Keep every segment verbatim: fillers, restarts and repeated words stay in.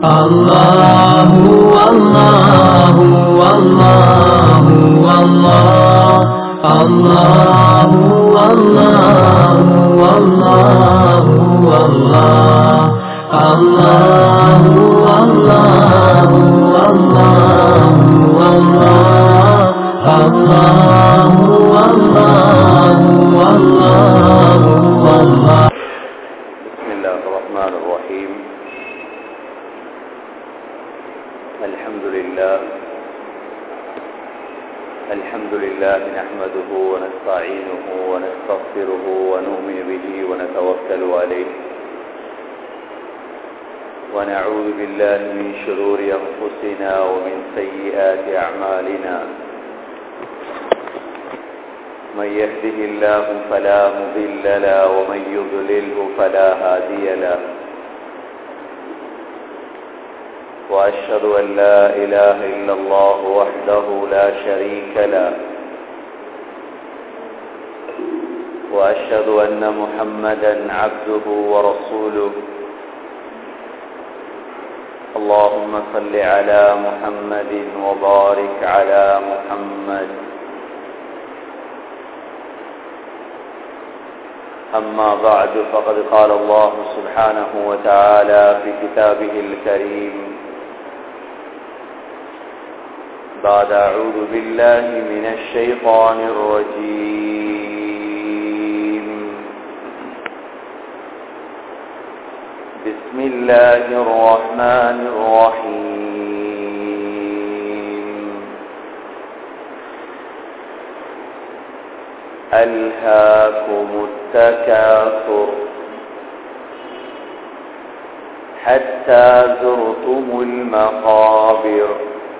Allahu Allahu Allahu Allah Allahu Allahu Allahu Allah Allahu Allahu Allahu Allah Allahu Allahu Allahu Allah. Bismillahirrahmanirrahim. Alhamdulillah Alhamdulillah nahmaduhu wa nasta'inuhu wa nastaghfiruhu wa nu'minu bihi wa natawakkalu alayhi wa na'udhu billahi min shururi anfusina wa min sayyiati a'malina. من يهده الله فلا مضل له ومن يضلله فلا هادي له وأشهد أن لا إله إلا الله وحده لا شريك له وأشهد أن محمدا عبده ورسوله. اللهم صل على محمد وبارك على محمد. أما بعد فقد قال الله سبحانه وتعالى في كتابه الكريم بعد أعوذ بالله من الشيطان الرجيم بسم الله الرحمن الرحيم. ألهاكم التكاثر حتى زرتم المقابر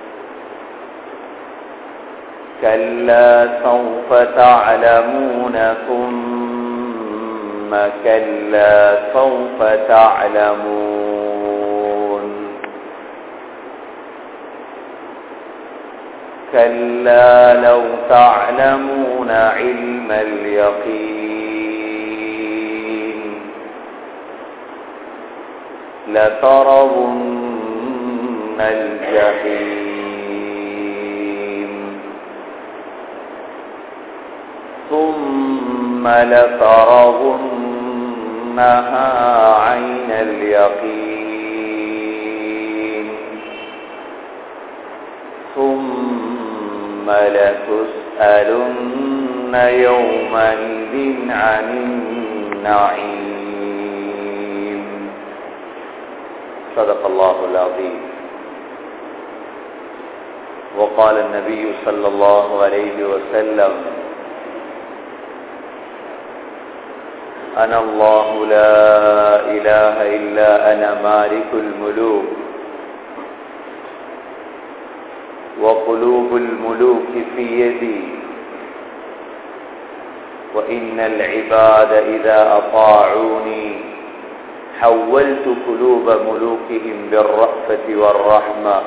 كلا سوف تعلمون ثم كلا سوف تعلمون كلا لو تعلمون علم اليقين لترون الجحيم ثم لترونها عين اليقين ثم لتسألن يومئذ عن النعيم. صدق الله العظيم. وقال النبي صلى الله عليه وسلم أنا الله لا إله إلا أنا مالك الملوك وقلوب الملوك في يدي وإن العباد إذا أطاعوني حولت قلوب ملوكهم بالرأفة والرحمة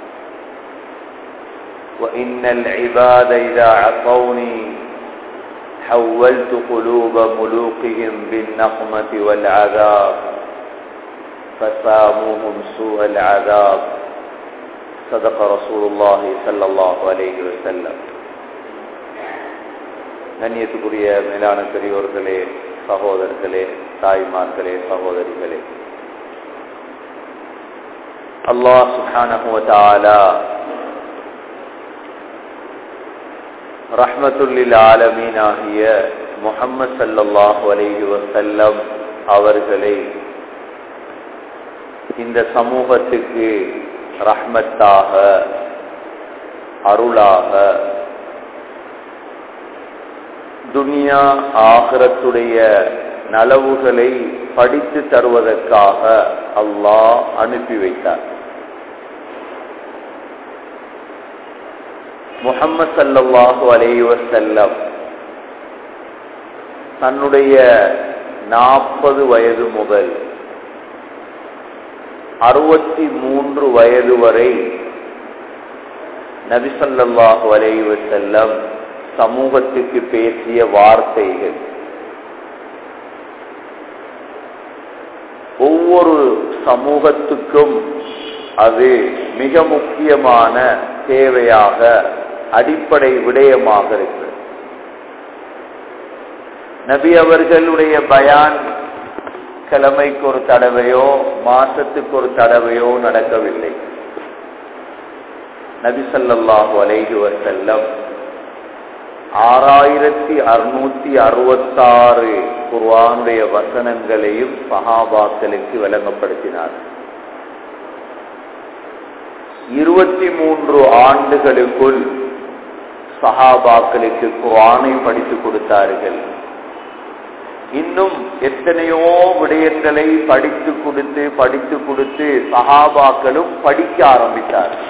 وإن العباد إذا عصوني حولت قلوب ملوكهم بالنقمة والعذاب فساموهم سوء العذاب. صدق رسول الله صلى الله عليه وسلم. கண்ணியத்துக்குரிய மேலான பெரியோர்களே, சகோதரர்களே, தாய்மார்களே, சகோதரிகளே, அல்லாஹ் சுப்ஹானஹு வ தஆலா ரஹ்மத்துல் லில் ஆலமீன் ஆகிய முஹம்மது ஸல்லல்லாஹு அலைஹி வஸல்லம் அவர்களை இந்த சமூகத்துக்கு ரஹ்மத்தாக, அருளாக, துனியா ஆகிரத்துடைய நலவுகளை படித்து தருவதற்காக அல்லாஹ் அனுப்பி வைத்தார். முஹம்மது ஸல்லல்லாஹு அலைஹி வஸல்லம் தன்னுடைய நாற்பது வயது முதல் அறுபத்தி மூன்று வயது வரை நபி ஸல்லல்லாஹு அலைஹி வஸல்லம் சமூகத்துக்கு பேசிய வார்த்தைகள் ஒவ்வொரு சமூகத்துக்கும் அது மிக முக்கியமான தேவையாக அடிப்படை விடயமாக இருக்கிறது. நபி அவர்களுடைய பயான் கிழமைக்கு ஒரு தடவையோ மாசத்துக்கு ஒரு தடவையோ நடக்கவில்லை. நபி ஸல்லல்லாஹு அலைஹி வஸல்லம் ஆறாயிரத்தி அறுநூத்தி அறுபத்தாறு குர்ஆனுடைய வசனங்களையும் சஹாபாக்களுக்கு விளங்கப்படுத்தினார். இருபத்தி மூன்று ஆண்டுகளுக்குள் சஹாபாக்களுக்கு குர்ஆனை படித்துக் கொடுத்தார்கள். இன்னும் எத்தனையோ விடயங்களை படித்து கொடுத்து படித்து கொடுத்து சஹாபாக்களும் படிக்க ஆரம்பித்தார்கள்.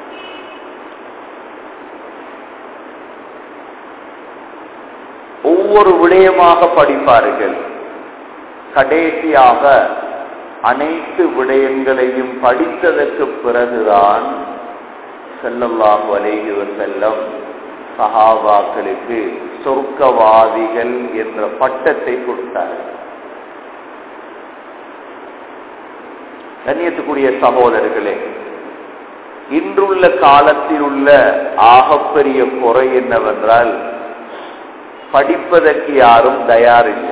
ஒவ்வொரு விடயமாக படிப்பார்கள். கடைசியாக அனைத்து விடயங்களையும் படித்ததற்கு பிறகுதான் ஸல்லல்லாஹு அலைஹி வஸல்லம் சஹாபாக்களுக்கு சொர்க்கவாதிகள் என்ற பட்டத்தை கொடுத்தார்கள். கண்ணியத்துக்குரிய சகோதரர்களே, இன்றுள்ள காலத்தில் உள்ள ஆகப்பெரிய குறை என்னவென்றால் படிப்பதற்கு யாரும் தயாரில்லை.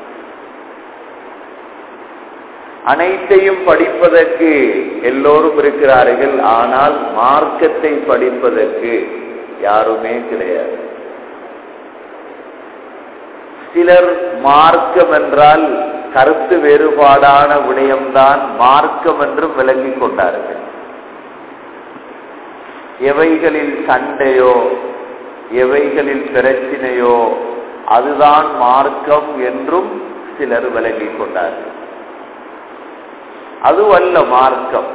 அனைத்தையும் படிப்பதற்கு எல்லோரும் இருக்கிறார்கள், ஆனால் மார்க்கத்தை படிப்பதற்கு யாருமே கிடையாது. சிலர் மார்க்கம் என்றால் கருத்து வேறுபாடான விடயம்தான் மார்க்கம் என்றும் விளங்கிக் கொண்டார்கள். எவைகளில் சண்டையோ எவைகளில் பிரச்சினையோ அதுதான் மார்க்கம் என்றும் சிலர் விளங்கிக் கொண்டார்கள். அதுவல்ல மார்க்கம்.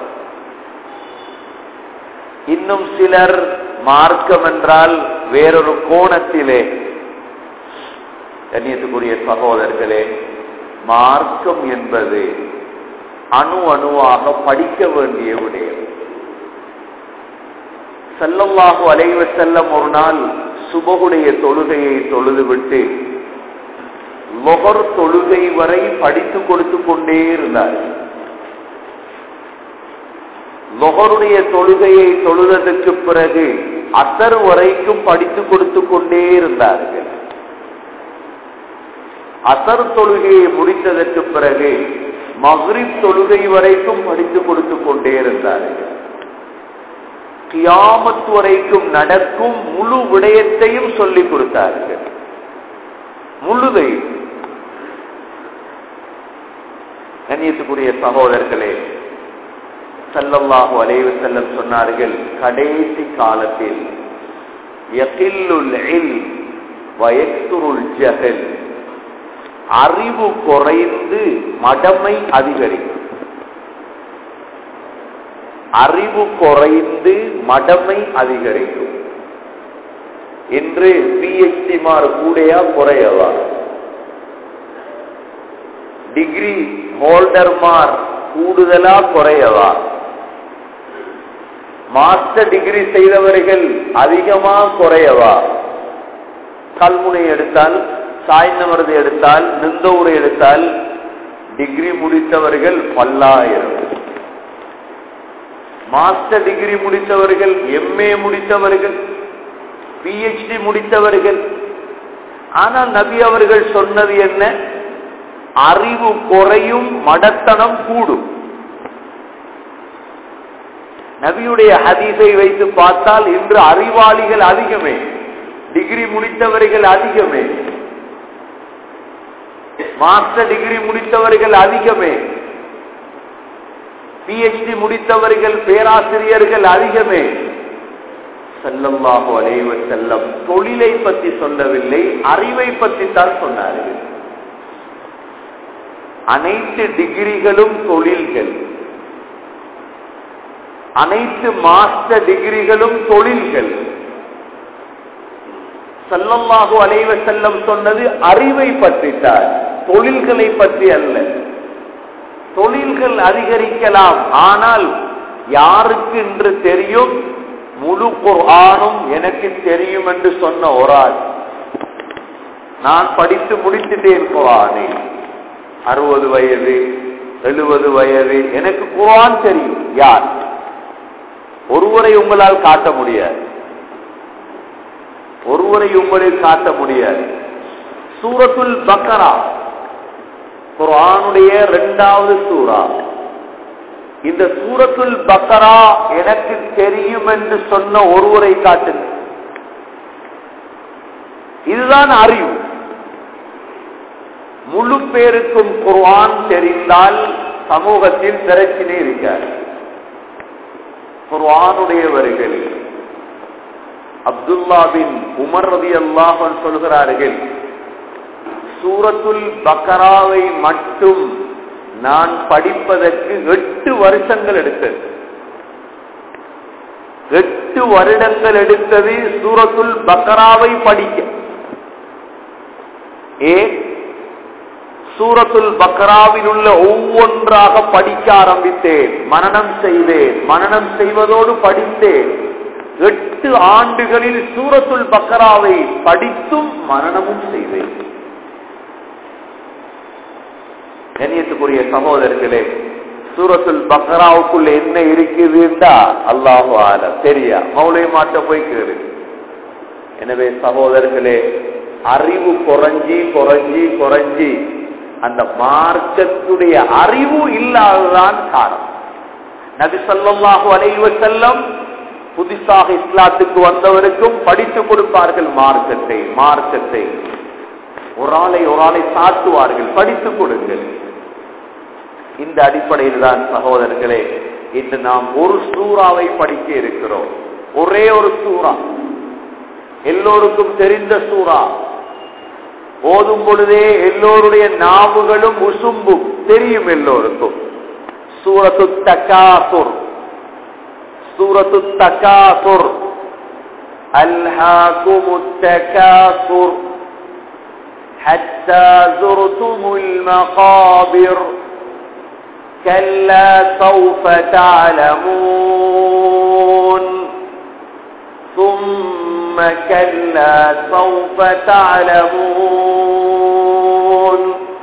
இன்னும் சிலர் மார்க்கம் என்றால் வேறொரு கோணத்திலே, கண்ணியத்துக்குரிய சகோதரர்களே, மார்க்கம் என்பது அணு அணுவாக படிக்க வேண்டிய விடயம். ஸல்லல்லாஹு அலைஹி வஸல்லம் ஒரு நாள் சுபஹுடைய தொழுகையை தொழுதுவிட்டு லுஹர் தொழுகை வரை படித்து கொடுத்து கொண்டே இருந்தார்கள். லுஹருடைய தொழுகையை தொழுதற்கு பிறகு அசர் வரைக்கும் படித்து கொடுத்து கொண்டே இருந்தார்கள். அசர் தொழுகையை முடித்ததற்கு பிறகு மக்ரிப் தொழுகை வரைக்கும் படித்து கொடுத்து கொண்டே இருந்தார்கள். கியாமத் வரைக்கும் நடக்கும் முழு விடயத்தையும் சொல்லிக் கொடுத்தார்கள். முழுதை. கண்ணியத்துக்குரிய சகோதரர்களே, ஸல்லல்லாஹு அலைஹி வஸல்லம் சொன்னார்கள், கடைசி காலத்தில் யகில்லுல் இல்ம் வ யக்ஸுருல் ஜஹல், அறிவு குறைந்து மடமை அதிகரிக்கும். அறிவு குறைந்து மடமை அதிகரிக்கும். இன்று பிஹெச்டி மார் கூடையா குறையவா? டிகிரி ஹோல்டர் மார் கூடுதலா குறையவா? மாஸ்டர் டிகிரி செய்தவர்கள் அதிகமா குறையவா? கல்முனை எடுத்தால், சாய்ந்தமருது எடுத்தால், நிந்தூரை எடுத்தால் டிகிரி முடித்தவர்கள் பல்லாயிரம். மாஸ்டர் டிகிரி முடித்தவர்கள், எம்ஏ முடித்தவர்கள், பிஹெச்டி முடித்தவர்கள். ஆனால் நபி அவர்கள் சொன்னது என்ன? அறிவு குறையும், மடத்தனம் கூடும். நபியுடைய ஹதீஸை வைத்து பார்த்தால் இன்று அறிவாளிகள் அதிகமே, டிகிரி முடித்தவர்கள் அதிகமே, மாஸ்டர் டிகிரி முடித்தவர்கள் அதிகமே, பிஹெச்டி முடித்தவர்கள், பேராசிரியர்கள் அதிகமே. ஸல்லல்லாஹு அலைஹி வஸல்லம் தொழிலை பற்றி சொல்லவில்லை, அறிவை பற்றி தான் சொன்னார்கள். அனைத்து டிகிரிகளும் தொழில்கள், அனைத்து மாஸ்டர் டிகிரிகளும் தொழில்கள். ஸல்லல்லாஹு அலைஹி வஸல்லம் சொன்னது அறிவை பற்றித்தான், தொழில்களை பற்றி அல்ல. தொழில்கள் அதிகரிக்கலாம், ஆனால் யாருக்கு என்று தெரியும்? முழு குர்ஆனும் எனக்கு தெரியும் என்று சொன்ன ஒரு ஆள். நான் படித்து முடித்துட்டேன் குர்ஆனை, அறுபது வயது எழுபது வயது, எனக்கு குர்ஆன் தெரியும். யார்? ஒருவரை உங்களால் காட்ட முடியாது, ஒருவரை உங்களில் காட்ட முடியாது. சூரத்துல் பக்கரா குர்ஆனுடைய இரண்டாவது சூரா. இந்த சூரத்துல் பக்கரா எனக்கு தெரியும் என்று சொன்ன ஒருவரை காட்டுங்க. இதுதான் அறிவு. முழு பேருக்கும் குர்ஆன் தெரிந்தால் சமூகத்தில் பிரச்சனை இருக்காது. குர்ஆனுடையவர்கள் அப்துல்லா பின் உமர் ரலியல்லாஹு அன்ஹு சொல்கிறார்கள், சூரத்துல் பக்கராவை மட்டும் நான் படிப்பதற்கு எட்டு வருஷங்கள் எடுத்தது. எட்டு வருடங்கள் எடுத்தது சூரத்துல் பக்கராவை படிக்க. ஏ சூரத்துல் பக்கராவில் உள்ள ஒவ்வொன்றாக படிக்க ஆரம்பித்தேன், மனனம் செய்தேன், மனனம் செய்வதோடு படித்தேன். எட்டு ஆண்டுகளில் சூரத்துல் பக்கராவை படித்தும் மனனமும் செய்தேன். கண்ணியத்துக்குரிய சகோதரர்களே, சூரத்துல் பக்கராவுக்குள்ள என்ன இருக்குதுண்டா அல்லாஹு ஆலம் தெரியா, மௌலை மாட்ட போய் கேளு. எனவே சகோதரர்களே, அறிவு குறைஞ்சி குறைஞ்சி குறைஞ்சி அந்த மார்க்கத்துடைய அறிவு இல்லாததான் காரணம். நபி ஸல்லல்லாஹு அலைஹி வஸல்லம் புதிதாக இஸ்லாத்துக்கு வந்தவருக்கும் படித்து கொடுப்பார்கள் மார்க்கத்தை. மார்க்கத்தை ஒரு ஆளை ஒரு ஆளை சாட்டுவார்கள், படித்துக் கொடுங்கள். இந்த அடிப்படையில் தான் சகோதரர்களே இன்று நாம் ஒரு சூறாவை படிக்க இருக்கிறோம். ஒரே ஒரு சூறா, எல்லோருக்கும் தெரிந்த சூறா. ஓதும் பொழுதே எல்லோருடைய நாவுகளும் உசும்பும் தெரியும் எல்லோருக்கும். சூரத்து தகாசுர். சூரத்து தகாசுர். அல்ஹாகுமுத் தகாசுர் ஹத்தா ஸுர்துமுல் மகாபிர் كلا سوف تعلمون ثم كلا سوف تعلمون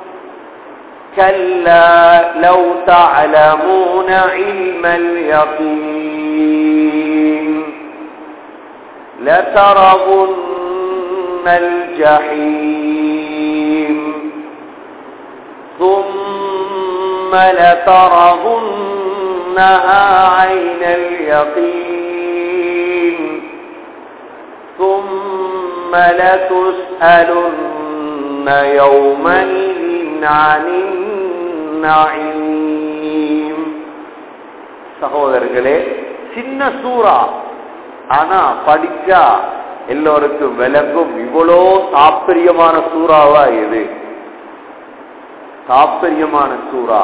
كلا لو تعلمون علم اليقين لترون الجحيم ثم لترونها عين اليقين ثم لتسألن يومئذ عن النعيم. சகோதரர்களே, சின்ன சூரா, ஆனா படிச்சா எல்லோருக்கும் விளங்கும். இவ்வளோ தாற்பயமான சூறாவா இது? தாற்பயமான சூறா.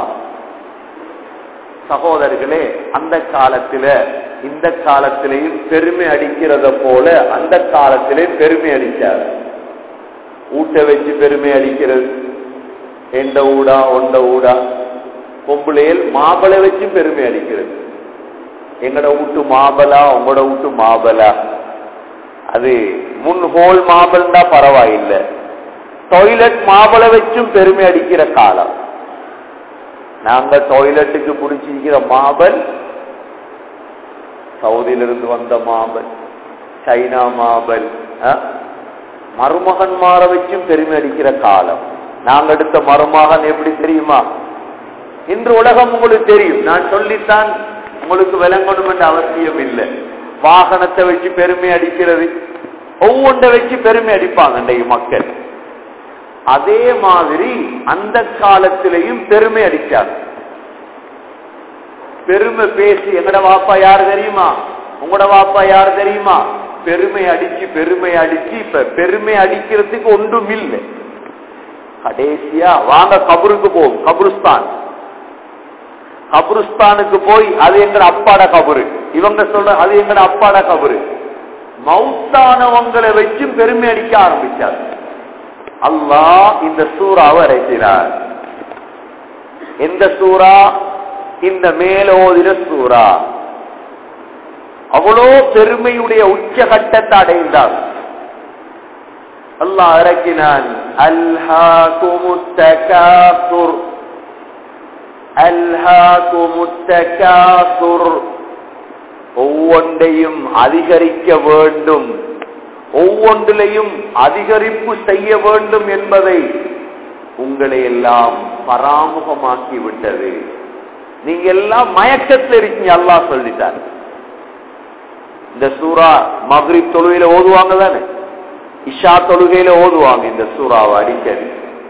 சகோதரர்களே, அந்த காலத்தில இந்த காலத்திலையும் பெருமை அடிக்கிறத போல அந்த காலத்திலே பெருமை அடிச்சார். ஊட்ட வச்சு பெருமை அடிக்கிறது, எந்த ஊடா ஒண்ட ஊடா. பொம்பளையில் மாபளை வச்சு பெருமை அடிக்கிறது. எங்கட வீட்டு மாபலா, உங்களோட வீட்டு மாபலா. அது முன் ஹோல் மாபல்னா பரவாயில்லை, டாய்லெட் மாபளை வச்சும் பெருமை அடிக்கிற காலம். நாங்க டாய்லெட்டுக்கு பிடிச்சிருக்கிற மாபல் சவுதியிலிருந்து வந்த மாபல், சைனா மாபல், மருமகன்மார வச்சும் பெருமை அடிக்கிற காலம். நாங்க எடுத்த மருமகன் எப்படி தெரியுமா? இன்று உலகம் உங்களுக்கு தெரியும், நான் சொல்லித்தான் உங்களுக்கு விளங்கணும் என்ற அவசியம் இல்லை. வாகனத்தை வச்சு பெருமை அடிக்கிறது, ஒவ்வொன்றை வச்சு பெருமை அடிப்பாங்க இன்றைய மக்கள். அதே மாதிரி அந்த காலத்திலையும் பெருமை அடிச்சாங்க. பெருமை பேசி, எங்கட வாப்பா யாரு தெரியுமா, உங்களோட வாப்பா யாரு தெரியுமா, பெருமை அடிச்சு பெருமை அடிச்சு இப்ப பெருமை அடிக்கிறதுக்கு ஒன்றும் இல்லை. கடைசியா வாங்க கபருக்கு போகும், கபருஸ்தான். கபருஸ்தானுக்கு போய் அது எங்கட அப்பாட கபரு, இவங்க சொல்ற அது எங்கட அப்பாட கபரு. மௌத்தானவங்களை வச்சும் பெருமை அடிக்க ஆரம்பிச்சார். அல்லாஹ் இந்த சூறாவை இறக்கினார். எந்த சூறா? இந்த மேலோதிர சூறா. அவ்வளோ பெருமையுடைய உச்சகட்டத்தை அடைந்தார். அல்லாஹ் இறக்கினான். அல்ஹாகுமுத் தகாசுர், அல்ஹாகுமுத் தகாசுர். ஒவ்வொன்றையும் அதிகரிக்க வேண்டும், ஒவ்வொன்றிலையும் அதிகரிப்பு செய்ய வேண்டும் என்பதை உங்களை எல்லாம் பராமுகமாக்கி விட்டது. நீங்க எல்லாம் மயக்கத்தில் இருக்கீங்க. அல்லாஹ் சொல்லிட்டார். இந்த சூரா மக்ரிப் தொழுகையில ஓதுவாங்க தானே, இஷா தொழுகையில ஓதுவாங்க இந்த சூறாவை அடிக்கடி.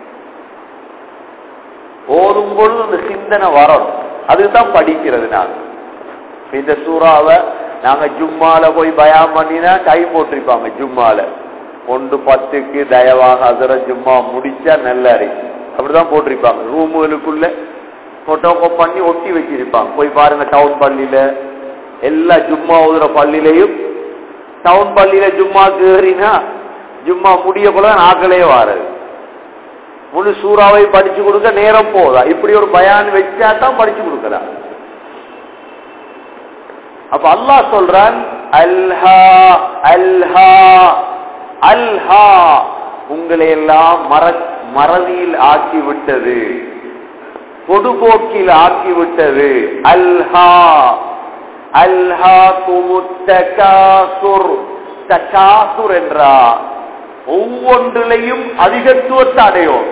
ஓதும் பொழுது அந்த சிந்தனை வரணும், அதுதான் படிக்கிறது. நாங்க இந்த சூறாவை நாங்க ஜும்மால போய் பயான் பண்ணினா டைம் போட்டிருப்பாங்க. ஜும்மால ஒன்று பத்துக்கு தயவாக அதர ஜும்மா முடிச்சா நல்லா இருக்கு அப்படிதான் போட்டிருப்பாங்க. ரூமுகளுக்குள்ள போட்டோகோ பண்ணி ஒட்டி வச்சிருப்பாங்க. போய் பாருங்க டவுன் பள்ளியில, எல்லா ஜும்மா ஓதுற பள்ளியிலையும் டவுன் பள்ளியில ஜும்மா கேறினா ஜும்மா முடிய கூட நாக்களே வாரது. முழு சூறாவை படிச்சு கொடுக்க நேரம் போதா? இப்படி ஒரு பயான் வச்சா தான் படிச்சு கொடுக்கலாம். அப்ப அல்லாஹ் சொல்றான், அல்ஹா அல்ஹா அல்ஹா, உங்களை எல்லாம் மர மறதியில் ஆக்கிவிட்டது, பொதுபோக்கில் ஆக்கிவிட்டது. அல்ஹா அல்ஹா துமுத்தகாசுர், தகாசுர் என்றா ஒவ்வொன்றிலையும் அதிகத்துவத்தை அடையும்.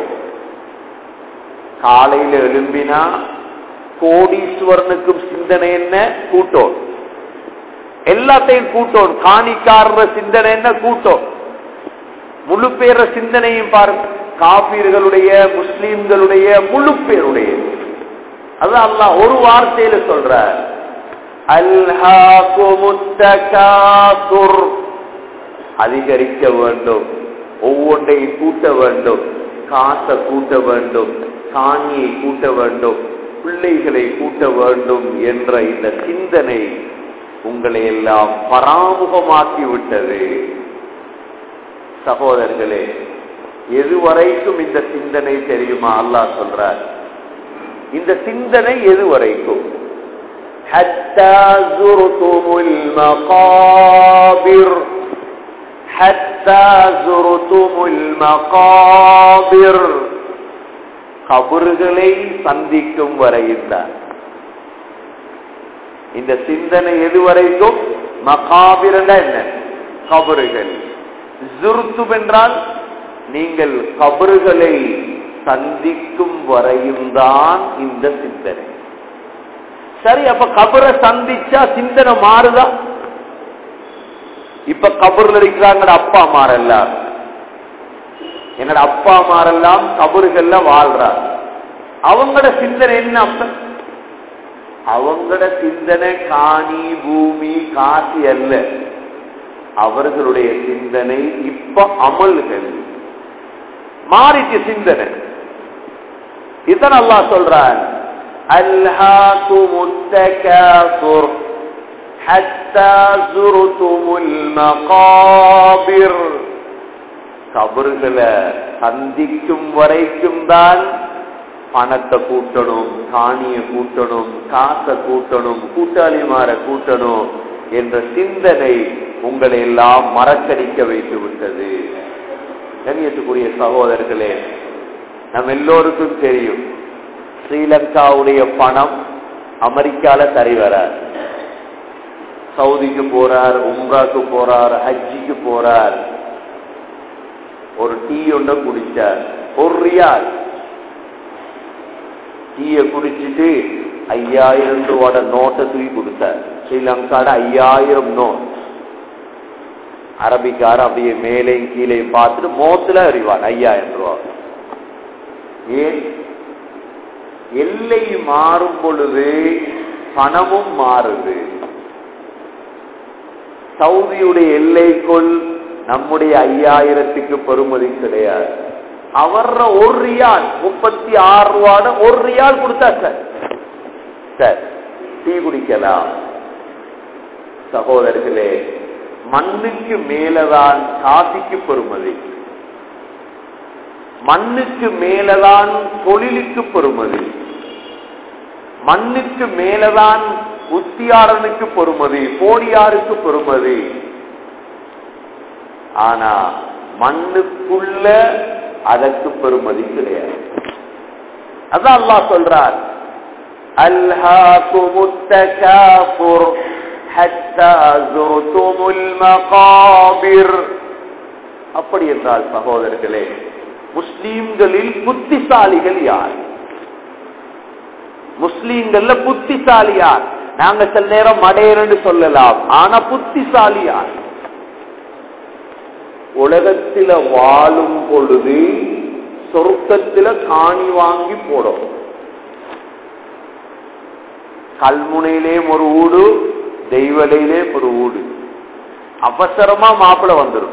காலையில எழும்பினா கோடீஸ்வரனுக்கும் சிந்தனை என்ன கூட்டம், எல்லாத்தையும் கூட்டம். காணிக்காரர சிந்தனை என்ன கூட்டம், முழு பேர சிந்தனையும் பாருங்க. காபீர்களுடைய முஸ்லிம்களுடைய முழு பேருடைய. அதான் அல்லாஹ் ஒரு வார்த்தையில சொல்ற, அல்ஹாகுமுத் தகாசுர், அதிகரிக்க வேண்டும், ஒவ்வொன்றையும் கூட்ட வேண்டும். காசை கூட்ட வேண்டும், காணியை கூட்ட வேண்டும், பிள்ளைகளை கூட்ட வேண்டும் என்ற இந்த சிந்தனை உங்களை எல்லாம் பராமுகமாக்கி விட்டது. சகோதரர்களே, எதுவரைக்கும் இந்த சிந்தனை தெரியுமா? அல்லாஹ் சொல்றார், இந்த சிந்தனை எதுவரைக்கும்? ஹத்தா ஸுர்துமுல் மகாபிர், ஹத்தா ஸுர்துமுல் மகாபிர், கபர்களை சந்திக்கும் வரையில்தான். இந்த சிந்தனை எதுவரைக்கும்? மகாபிர் என்ன? கபர்கள். ஸுர்தும் என்றால் நீங்கள் கபர்களை சந்திக்கும் வரையும் தான் இந்த சிந்தனை. சரி, அப்ப கபரை சந்திச்சா சிந்தனை மாறுதா? இப்ப கபர்ல இருக்கிறாங்க அப்பா மாறெல்லாம், என்னோட அப்பா மாறெல்லாம் கபர்கள்ல வாழ்றார். அவங்களோட சிந்தனை என்ன? அப்ப அவங்களோட சிந்தனை காணி பூமி காசி அல்ல, அவர்களுடைய சிந்தனை இப்ப அமல்கள் மாறிச்சு சிந்தனை. இதான் அல்லாஹ் சொல்றான், அல்ஹாகுமுத் தகாசுர் ஹத்தா ஸுர்துமுல் மகாபிர், கபர்களை சந்திக்கும் வரைக்கும் தான் பணத்தை கூட்டணும், காணியை கூட்டணும், காசை கூட்டணும், கூட்டாளிமாரை கூட்டணும் என்ற சிந்தனை உங்களை எல்லாம் மறக்கடிக்க வைத்து விட்டது. கண்ணியத்துக்குரிய சகோதரர்களே, நம் எல்லோருக்கும் தெரியும், ஸ்ரீலங்காவுடைய பணம் அமெரிக்கால தரிவரார். சவுதிக்கு போறார், உம்ராக்கு போறார், ஹஜ்ஜிக்கு போறார். ஒரு டீ ஒன்றை குடிச்சார், ஒரு ரியால் டீயை குடிச்சிட்டு ஐயாயிரம் ரூபாட நோட்டை தூக்கி கொடுத்தார். ஸ்ரீலங்காட ஐயாயிரம் நோட். அரபிக்கார அப்படியே மேலையும் கீழே பார்த்துட்டு மோத்துல அறிவான் ஐயாயிரம் ரூபாய். ஏன்? எல்லை மாறும் பொழுது பணமும் மாறுது. சவுதியுடைய எல்லைக்குள் நம்முடைய ஐயாயிரத்துக்கு பெறுமதி கிடையாது. அவர ஒரு ரியால் முப்பத்தி ஆறு ரூபாட ஒரு ரியால் கொடுத்தா சார் சார் டீ குடிக்கலாம். சகோதரர்களே, மண்ணுக்கு மேலதான் காசிக்கு பெறுமதி, மண்ணுக்கு மேலதான் தொழிலுக்கு பெறுமதி, மண்ணுக்கு மேலதான் உத்தியாரனுக்கு பெறுமதி, கோடியாருக்கு பெறுமதி. ஆனா மண்ணுக்குள்ள அதற்கு பெறுமதி கிடையாது. அதான் அல்லாஹ் சொல்றார், அல்ஹாகுமுத் தகாசுர் ஹத்தா ஸுர்துமுல் மகாபிர். அப்படி என்றால் சகோதரர்களே, முஸ்லிம்களில் புத்திசாலிகள் யார்? முஸ்லிம்கள்ல புத்திசாலி யார்? நாங்க சில நேரம் மடையன்னு சொல்லலாம், ஆனா புத்திசாலி யார்? உலகத்தில வாழும் பொழுது சொர்க்கத்தில காணி வாங்கி போடும். கல்முனையிலே ஒரு ஊடு, தெய்வலையிலே ஒரு ஊடு. அவசரமா மாப்பிள வந்துடும்.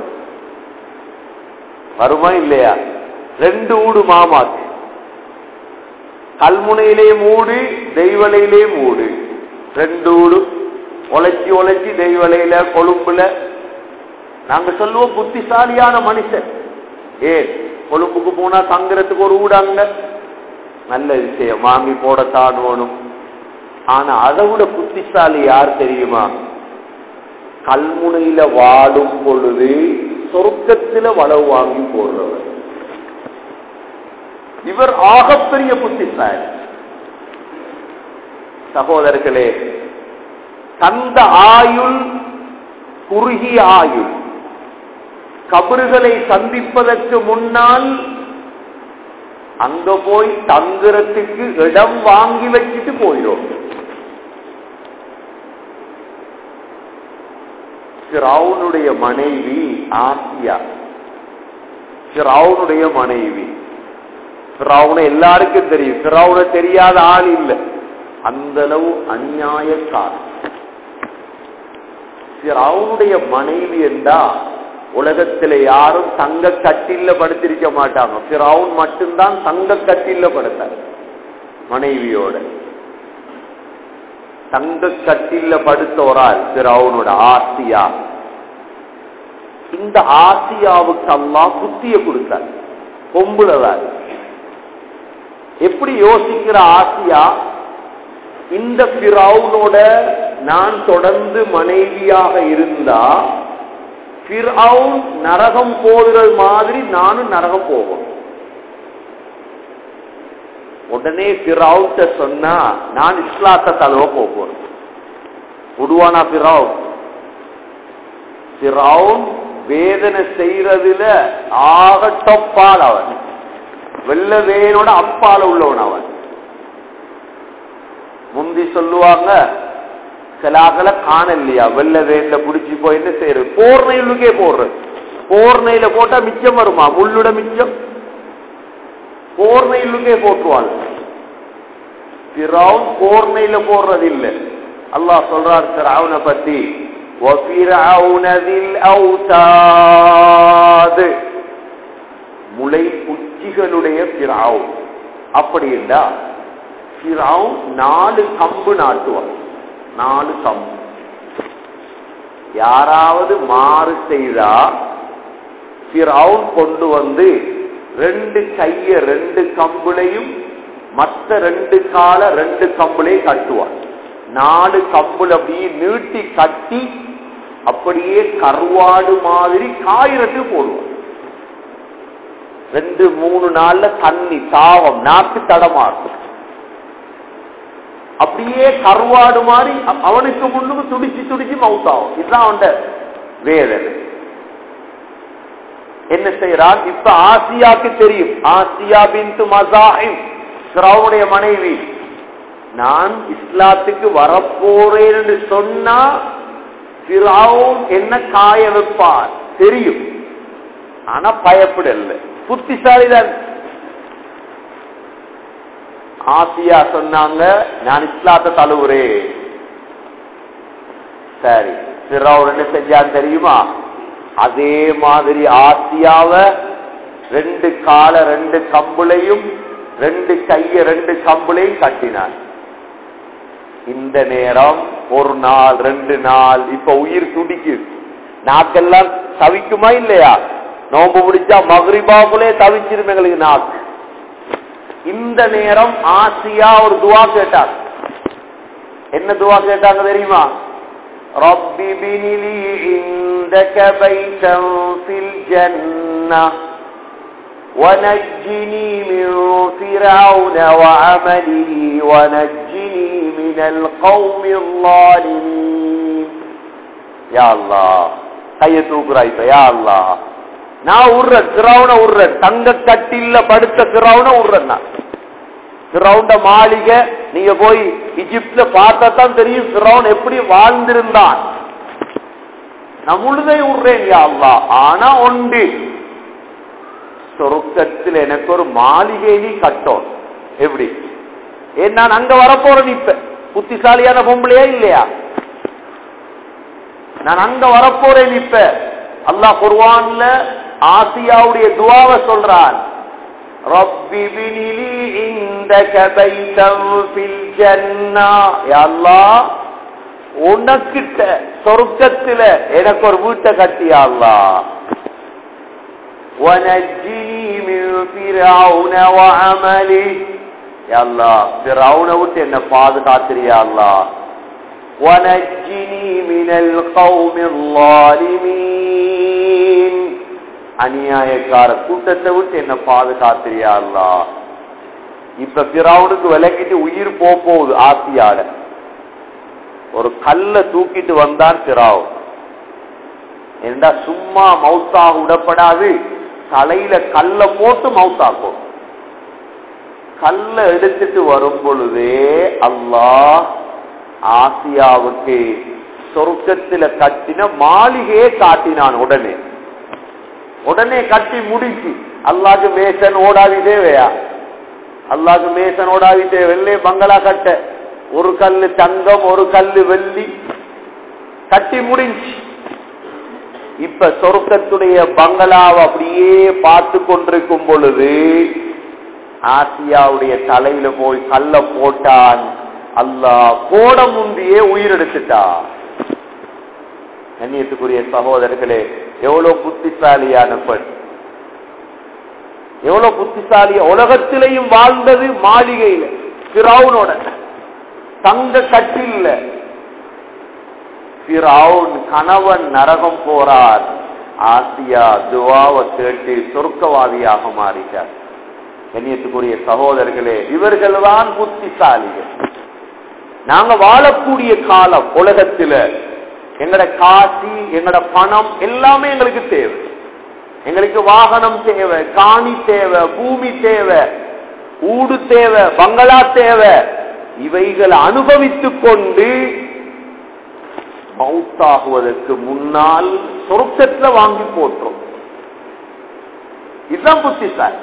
வருமா இல்லையா? ரெண்டு ஊடு மாமாக்கு. கல்முனையிலே மூடு, தெய்வலையிலே மூடு. ரெண்டு ஊடு உழைச்சி உழைச்சி தெய்வலையில கொழும்புல. நாங்க சொல்லுவோம் புத்திசாலியான மனுஷன். ஏன் கொழும்புக்கு போனா தங்குறதுக்கு ஒரு ஊடு அங்க நல்ல விஷயம், வாங்கி போடத்தான் வேணும். ஆனா அதை விட புத்திசாலி யார் தெரியுமா? கல்முனையில வாழும் பொழுது சொர்க்கத்தில வளவு வாங்கி போடுறவர். இவர் ஆகப்பெரிய புத்திசாலி. சகோதரர்களே, தந்த ஆயுள் குறுகிய ஆயுள். கபறுகளை சந்திப்பதற்கு முன்னால் அங்க போய் தங்குறதுக்கு இடம் வாங்கி வச்சுட்டு போயிடும். ஃபிரௌனுடைய மனைவி ஆசியா, ஃபிரௌனுடைய மனைவி. ஃபிரௌனை எல்லாருக்கும் தெரியும், ஃபிரௌனை தெரியாத ஆள் இல்லை. அந்த அளவு அநியாயக்காரன். ஃபிரௌனுடைய மனைவி என்றா உலகத்தில யாரும் தங்க கட்டில படுத்திருக்க மாட்டாங்க. ஃபிரௌன் மட்டும்தான் தங்க கட்டில படுத்தார் மனைவியோட. தங்க கட்டில படுத்தோரால் ஃபிரௌனோட ஆசியா. இந்த ஆசியாவுக்கு அல்லாஹ் புத்திய கொடுத்தார். பொம்புலதான் எப்படி யோசிக்கிற ஆசியா, இந்த ஃபிரௌனோட நான் தொடர்ந்து மனைவியாக இருந்தா ஃபிரௌன் நரகம் போகிறது மாதிரி நானும் நரகம் போவோம். உடனே ஃபிரௌன்ட்ட சொன்னா நான் இஸ்லாத்தை தழுவ போறேன். உடுவானா ஃபிரௌன்? ஃபிரௌன் வேதனை செய்யறதுல ஆக டொப்பால் அவன், வெள்ள வேனோட அப்பால உள்ளவன் அவன். முந்தி சொல்லுவாங்க சிலாக்களை காண இல்லையா, வெள்ள வேன்ல புடிச்சு போய் என்ன செய்யறது, போர் நெய்லுக்கே போடுறது. போர் நெய்ல போட்டா மிச்சம் வருமா? முள்ளுட மிச்சம் போர் நெய்லுக்கே போட்டுருவாங்க. ஃபிரௌன் போர் நெய்ல போடுறது இல்லை. அல்லாஹ் சொல்றார் ஃபிரௌனை பத்தி, وَفِرْعَوْنَ ذِي الْأَوْتَادِ, முளை உச்சிகளுடைய ஃபிரௌன். அப்படி இல்லா ஃபிரௌன் நாலு கம்பு நாட்டுவான். நாலு கம்பு. யாராவது மாறு செய்தா ஃபிரௌன் கொண்டு வந்து ரெண்டு கைய ரெண்டு கம்புலையும் மற்ற ரெண்டு கால ரெண்டு கம்புலையும் கட்டுவான். நாலு கம்புல அப்படியே நீட்டி கட்டி அப்படியே கருவாடு மாதிரி காயிரட்டு போடுவான். ரெண்டு மூணு நாள்ல தண்ணி தாவம் நாக்கு தடமாறும். அப்படியே கருவாடு மாதிரி அவனுக்கு முன்னுக்கு துடிச்சு துடிச்சு மவுத்தாகும். இதுதான் அவன் வேதனை. என்ன செய்யறான் இப்ப? ஆசியாக்கு தெரியும், ஆசியா பின்து மஸாஹிம் ஃபிரௌனுடைய மனைவி, நான் இஸ்லாத்துக்கு வரப்போறேன் என்று சொன்னா ஃபிரௌன் என்ன காய வைப்பார் தெரியும். ஆனா பயப்படல, புத்திசாலிதான். ஆசியா சொன்னாங்க நான் இஸ்லாத்தை தழுவுறேன். சரி, ஃபிரௌன் என்ன செஞ்சான் தெரியுமா? அதே மாதிரி ஆசியாவ ரெண்டு கால ரெண்டு கம்புளையும் ரெண்டு கைய ரெண்டு கம்புளையும் கட்டினான். இந்த நேரம் ஒரு நாள் ரெண்டு நாள் இப்ப உயிர் துடிக்கு. நாக்கெல்லாம் தவிக்குமா இல்லையா? நோம்பு முடிச்சா மக்ரிபாக்குள்ளே தவிச்சிரும் எங்களுக்கு நாக்கு. இந்த நேரம் ஆசியா ஒரு துவா கேட்டார். என்ன துவா கேட்டாங்க தெரியுமா? ரப்பி பினிலி இந்தக பைதன் ஃபில் ஜன்னah ونجني من فرعون وعمله ونجني من القوم الظالمين. யா அல்லாஹ் கைய தூக்குறாய் இப்ப யா அல்லாஹ் நான் உர்றேன் ஃபிரௌன உர்றேன் தங்க கட்டில படுத்த ஃபிரௌன உர்றேன் நான் ஃபிரௌண்ட மாளிகை நீங்க போய் ஈஜிப்ட்ல பார்த்தா தான் தெரியும் ஃபிரௌன் எப்படி வாழ்ந்திருந்தான் நான் முழுதை உர்றேன் யா அல்லாஹ் ஆனா ஒன்று சொர்க்கத்தில் எனக்கு ஒரு மாளிகை நீ கட்டும் எப்படி ஏன் நான் அங்க வரப்போறேன் இப்ப புத்திசாலியான பொம்பளையா இல்லையா நான் அங்க வரப்போறேன் இப்ப அல்லாஹ் குர்ஆன்ல ஆசியாவுடைய துஆவை சொல்றான் ரப்பி பினிலி இந்தக பைதன் ஃபில் ஜன்னா யா அல்லாஹ் உனக்கிட்ட சொர்க்கத்துல எனக்கு ஒரு வீட்டை கட்டி யா அல்லாஹ் வனஜ்ஜினி மின் ஃபிரௌன வஅமலி யா அல்லாஹ் ஃபிரௌன விட்டு என்ன பாதுகாத்திரியா அல்லாஹ் வனஜ்ஜினி மினல் கௌமில் ஸாலிமீன் அநியாயக்கார கூட்டத்தை விட்டு என்ன பாதுகாத்திரியா அல்லாஹ் இப்ப ஃபிரௌனுக்கு விலகிட்டு உயிர் போகுது ஆசியால ஒரு கல்ல தூக்கிட்டு வந்தான் ஃபிரௌன் என்றா சும்மா மௌத்தாக விடப்படாது தலையில கல்ல போட்டு மௌத்தாக்கும் கல்ல எடுத்துட்டு வரும் பொழுதே அல்லாஹ் ஆசியாவுக்கு சொர்க்கத்தில கட்டின மாளிகையே காட்டினான் உடனே உடனே கட்டி முடிச்சு அல்லாஹ்க்கு மேசன் ஓடாவி தேவையா அல்லாஹ்க்கு மேசன் ஓடாவி தேவையில்லை பங்களா கட்ட ஒரு கல்லு தங்கம் ஒரு கல்லு வெள்ளி கட்டி முடிஞ்சு இப்ப சொர்க்கத்துடைய பங்களாவை அப்படியே பார்த்து கொண்டிருக்கும் பொழுது ஆசியாவுடைய தலையில போய் கல்ல போட்டான் அல்லாஹ் போட முந்தியே உயிரெடுத்துட்டான் கண்ணியத்துக்குரிய சகோதரர்களே எவ்வளவு புத்திசாலியான பெண் எவ்வளவு புத்திசாலிய உலகத்திலையும் வாழ்ந்தது மாளிகையில ஃபிரௌனோட தங்க கட்டில்ல ஃபிரௌன் கணவன் நரகம் போறார் ஆசியா துஆவை கேட்டு சொர்க்கவாதியாக மாறிட்டார் கண்ணியத்துக்குரிய சகோதரர்களே இவர்கள் தான் புத்திசாலிகள் நாங்க வாழக்கூடிய காலம் உலகத்துல எங்கட காசி எங்கட பணம் எல்லாமே எங்களுக்கு தேவை எங்களுக்கு வாகனம் தேவை காணி தேவை பூமி தேவை ஊடு தேவை பங்களா தேவை இவைகளை அனுபவித்துக் கொண்டு மௌத்தாகுவதற்கு முன்னால் சொர்க்கத்துல வாங்கி போட்டோம் இதுதான் புத்திசாலி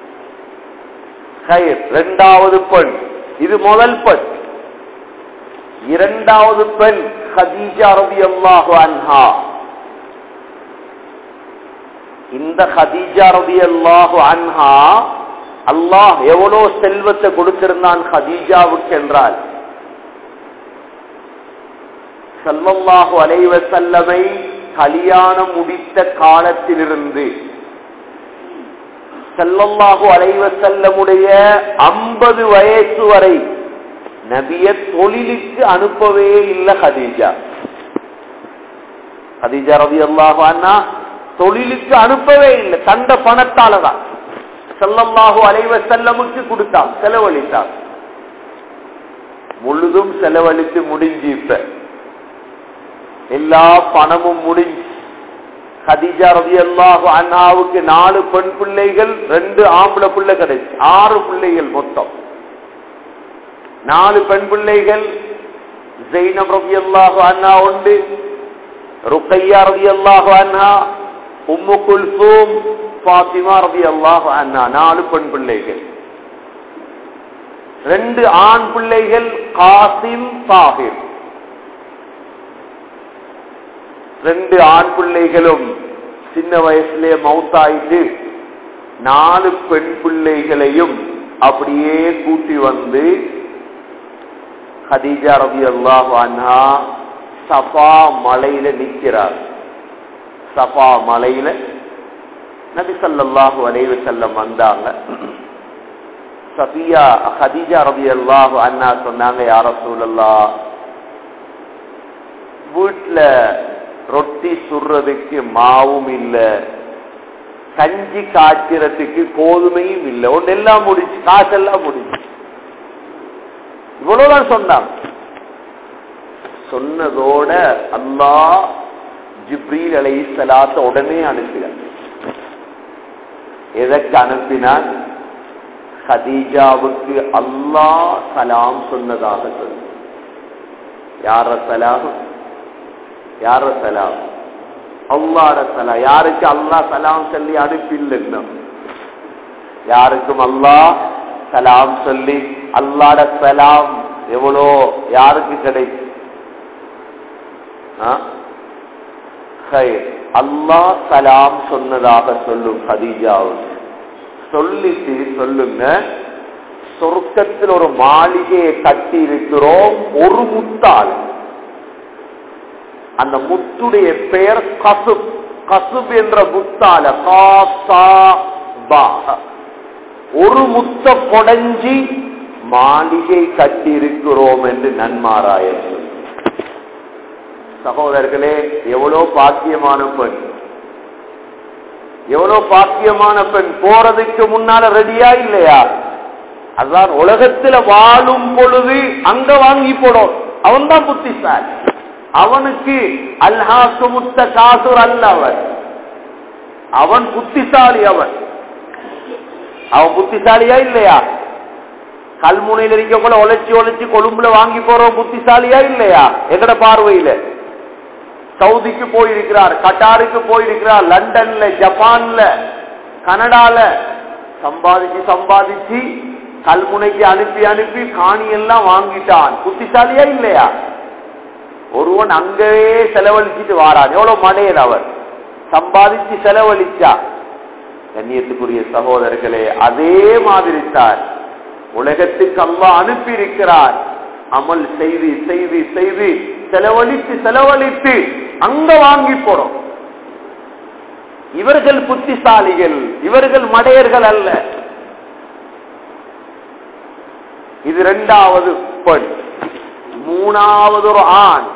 இரண்டாவது பெண் இது முதல் பெண் இரண்டாவது பெண் கதீஜா ரலியல்லாஹு அன்ஹா இந்த கதீஜா ரலியல்லாஹு அன்ஹா அல்லாஹ் எவ்வளவு செல்வத்தை கொடுத்திருந்தான் கதீஜாவுக்கு என்றால் ஸல்லல்லாஹு அலைஹி வஸல்லமை கல்யாணம் முடித்த காலத்திலிருந்து ஸல்லல்லாஹு அலைஹி வஸல்லமுடைய ஐம்பது வயசு வரை நபிய தொழிலுக்கு அனுப்பவே இல்லை கதீஜா கதீஜா ரலியல்லாஹு அன்ஹா தொழிலுக்கு அனுப்பவே இல்லை தந்த பணத்தாலதான் ஸல்லல்லாஹு அலைஹி வஸல்லமுக்கு கொடுத்தான் செலவழித்தான் முழுதும் செலவழித்து முடிஞ்சு இப்ப எல்லா பணமும் முடிஞ்சு கதீஜா ரலியல்லாஹு அன்ஹாவுக்கு நாலு பெண் பிள்ளைகள் ரெண்டு ஆம்பளை பிள்ளை கிடைச்சு ஆறு பிள்ளைகள் மொத்தம் நாலு பெண் பிள்ளைகள் ஸைனப் ரலியல்லாஹு அன்ஹா உண்டு ருக்கையா ரலியல்லாஹு அன்ஹா உம்மு குல்சூம் ஃபாத்திமா ரலியல்லாஹு அன்ஹா நாலு பெண் பிள்ளைகள் ரெண்டு ஆண் பிள்ளைகள் காசிம் தாஹிர் ரெண்டு ஆண் பிள்ளைகளும் சின்ன வயசுலே மௌத்தாயிட்டு நாலு பெண் பிள்ளைகளையும் அப்படியே கூட்டி வந்து கதீஜா ரலியல்லாஹு அன்ஹா சஃபா மலையில நிற்கிறார் சஃபா மலையில நபி ஸல்லல்லாஹு அலைஹி வஸல்லம் வந்தாங்க சஃபியா கதீஜா ரலியல்லாஹு அன்ஹா சொன்னாங்க யா ரசூலல்லாஹ் வீட்ல ரொட்டி சுடுறதுக்கு மாவும் இல்ல கஞ்சி காய்ச்சறதுக்கு கோதுமையும் இல்லை ஒன்னு எல்லாம் முடிச்சு காசெல்லாம் முடிச்சு இவ்வளவுதான் சொன்னாங்க சொன்னதோட அல்லாஹ் ஜிப்ரீல் அலைஹிஸ்ஸலாத்தை உடனே அனுப்பினார். எதற்கு அனுப்பினார்? ஹதீஜாவுக்கு அல்லாஹ் சலாம் சொன்னதாக சொல்லு. யார சலாம்? யார சலாம்? அல்லாஹ்ட சலாம். யாருக்கு அல்லாஹ் சலாம் சொல்லி அனுப்பில்லை? யாருக்கும் அல்லாஹ் சலாம் சொல்லி அல்லாஹ்ட சலாம் எவ்வளோ யாருக்கு கிடைக்கும்? அல்லாஹ் சலாம் சொன்னதாக சொல்லும் ஹதீஜாவுக்கு. சொல்லிட்டு சொல்லுங்க, சொர்க்கத்தில் ஒரு மாளிகையை கட்டி இருக்கிறோம் ஒரு முத்தால். அந்த முத்துடைய பெயர் கசுப். கசுப் என்ற முத்தால ஒரு முத்த கொடைஞ்சி மாளிகை கட்டி இருக்கிறோம் என்று நன்மாராய சொல்லு. சகோதரர்களே, எவ்வளவு பாக்கியமான பெண், எவ்வளவு பாக்கியமான பெண். போறதுக்கு முன்னால ரெடியா இல்லையா? அதான் உலகத்துல வாழும் பொழுது அங்க வாங்கி போடும். அவன் தான் புத்திசாலி. அவனுக்கு அல்ஹாக்கு முத்த காசுர் அல்ல, அவன் அவன் புத்திசாலி. அவன் அவன் புத்திசாலியா இல்லையா? கல்முனையில் இருக்க கூட ஒழைச்சி ஒழைச்சி கொழும்புல வாங்கி போறோம், புத்திசாலியா இல்லையா? எங்கட பார்வையில சவுதிக்கு போயிருக்கிறார், கட்டாருக்கு போயிருக்கிறார், லண்டன்ல, ஜப்பான்ல, கனடால சம்பாதிச்சு சம்பாதிச்சு கல்முனைக்கு அனுப்பி அனுப்பி காணி எல்லாம் வாங்கிட்டான். புத்திசாலியா இல்லையா? ஒருவன் அங்கேயே செலவழிச்சிட்டு வாரான். எவ்வளவு மடையன் அவன், சம்பாதிச்சு செலவழிச்சா. கண்ணியத்துக்குரிய சகோதரர்களே, அதே மாதிரி தான் உலகத்துக்கு அல்லாஹ் அனுப்பி இருக்கிறார். அமல் செய்தி செய்தி செய்தி செலவழித்து செலவழித்து அங்க வாங்கி போறோம். இவர்கள் புத்திசாலிகள், இவர்கள் மடையர்கள் அல்ல. இது இரண்டாவது பெண். மூணாவது ஒரு ஆண்,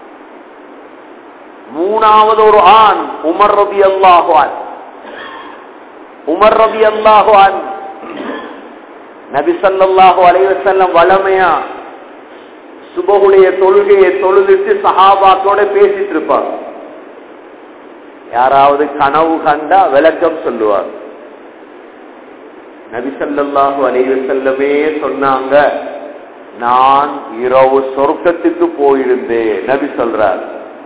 மூணாவது ஒரு ஆண் உமர் ரலியல்லாஹு அன்ஹு. உமர் ரலியல்லாஹு அன்ஹு நபி ஸல்லல்லாஹு அலைஹி வஸல்லம் வளமையா சுபஹுடைய தொழுகையை தொழுதுட்டு சஹாபாக்களோட பேசிட்டு இருப்பார். யாராவது கனவு கண்டா விளக்கம் சொல்லுவார். நபி ஸல்லல்லாஹு அலைஹி வஸல்லமே சொன்னாங்க, நான் இரவு சொர்க்கத்துக்கு போயிருந்தேன். நபி சொல்றார்,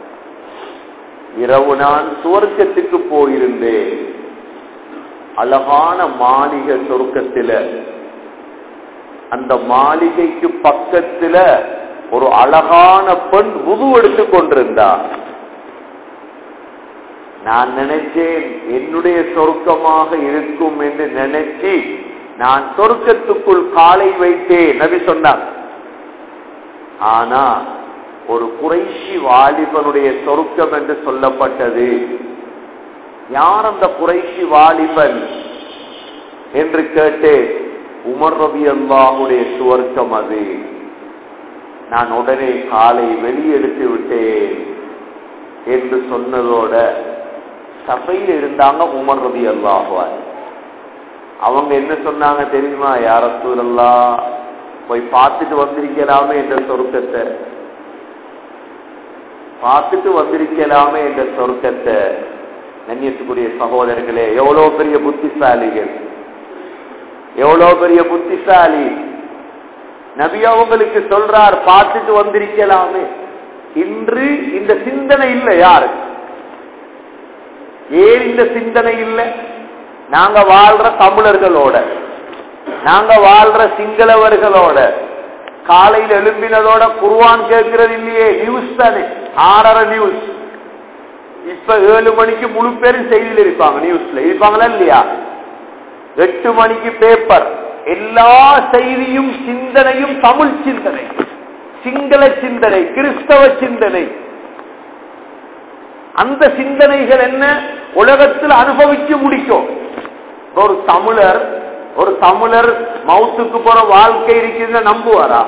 இரவு நான் சுவர்க்கத்துக்கு போயிருந்தேன். அழகான மாளிகை சொர்க்கத்தில, அந்த மாளிகைக்கு பக்கத்துல ஒரு அழகான பெண் வுது எடுத்துக் கொண்டிருந்தார். நான் நினைச்சேன் என்னுடைய சொர்க்கமாக இருக்கும் என்று நினைச்சு நான் சொர்க்கத்துக்குள் காலை வைத்தேன். நபி சொன்னார். ஆனா ஒரு குறைஷி வாலிபனுடைய சொர்க்கம் என்று சொல்லப்பட்டது. யார் அந்த குறைஷி வாலிபன் என்று கேட்டேன். உமர் ரலியல்லாஹுடைய சுவர்க்கம் அது. நான் உடனே காலை வெளியெடுத்து விட்டேன் என்று சொன்னதோட சபையில் இருந்தாங்க உமர் ரலியல்லாஹு அன்ஹு. அவங்க என்ன சொன்னாங்க தெரியுமா? யா ரசூலல்லாஹ், போய் பார்த்துட்டு வந்திருக்கலாமே என்ற சொர்க்கத்தை, பார்த்துட்டு வந்திருக்கலாமே என்ற சொர்க்கத்தை. கண்ணியத்துக்குரிய சகோதரர்களே, எவ்வளவு பெரிய புத்திசாலிகள், எவ்வளவு பெரிய புத்திசாலி. நபி அவங்களுக்கு சொல்றார், பார்த்துட்டு வந்திருக்கலாமே. இன்று இந்த சிந்தனை இல்லை. யாரு ஏன் இந்த சிந்தனை இல்லை? நாங்க வாழ்ற தமிழர்களோட, நாங்க வாழ்ற சிங்களவர்களோட காலையில் எழும்பினதோட குர்ஆன் கேட்கிறது இல்லையே. நியூஸ் தானே, ஆறரை நியூஸ். இப்ப ஏழு மணிக்கு முழு பேரும் செய்தியில் இருப்பாங்க, நியூஸ்ல இருப்பாங்களா இல்லையா? எட்டு மணிக்கு பேப்பர். எல்லா செய்தியும் சிந்தனையும் தமிழ் சிந்தனை, சிங்கள சிந்தனை, கிறிஸ்தவ சிந்தனை. அந்த சிந்தனைகள் என்ன உலகத்தில் அனுபவிச்சு முடிக்கும். ஒரு தமிழர் ஒரு தமிழர் மவுத்துக்கு போற வாழ்க்கை இருக்குன்னு நம்புவாரா?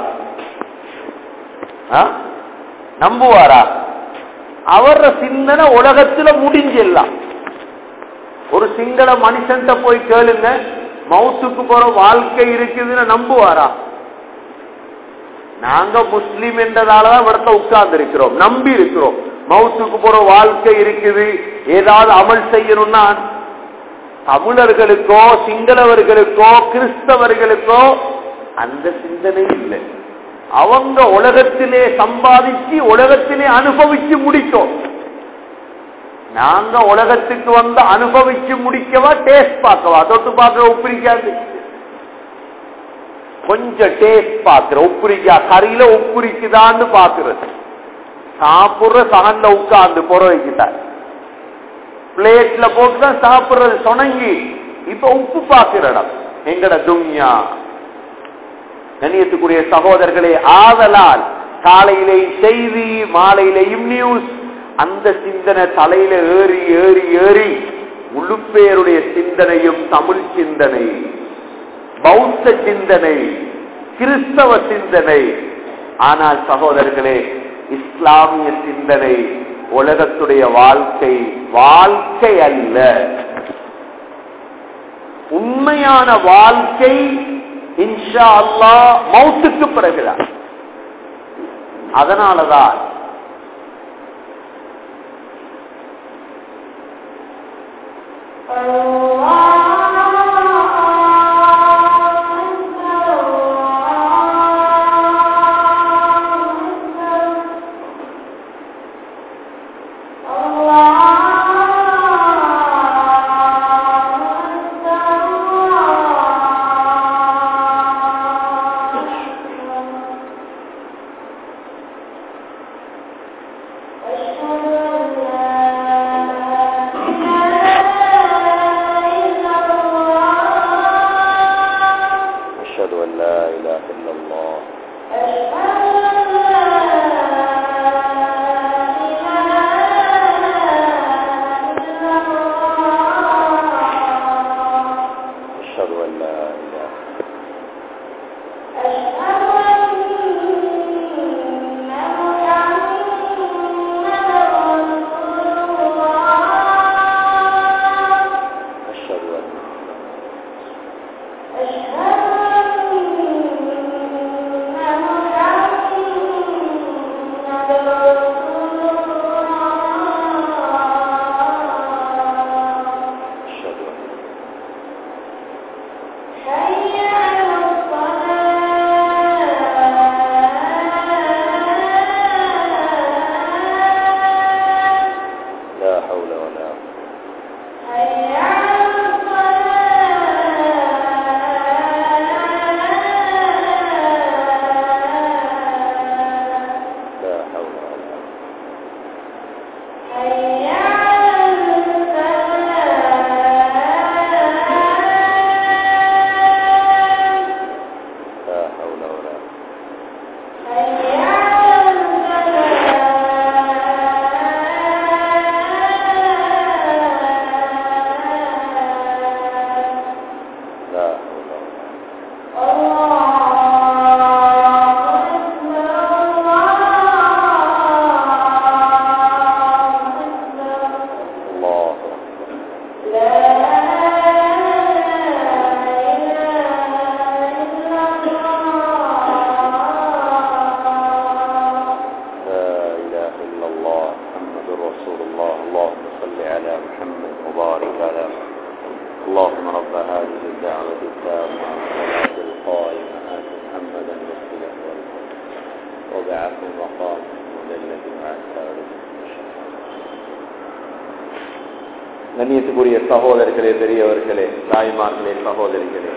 நம்புவாரா? அவர சிந்தனை உலகத்துல முடிஞ்செல்லாம். ஒரு சிங்கள மனுஷன் போய் கேளுங்க, மவுத்துக்கு போற வாழ்க்கை இருக்குதுன்னு நம்புவாரா? நாங்க முஸ்லீம் என்றதாலதான் இடத்த உட்கார்ந்து இருக்கிறோம், நம்பி இருக்கிறோம். மௌத்துக்கு போற வாழ்க்கை இருக்குது, ஏதாவது அமல் செய்யணும்னா தமிழர்களுக்கோ சிங்களவர்களுக்கோ கிறிஸ்தவர்களுக்கோ அந்த சிந்தனை இல்லை. அவங்க உலகத்திலே சம்பாதிச்சு உலகத்திலே அனுபவிச்சு முடிக்கும். நாங்க உலகத்துக்கு வந்து அனுபவிச்சு முடிக்கவா டேஸ்ட் பார்க்கவா? தொட்டு பார்க்க உப்பிரிக்காது, கொஞ்சம் டேஸ்ட் பார்க்கிற உப்புரிக்கா கறியில உப்புரிக்குதான்னு பாக்குறது. சாப்பிடுற சகன்ல உட்கார்ந்து பொற வைக்கிட்டார், பிளேட்ல போட்டுதான் சாப்பிடுறது சொனங்கி. இப்ப உப்பு பார்க்கிற இடம் எங்கட துன்யா. கண்ணியத்துக்குரிய சகோதரர்களே, ஆதலால் காலையிலே செய்தி மாலையிலேயும் நியூஸ், அந்த சிந்தனை தலையில ஏறி ஏறி ஏறி முழு பேருடைய சிந்தனையும் தமிழ் சிந்தனை, பௌத்த சிந்தனை, கிறிஸ்தவ சிந்தனை. ஆனால் சகோதரர்களே, இஸ்லாமிய சிந்தனை உலகத்துடைய வாழ்க்கை வாழ்க்கை அல்ல. உண்மையான வாழ்க்கை இன்ஷா அல்லாஹ் மௌத்துக்கு பிறகுதான். அதனாலதான் கண்ணியத்துக்குரிய சகோதரர்களே, பெரியவர்களே, தாய்மார்களே, சகோதரிகளே,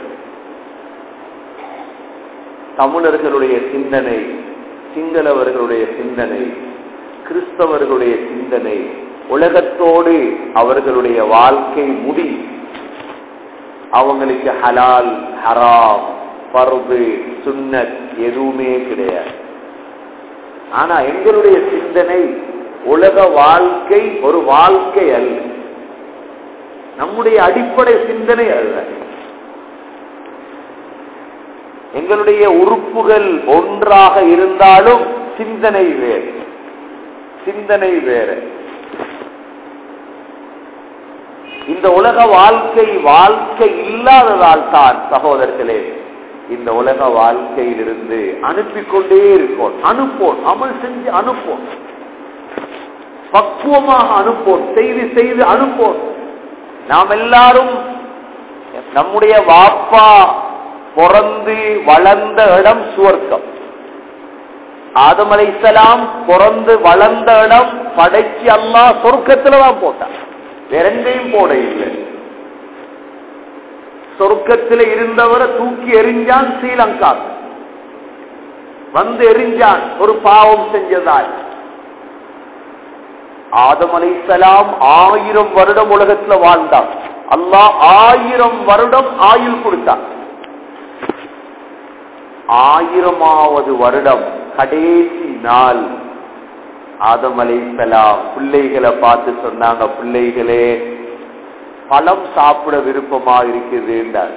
தமிழர்களுடைய சிந்தனை, சிங்களவர்களுடைய சிந்தனை, கிறிஸ்தவர்களுடைய சிந்தனை, உலகத்தோடு அவர்களுடைய வாழ்க்கை முடி. அவங்களுக்கு ஹலால் ஹராம் ஃபர்து சுன்னத் எதுவுமே கிடையாது. ஆனா எங்களுடைய சிந்தனை உலக வாழ்க்கை ஒரு வாழ்க்கை அல்ல. நம்முடைய அடிப்படை சிந்தனை அல்ல. எங்களுடைய உறுப்புகள் ஒன்றாக இருந்தாலும் சிந்தனை வேறு, சிந்தனை வேறு. இந்த உலக வாழ்க்கை வாழ்க்கை இல்லாததால் தான் சகோதரர்களே இந்த உலக வாழ்க்கையிலிருந்து அனுப்பிக்கொண்டே இருக்கோம். அனுப்போம், அமல் செஞ்சு அனுப்போம். பக்குவமாக அனுப்போம், செய்து செய்து அனுப்போம். நாம் எல்லாரும் நம்முடைய வாப்பா பிறந்து வளர்ந்த இடம் சுவர்க்கம். ஆதம் அலைஹிஸ்ஸலாம் பிறந்து வளர்ந்த இடம் படைச்சு அல்லாஹ் சொர்க்கத்துலதான் போட்டான், வேற எங்கேயும் போட இல்லை. சொர்க்கத்தில் இருந்தவரை தூக்கி எறிஞ்சான், ஸ்ரீலங்கா வந்து எறிஞ்சான் ஒரு பாவம் செஞ்சதால். ஆதம் அலைஹிஸ்ஸலாம் ஆயிரம் வருடம் உலகத்துல வாழ்ந்தான். அல்லாஹ் ஆயிரம் வருடம் ஆயுள் கொடுத்தான். ஆயிரமாவது வருடம் கடைசி நாள் ஆதம் அலைஹிஸ்ஸலாம் பிள்ளைகளை பார்த்து சொன்னாங்க, பிள்ளைகளே பழம் சாப்பிட விருப்பமா இருக்குது என்றார்.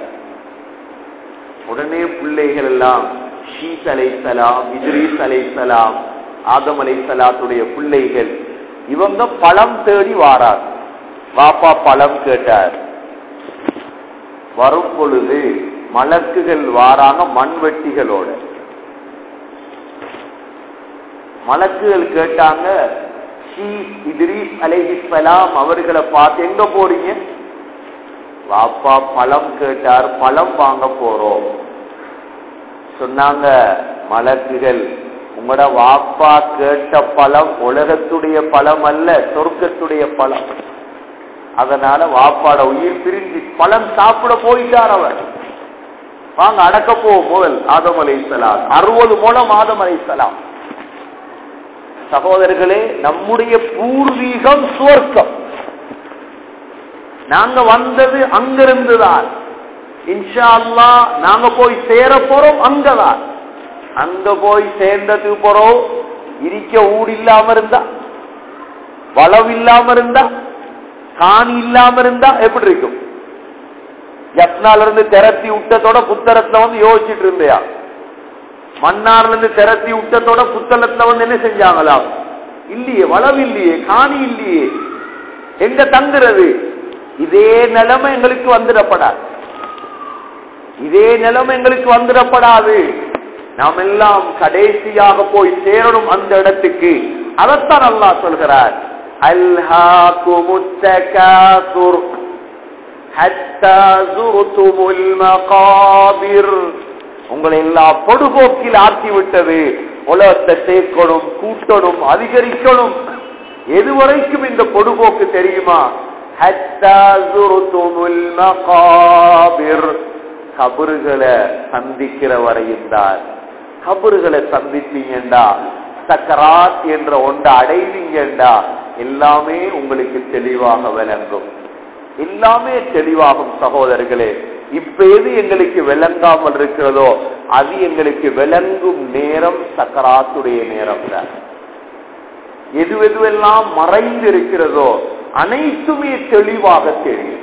உடனே பிள்ளைகள் எல்லாம் ஷீஸ் அலைஹிஸ்ஸலாம், இத்ரீஸ் அலைஹிஸ்ஸலாம், ஆதம் அலைஹிஸ்ஸலாத்துடைய பிள்ளைகள் இவங்க பழம் தேடி வாரார். வாப்பா பழம் கேட்டார். வரும் பொழுது மலக்குகள் வாராங்க மண்வெட்டிகளோட. மலக்குகள் கேட்டாங்க, ஷீஸ் இத்ரீஸ் அலைஹிஸ்ஸலாம் அவர்களை பார்த்து எங்க போறீங்க? வாப்பா பழம் கேட்டார், பழம் வாங்க போறோம் சொன்னாங்க. மலக்குகள், உங்களோட வாப்பா கேட்ட பழம் உலகத்துடைய பழம் அல்ல, சொர்க்கத்துடைய பழம். அதனால வாப்பாட உயிர் பிரிஞ்சு பழம் சாப்பிட போயிட்டார் அவர். வாங்க அடக்க போவோம் முதல் ஆதம் அலைஹிஸ்ஸலாம். அறுபது மூலம் ஆதம் அலைஹிஸ்ஸலாம். சகோதரர்களே, நம்முடைய பூர்வீகம் சுவர்க்கம். நாங்க வந்தது அங்கிருந்துதான். இன்ஷா அல்லாஹ் நாங்க போய் சேர போறோம் அங்கதான். அங்க போய் சேர்ந்ததுக்கு போறோம். இருக்க ஊடு இல்லாம இருந்தா, வளவு இல்லாம இருந்தா, காணி இல்லாம இருந்தா எப்படி இருக்கும்? யத்னால இருந்து திரத்தி விட்டத்தோட புத்தரத்துல வந்து யோசிச்சுட்டு இருந்தியா? மன்னார்ல இருந்து திரத்தி விட்டத்தோட புத்தளத்துல வந்து என்ன செஞ்சாங்களா? இல்லையே, வளவு இல்லையே, காணி இல்லையே, எங்க தங்குறது? இதே நிலைமை எங்களுக்கு வந்துடப்படாது. இதே நிலைமை எங்களுக்கு வந்துடப்படாது. நாம் எல்லாம் கடைசியாக போய் சேரணும் அந்த இடத்துக்கு. அதைத்தான் அல்லாஹ் சொல்கிறார், அல்ஹாகுமுத் தகாசுர் ஹத்தா ஸுர்துமுல் மகாபிர். உங்களை எல்லா பொடுபோக்கில் ஆக்கி விட்டது. உலகத்தை சேர்க்கணும், கூட்டணும், அதிகரிக்கணும். எதுவரைக்கும் இந்த பொடுபோக்கு தெரியுமா? ஹத்தா ஸுர்துமுல் மகாபிர். கபறுகளை சந்திக்கிற வரையும் தான். கபறுகளை சந்திப்பீங்கண்டா, சக்கராத் என்ற ஒன்றை அடைவீங்கண்டா, எல்லாமே உங்களுக்கு தெளிவாக விளங்கும். எல்லாமே தெளிவாகும் சகோதரர்களே. இப்ப எது எங்களுக்கு விளங்காமல் இருக்கிறதோ அது எங்களுக்கு விளங்கும் நேரம் சக்கராத்துடைய நேரம் தான். எது எதுவெல்லாம் மறைந்து இருக்கிறதோ அனைத்துமே தெளிவாக தெரியும்.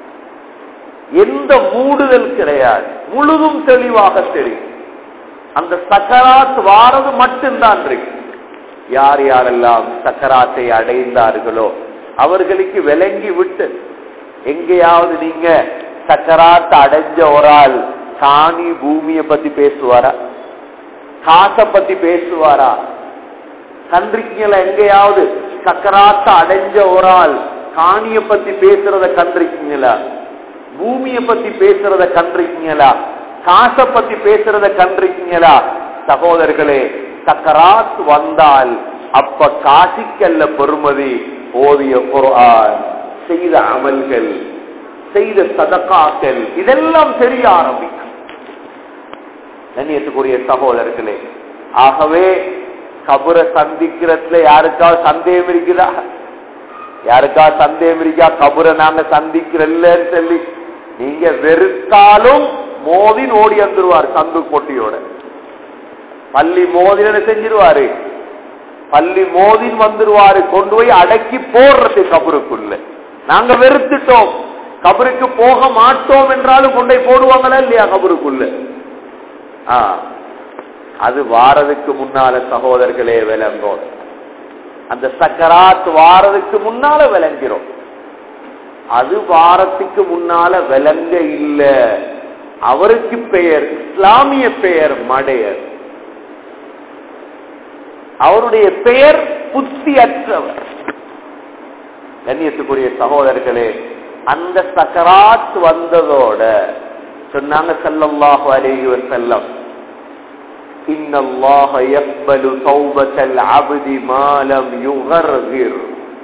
எந்த மூடுதல் கிடையாது, முழுதும் தெளிவாக தெரியும். அந்த சக்கராத் வாரது மட்டும்தான் இருக்கு. யார் யாரெல்லாம் சக்கராத்தை அடைந்தார்களோ அவர்களுக்கு விளங்கி விட்டு, எங்கேயாவது நீங்க சக்கராத்தை அடைஞ்ச ஒரு ஆள் காணி பூமியை பத்தி பேசுவாரா? காசை பத்தி பேசுவாரா? கண்டிருக்கீங்களா? எங்கேயாவது சக்கராத்தை அடைஞ்ச ஒரு ஆள் காணிய பத்தி பேசுறத கண்டிருக்கீங்களா? பூமியை பத்தி பேசுறத கண்டிருக்கீங்களா? காசை பத்தி பேசுறத கண்டிருக்கீங்களா? சகோதரர்களே, சக்கராத் வந்தால் அப்ப காசிக்கல்ல பெருமதி ஓதிய குர்ஆன், செய்த அமல்கள், செய்த சதகாக்கள், இதெல்லாம் தெரிய ஆரம்பிக்கும். கண்ணியத்துக்குரிய சகோதரர்களே, ஆகவே கபரை சந்திக்கிறதுல யாருக்காவது சந்தேகம் இருக்குதா? யாருக்காவது சந்தேகம் இருக்கா? கபரை நாங்க சந்திக்கிறல்லன்னு சொல்லி நீங்க வெறுத்தாலும் மோதின் ஓடி வந்துருவார். சந்து பொட்டியோட பள்ளி மோதின செஞ்சிருவாரு. பள்ளி மோதின் வந்துருவாரு. கொண்டு போய் அடக்கி போடுறது கபருக்குள்ள. நாங்க வெறுத்துட்டோம், கபருக்கு போக மாட்டோம் என்றாலும் கொண்டை போடுவாங்களா இல்லையா கபருக்குள்ள? ஆஹ் அது வாரதுக்கு முன்னால சகோதரர்களே விளங்கும். அந்த சக்கராத் வாரதுக்கு முன்னால விளங்கிறோம். அது வாரத்துக்கு முன்னால விளங்க இல்ல. அவருக்கு பெயர், இஸ்லாமிய பெயர் மடையர். அவருடைய பெயர் புத்தியற்றவர். கண்ணியத்துக்குரிய சகோதரர்களே, அந்த சக்கராத் வந்ததோட சொன்னாங்க ஸல்லல்லாஹு அலைஹி வஸல்லம், இன்னல்லாஹ யக்பலு தௌபத்தல் அப்தி மா லம் யுகர்கிர்.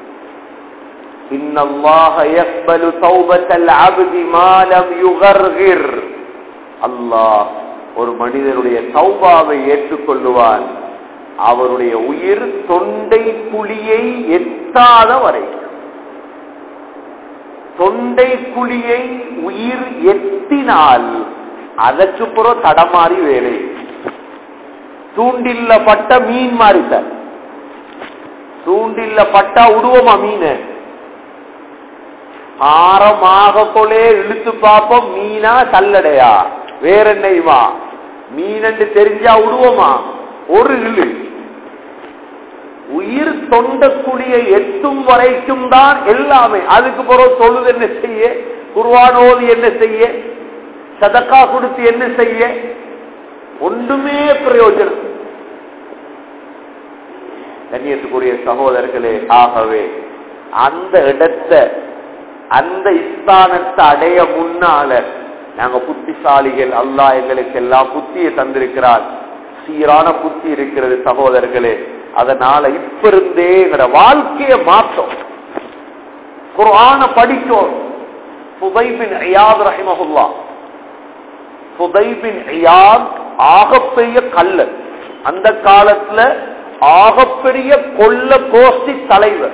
இன்னல்லாஹ யக்பலு தௌபத்தல் அப்தி மா லம் யுகர்கிர். அல்லாஹ் ஒரு மனிதனுடைய தௌபாவை ஏற்றுக்கொள்ளுவான் அவருடைய உயிர் தொண்டை குழியை எட்டாத வரை. தொண்டை குழியை உயிர் எட்டினால் அதற்கு புற தடமாறி வேலை. தூண்டில்ல பட்ட மீன் மாறித்த தூண்டில்ல பட்டா உருவமா மீன் ஆரமாக கொலே இழுத்து பார்ப்போம். மீனா சல்லடையா வேற என்னையுமா மீன் என்று தெரிஞ்சா உருவமா ஒரு இழு. உயிர் தொண்ட குழியை எட்டும் வரைக்கும் தான் எல்லாமே. அதுக்கு பிறகு தொழுது என்ன செய்ய, குர்ஆன் ஓதி என்ன செய்ய, சதக்கா கொடுத்து என்ன செய்ய, ஒன்றுமே பிரயோஜனம். கண்ணியத்துக்குரிய சகோதரர்களே, ஆகவே அந்த இடத்தை அந்த ஸ்தானத்தை அடைய முன்னால நாங்க புத்திசாலிகள். அல்லாஹ் எங்களுக்கு எல்லாம் புத்தியை தந்திருக்கிறார், சீரான புத்தி இருக்கிறது சகோதரர்களே. அதனால இப்ப இருந்தே எங்களோட வாழ்க்கைய மாற்றோம், குர்ஆன படிக்கும். ஃபுதைல் பின் இயாத் ரஹிமஹுல்லாஹ், ஃபுதைல் பின் இயாத் ஆகப்பெரிய கள்ளன், அந்த காலத்துல ஆகப்பெரிய கொள்ள கோஷ்டி தலைவர்.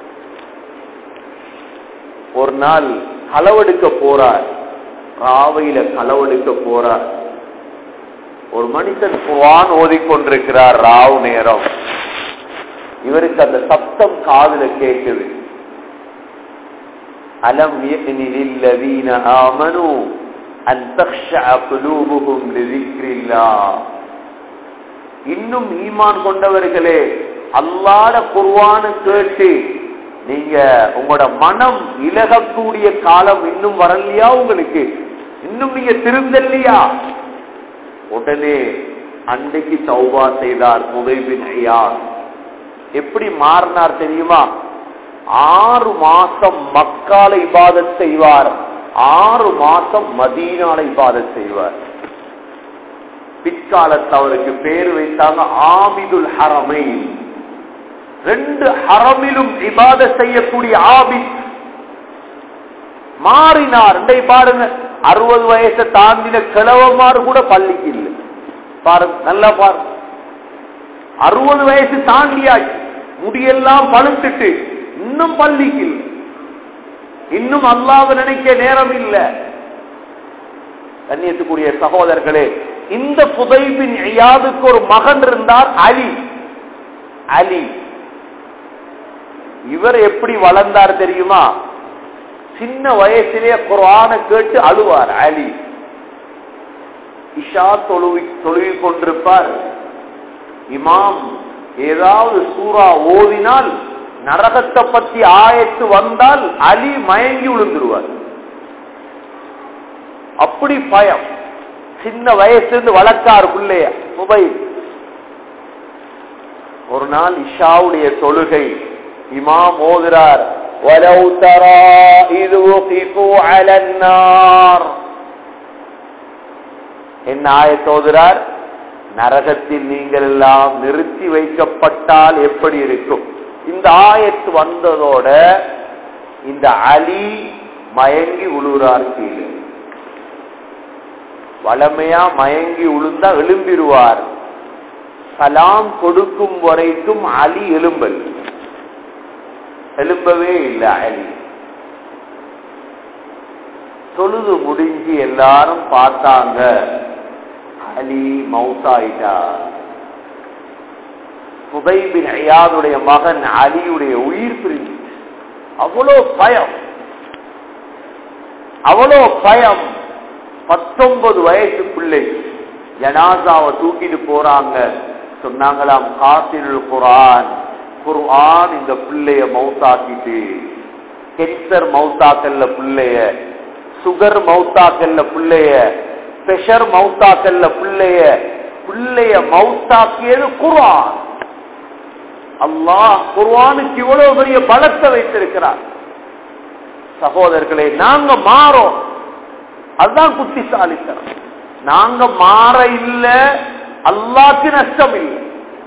ஒரு நாள் களவெடுக்க போறார், ராவையில களவெடுக்க போறார். ஒரு மனிதன் குர்ஆன் ஓதிக்கொண்டிருக்கிறார் ராவ் நேரம். இவருக்கு அந்த சப்தம் காதுல கேட்குது. அலம் யக்னி லில்லதீன ஆமனூ அன் தக்ஷஅ குலூபுஹும் லிذிக்ரில்லாஹ். இன்னும் ஈமான் கொண்டவர்களே, அல்லாஹ்வுடைய குர்ஆனை கேட்டு நீங்க உங்களோட மனம் இலகக்கூடிய காலம் இன்னும் வரலையா? உங்களுக்கு இன்னும் நீங்க திருந்தலையா? உடனே அன்றைக்கு தௌபா செய்தார் ஃபுதைல் பின் இயாத். எப்படி மாறினார் தெரியுமா? ஆறு மாசம் மக்கால இபாதத் செய்வார், ஆறு மாசம் மதீனால இபாதத் செய்வார். பிற்காலத்து அவருக்கு பேர் வைத்தாங்க ஆபிதுல் ஹரமைன். ரெண்டு ஹரமிலும் இபாதத் செய்யக்கூடிய ஆபித். மாறினார். பாருங்க, அறுபது வயசை தாண்டின கிழவமாறு கூட பள்ளிக்கு இல்லை. பாருங்க, நல்லா பாருங்க, அறுபது வயசு தாண்டியாச்சு, முடியெல்லாம் பழுத்துட்டு இன்னும் பள்ளிக்கு இல்லை. இன்னும் அல்லாஹ்வை நினைக்க நேரம் இல்லை. கண்ணியத்துக்குரிய சகோதரர்களே, இந்த ஃபுதைல் பின் இயாதுக்கு ஒரு மகன் இருந்தார், அலி. அலி இவர் எப்படி வளர்ந்தார் தெரியுமா? சின்ன வயசிலே குர்ஆனை கேட்டு அழுவார். அலி இஷா தொழுவி தொழுவி கொண்டிருப்பார். இமாம் ஏதாவது சூரா ஓதினால், நரகத்தை பத்தி ஆயத்து வந்தால் அலி மயங்கி விழுந்துருவார். அப்படி பயம். சின்ன வயசுல வளர்க்கார் பிள்ளைய ஃபுதைல். ஒரு நாள் இஷாவுடைய தொழுகை, இமாம் ஓதுறார், وَلَوْ تَرَى إِذْ وُقِفُوا عَلَى النَّارِ. என்ன ஆயத் ஓதுறார்? நரகத்தில் நீங்கள் எல்லாம் நிறுத்தி வைக்கப்பட்டால் எப்படி இருக்கும். இந்த ஆயத்து வந்ததோட இந்த அலி மயங்கி உழுறார் கீழே. வளமையா மயங்கி உளுந்தா எழும்பிடுவார். சலாம் கொடுக்கும் வரைக்கும் அலி எழும்பல் எழும்பவே இல்லை. அலி தொழுது முடிஞ்சு எல்லாரும் பார்த்தாங்க, அலி மௌத்தாயிட்டார். ஃபுதைல் பின் இயாதுடைய மகன் அலியுடைய உயிர் பிரிஞ்சு. அவ்வளோ பயம், அவ்வளோ பயம். பத்தொன்பது வயசு பிள்ளை ஜனாசாவை தூக்கிட்டு போறாங்க. சொன்னாங்களாம், காசில் குர்ஆன், குர்ஆன் இந்த பிள்ளைய மௌத்தாக்கிட்டு, கேன்சர் மௌத்தாக்கல்ல பிள்ளைய, சுகர் மௌத்தாக்கல்ல பிள்ளைய, பிரஷர் மௌத்தாக்கல்ல பிள்ளைய, பிள்ளைய மௌத்தாக்கியது குர்ஆன். அல்லாஹ் குர்ஆனுக்கு இவ்வளவு பெரிய பலத்தை வைத்திருக்கிறார். சகோதரர்களே, நாங்க மாறோம். அதுதான் புத்திசாலித்தனம். நாங்க மாற இல்ல, அல்லாஹ்க்கு நஷ்டம் இல்லை.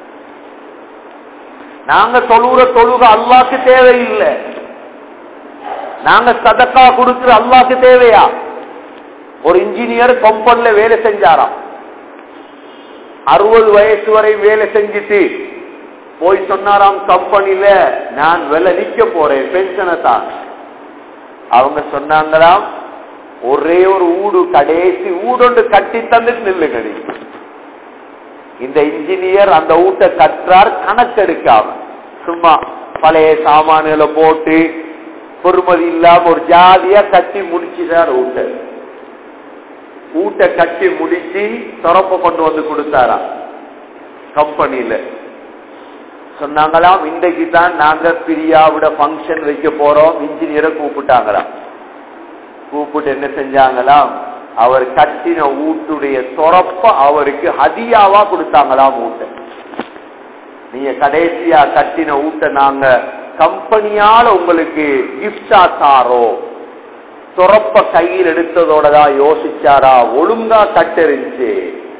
நாங்க தொழுற தொழுக அல்லாஹ்க்கு தேவையில்லை. நாங்க சதக்கா கொடுக்கிற அல்லாஹ்க்கு தேவையா? ஒரு இன்ஜினியர் கம்பெனில வேலை செஞ்சாராம். அறுபது வயசு வரை வேலை செஞ்சுட்டு போய் சொன்னாராம் கம்பெனில, நான் வேலை நிக்க போறேன், பென்ஷனை தான். அவங்க சொன்னாங்களாம், ஒரே ஒரு ஊடு கடைசி ஊடொன்று கட்டி தந்துட்டு நில்லுங்கடி. இந்த இன்ஜினியர் அந்த ஊட்ட கற்றார், கணக்கெடுக்காம சும்மா பழைய சாமான்களை போட்டு பொறுமதி இல்லாம ஒரு ஜாதியா கட்டி முடிச்சுட்டார். ஊட்ட ஊட்ட கட்டி முடிச்சு திறப்ப கொண்டு வந்து கொடுத்தாராம் கம்பெனியில. சொன்னாங்களாம், இன்றைக்கு தான் நாங்க பிரியாவிட பங்கன் வைக்க போறோம். இன்ஜினியரை கூப்பிட்டாங்களாம். கூப்பிட்டு என்ன செஞ்சாங்களாம், அவர் கட்டின ஊட்டுடைய தொரப்ப அவருக்கு ஹதியாவா கொடுத்தாங்களாம். ஊட்ட நீங்க கடைசியா கட்டின ஊட்ட நாங்க கம்பெனியால உங்களுக்கு கிஃப்டா தாரோ. தொரப்ப கையில் எடுத்ததோடதான் யோசிச்சாரா, ஒழுங்கா கட்டெறிஞ்சு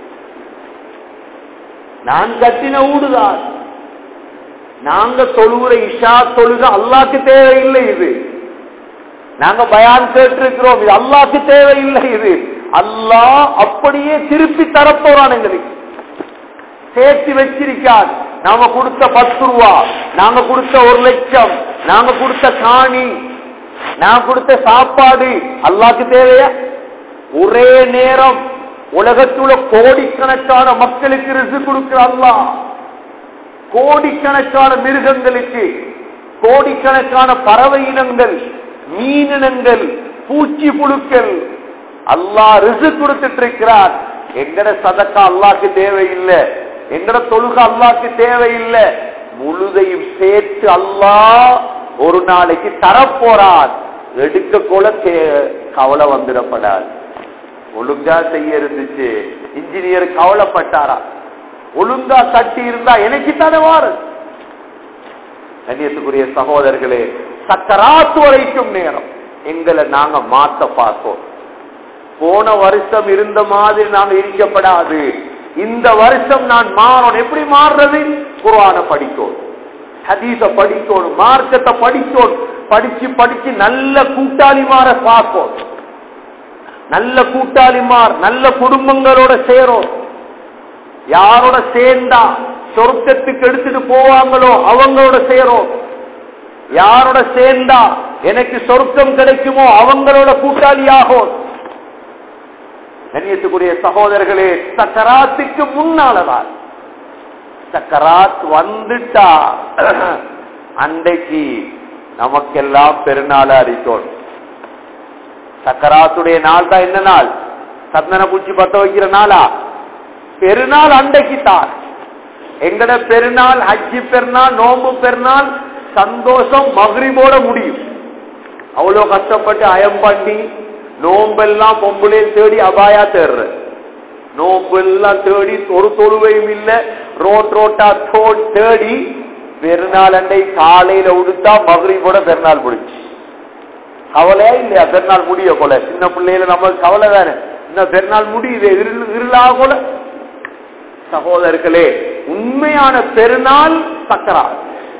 நான் கட்டின ஊடுதான். நாங்க தொழுகிற இஷா தொழுக அல்லாஹ்க்கு தேவையில்லை. இது நாங்க பயான் கேட்டிருக்கிறோம், இது அல்லாஹ்க்கு தேவையில்லை. இது அல்லாஹ் அப்படியே திருப்பி தரப்போறான். எங்களுக்கு சேர்த்து வச்சிருக்கார். நாம கொடுத்த பத்து ரூபா, நாங்க கொடுத்த ஒரு லட்சம், நாங்க கொடுத்த காணி, நான் கொடுத்த சாப்பாடு அல்லாஹ்க்கு தேவையா? ஒரே நேரம் உலகத்துல கோடிக்கணக்கான மக்களுக்கு ரிஸ்க் கொடுக்கிற அல்லாஹ், கோடிக்கணக்கான மிருகங்களுக்கு, கோடிக்கணக்கான பறவை இனங்கள், மீனினங்கள், பூச்சி புழுக்கள் அல்லாஹ் ரிஸ்க் கொடுத்துட்டு இருக்கிறார். எங்கட சதக்கா அல்லாஹ்க்கு தேவையில்லை, எங்கட தொழுக அல்லாஹ்க்கு தேவையில்லை. முழுதையும் சேர்த்து அல்லாஹ் ஒரு நாளைக்கு தரப்போறார். எடுக்க கூட கவலை வந்துடப்படாது. ஒழுங்கா செய்ய இருந்துச்சு. இன்ஜினியர் கவலைப்பட்டாரா, ஒழுங்கா கட்டி இருந்தா எனக்கு தானே வாரு. கண்ணியத்துக்குரிய சகோதரர்களே, சக்கராத்து வரைக்கும் நேரம் எங்களை நாங்க மாத்த பார்த்தோம். போன வருஷம் இருந்த மாதிரி நாங்க இருக்கப்படாது. இந்த வருஷம் நான் மாறணும். எப்படி மாறுறது? குர்ஆன படிக்கணும், ஹதீஸ படிக்கணும், மார்க்கத்தை படிக்கணும். படிச்சு படிச்சு நல்ல கூட்டாளிமார பார்ப்போம். நல்ல கூட்டாளிமார், நல்ல குடும்பங்களோட சேரும். யாரோட சேர்ந்தா சொர்க்கத்துக்கு எடுத்துட்டு போவாங்களோ அவங்களோட சேரும். யாரோட சேர்ந்தா எனக்கு சொர்க்கம் கிடைக்குமோ அவங்களோட கூட்டாளியாகும். கண்ணியத்துக்குரிய சகோதரர்களே, சக்கராத்துக்கு முன்னாலதான், சக்கராத் வந்துட்டா அன்றைக்கு நமக்கெல்லாம் பெருநாளா அறிக்கோம். சக்கராத்துடைய நாள் தான் என்ன நாள்? சந்தன பூச்சி பத்த வைக்கிற நாளா? பெருநாள் அன்றைக்கு தான். எங்கட பெருநாள், ஹஜ்ஜி பெருநாள், நோம்பு பெருநாள் சந்தோஷம் மக்ரிபோட முடியும். அவ்வளவு கஷ்டப்பட்டு அயம் பண்ணி நோம்பெல்லாம் பொம்பளையும் தேடி அபாயா தேடுற, நோம்பு எல்லாம் தேடி ஒரு தொழுவையும் இல்ல, ரோட் ரோட்டா தேடி பெருநாள் அண்டை காலையில உடுத்தா மக்ரிபோட பெருநாள் முடிச்சு. கவலையா இல்லையா? பெருநாள் முடிய போல சின்ன பிள்ளையில நமக்கு கவலை தானே, இந்த பெருநாள் முடியுது இருளா போல. சகோதரர்களே, உண்மையான பெருநாள் சக்கராத்.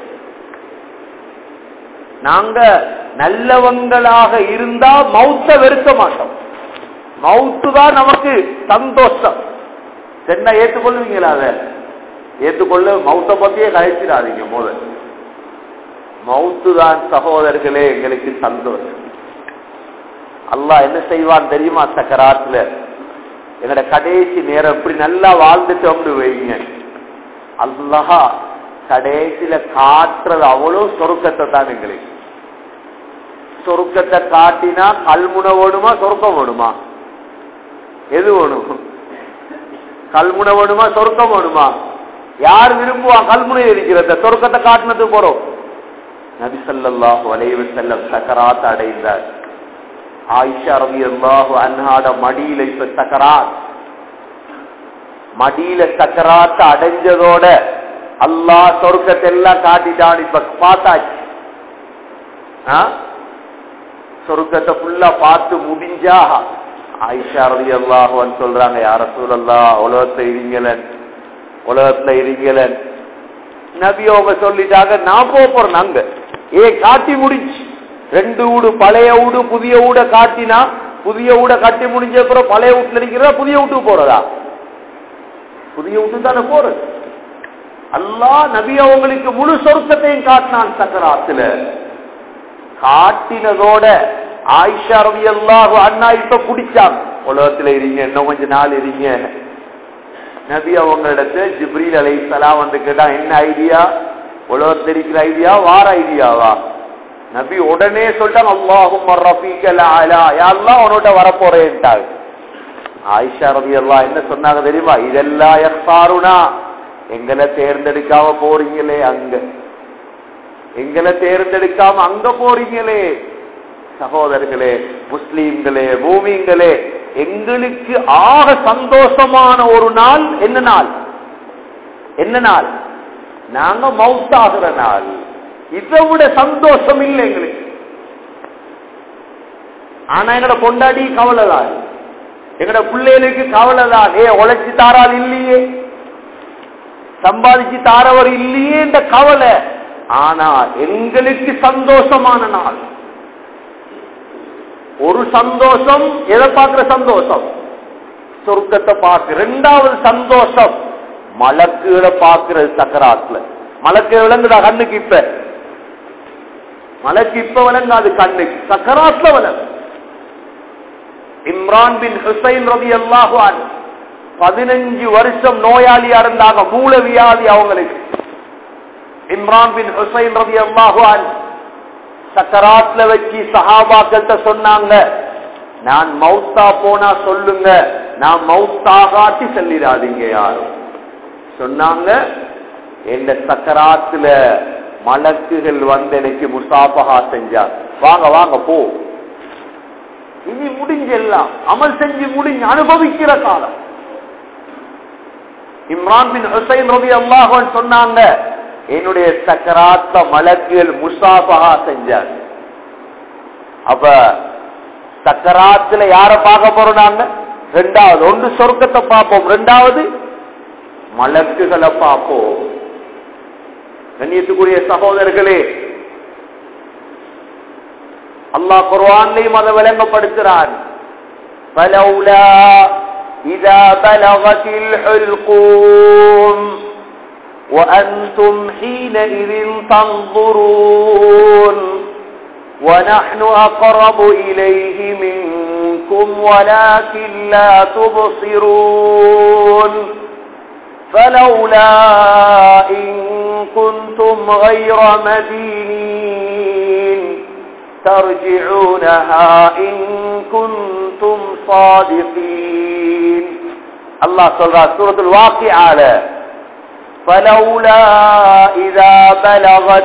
நாங்க நல்லவங்களாக இருந்தா மௌத்த வெறுக்க மாட்டோம். மௌத்து தான் நமக்கு சந்தோஷம். என்ன ஏற்றுக்கொள்வீங்களா? அதை ஏற்றுக்கொள்ள மௌத்த பத்தியே கழிச்சிடாதீங்க. முதல் மௌத்து தான் சகோதரர்களே எங்களுக்கு சந்தோஷம். அல்லாஹ் என்ன செய்வான் தெரியுமா? சக்கராத்துல எங்கட கடைசி நேரம் இப்படி நல்லா வாழ்ந்துட்டோம்னு வைங்க, அல்லாஹ் கடைசியில காட்டுறது அவ்வளவு சொருக்கத்தை தான் எங்களுக்கு. சொருக்கத்தை காட்டினா கல்முனை வேணுமா சொருக்கம் வேணுமா? எது வேணும்? கல்முனை வேணுமா சொருக்கம் வேணுமா? யார் விரும்புவா கல்முனை இருக்கிறத? சொருக்கத்தை காட்டினது போறோம். நபி ஸல்லல்லாஹு அலைஹி வஸல்லம் சக்கராத் அடைந்தார். ஆயிஷா ரலியல்லாஹு அன்ஹாட மடியில இப்ப சக்கராத், மடியில சக்கராத்த அடைஞ்சதோட அல்லாஹ் சொர்க்கத்தை எல்லாம் காட்டிட்டான். இப்ப பார்த்தாச்சு. சொர்க்கத்தை ஃபுல்லா பார்த்து முடிஞ்சா ஆயிஷா ரலியல்லாஹு அன்ஹா சொல்றாங்க, யா ரசூலல்லாஹ், உலகத்துல இருங்கலன் உலகத்துல இருங்கலன் நபி அவங்க சொல்லிட்டாங்க, நான் போக போறேன் அங்க. ஏ காட்டி முடிச்சு ரெண்டு வீடு, பழைய வீடு புதிய வீட காட்டினா, புதிய வீட காட்டி முடிஞ்ச அப்புறம் பழைய வீட்டுல இருக்கிறதா புதிய வீட்டுக்கு போறதா? புதிய வீட்டு தானே போறது. அல்லாஹ் நபி அவங்களுக்கு முழு சொர்க்கத்தையும் காட்டினான் சக்கராத்துல. காட்டினதோட ஆயிஷா ரலியல்லாஹு அன்ஹா இப்ப குடிச்சாங்க, உலகத்துல இருங்க, இன்னும் கொஞ்ச நாள் இருங்க. நபி அவங்களிடத்துல ஜிப்ரீல் அலைஹிஸ்ஸலாம் வந்து கேட்டா, என்ன ஐடியா? உலகத்துல இருக்கிற ஐடியா வார ஐடியாவா? நபி உடனே சொல்லிட்டாங்க, அல்லாஹும்ம ரஃபீகல் அலா, யா அல்லாஹ் உன்னோட வரப்போறேன்ட்டாங்க. ஆயிஷா ரலியல்லாஹு என்ன சொன்னாங்க தெரியுமா? இதெல்லாம் யஃபாருனா, எங்களை தேர்ந்தெடுக்காம போறீங்களே அங்க, எங்களை தேர்ந்தெடுக்காம அங்க போறீங்களே. சகோதரர்களே, முஸ்லீம்களே, மூமின்களே, எங்களுக்கு ஆக சந்தோஷமான ஒரு நாள் என்ன நாள்? என்ன நாள்? நாங்க மௌத்தாகிற நாள். இதை விட சந்தோஷம் இல்லை எங்களுக்கு. ஆனா எங்கட கொண்டாடி கவலைதான், எங்கட பிள்ளைகளுக்கு கவலைதான். ஏ உழைச்சி தாரால் இல்லையே, சம்பாதிச்சு தாரவர் இல்லையே என்ற கவலை. ஆனா எங்களுக்கு சந்தோஷமான நாள். ஒரு சந்தோஷம் எதை பார்க்கிற சந்தோஷம்? சொர்க்கத்தை பார்க்க. இரண்டாவது சந்தோஷம் மலக்குகளை பார்க்கிறது சக்கராத்துல. மலக்கு விளங்குதா கண்ணுக்கு? இப்ப மலக்கு இப்ப விளங்காது கண்ணுக்கு, சக்கராத்துல விளங்கு. இம்ரான் பின் ஹுசைன் ரலியல்லாஹு அன்ஹு பதினஞ்சு வருஷம் நோயாளியா இருந்தாங்க, மூல வியாதி அவங்களுக்கு. இம்ரான் பின் ஹுசைன் ரலியல்லாஹு அன்ஹு சக்கராத்ல வச்சு சஹாபாக்கள்கிட்ட சொன்னாங்க, நான் மௌத்தா போனா சொல்லுங்க, நான் மௌத்தாகாட்டி சொல்லிடாதீங்க யாரும். சொன்னாங்க, எந்த சக்கராத்துல மலக்குகள் வந்து எனக்கு முசாபஹா செஞ்சா, வாங்க வாங்க போ, இனி முடிஞ்செல்லாம் அமல் செஞ்சு முடிஞ்சு அனுபவிக்கிற காலம். இம்ரான் பின் ஹுசைன் ரலியல்லாஹு அன்ஹு சொன்னாங்க, என்னுடைய சக்கராத்த மலக்குகள் முசாபஹா செஞ்சாங்க. அப்ப சக்கராத்துல யார பார்க்க போறோம் நாங்க? ரெண்டாவது, ஒன்று சொர்க்கத்தை பார்ப்போம், ரெண்டாவது மலக்குகளை பார்ப்போம். கண்ணியத்துக்குரிய சகோதரர்களே, அல்லாஹ் குர்ஆன்லயும் அதை விளங்கப்படுத்துறான். ஃபலௌலா இதா பலகத்தில் ஹுல்கூம் وأنتم حينئذ تنظرون ونحن أقرب إليه منكم ولكن لا تبصرون فلولا إن كنتم غير مدينين ترجعونها إن كنتم صادقين. الله சொல்றார் சூரத்துல் வாக்கிஆல, فلولا إذا بلغت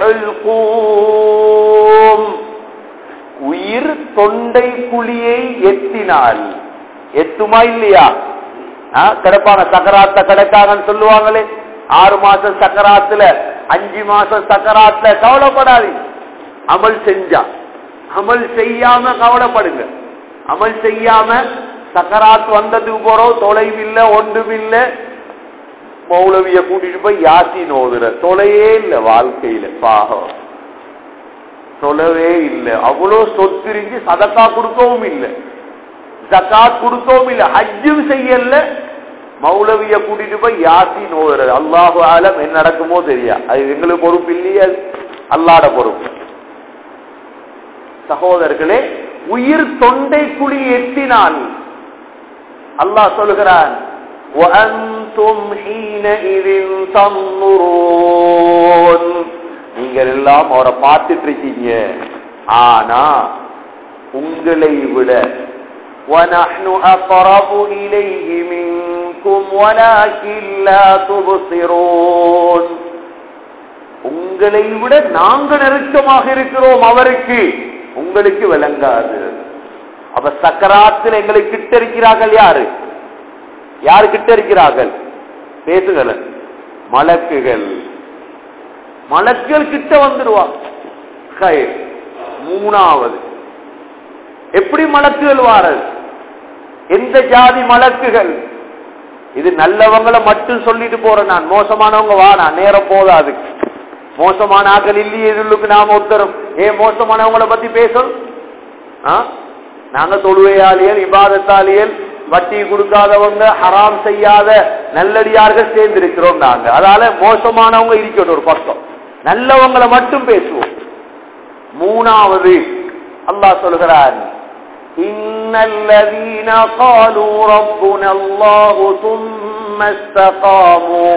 الحلقوم, உயிர் தொண்டை குழியை எத்தினால். எத்துமா இல்லையா? கிடப்பாங்க சக்கராத்த கிடக்காங்கன்னு சொல்லுவாங்களே, ஆறு மாசம் சக்கராத்துல, அஞ்சு மாசம் சக்கராத்துல. கவலைப்படாது, அமல் செஞ்சா. அமல் செய்யாம கவலைப்படுங்க. அமல் செய்யாம சக்கராத் வந்ததுக்கு போறோம், தொலைவில்ல ஒன்றுமில்ல, மௌலவிய கூட்டிட்டு போய் யாசின் ஓதுற, தொலையே இல்ல வாழ்க்கையில. பாகம் தொலைவே இல்லை. அவ்வளவு சொத்திரிஞ்சு சதக்கா கொடுக்கவும் இல்லை, ஜகாத் கொடுக்கவும் இல்லை, ஹஜ்ஜும் செய்யல, மௌலவிய கூட்டிட்டு போய் யாசின் ஓதுறது. அல்லாஹு ஆலம் என்ன நடக்குமோ தெரியா, அது எங்களுக்கு பொறுப்பு இல்லையே, அல்லாட பொறுப்பு. சகோதரர்களே, உயிர் தொண்டை குழி எட்டினால் அல்லாஹ் சொல்கிறான், وَأَنْتُمْ حِينَئِذٍ تَنْظُرُونَ, நீங்கள் எல்லாம் அவரை பார்த்துட்டு இருக்கீங்க. ஆனா உங்களை விட وَنَحْنُ أَقْرَبُ إِلَيْهِ مِنْكُمْ وَلَكِنْ لَا تُبْصِرُونَ, உங்களை விட நாங்கள் நெருக்கமாக இருக்கிறோம் அவருக்கு, உங்களுக்கு விளங்காது. அப்ப சக்கராத்தில் எங்களை கிட்ட இருக்கிறார்கள் யாரு? யாரு கிட்ட இருக்கிறார்கள்? பேசுகள், மலக்குகள். மலக்குகள் கிட்ட வந்துடுவாங்க. மூணாவது எப்படி மலக்குகள் வாரது? எந்த ஜாதி மலக்குகள்? இது நல்லவங்களை மட்டும் சொல்லிட்டு போறேன் நான். மோசமானவங்க வானா நேரம் போதாது. மோசமான ஆக்கள் இல்லையே இதுக்கு நாம உத்தரம் ஏன் மோசமானவங்களை பத்தி பேசணும்? நாங்க தொழுவையாளியல், இபாதத்தாளியல், வட்டி கொடுக்காதவங்க, ஹராம் செய்யாத நல்லடியார்கள் சேர்ந்து இருக்கிறோம் நாங்க. அதனால மோசமானவங்க இருக்கட்டும் ஒரு பக்கம், நல்லவங்களை மட்டும் பேசுவோம். மூணாவது அல்லாஹ் சொல்கிறார், இன்னல்லதீன காலூ ரப்புனல்லாஹு ثم استقاموا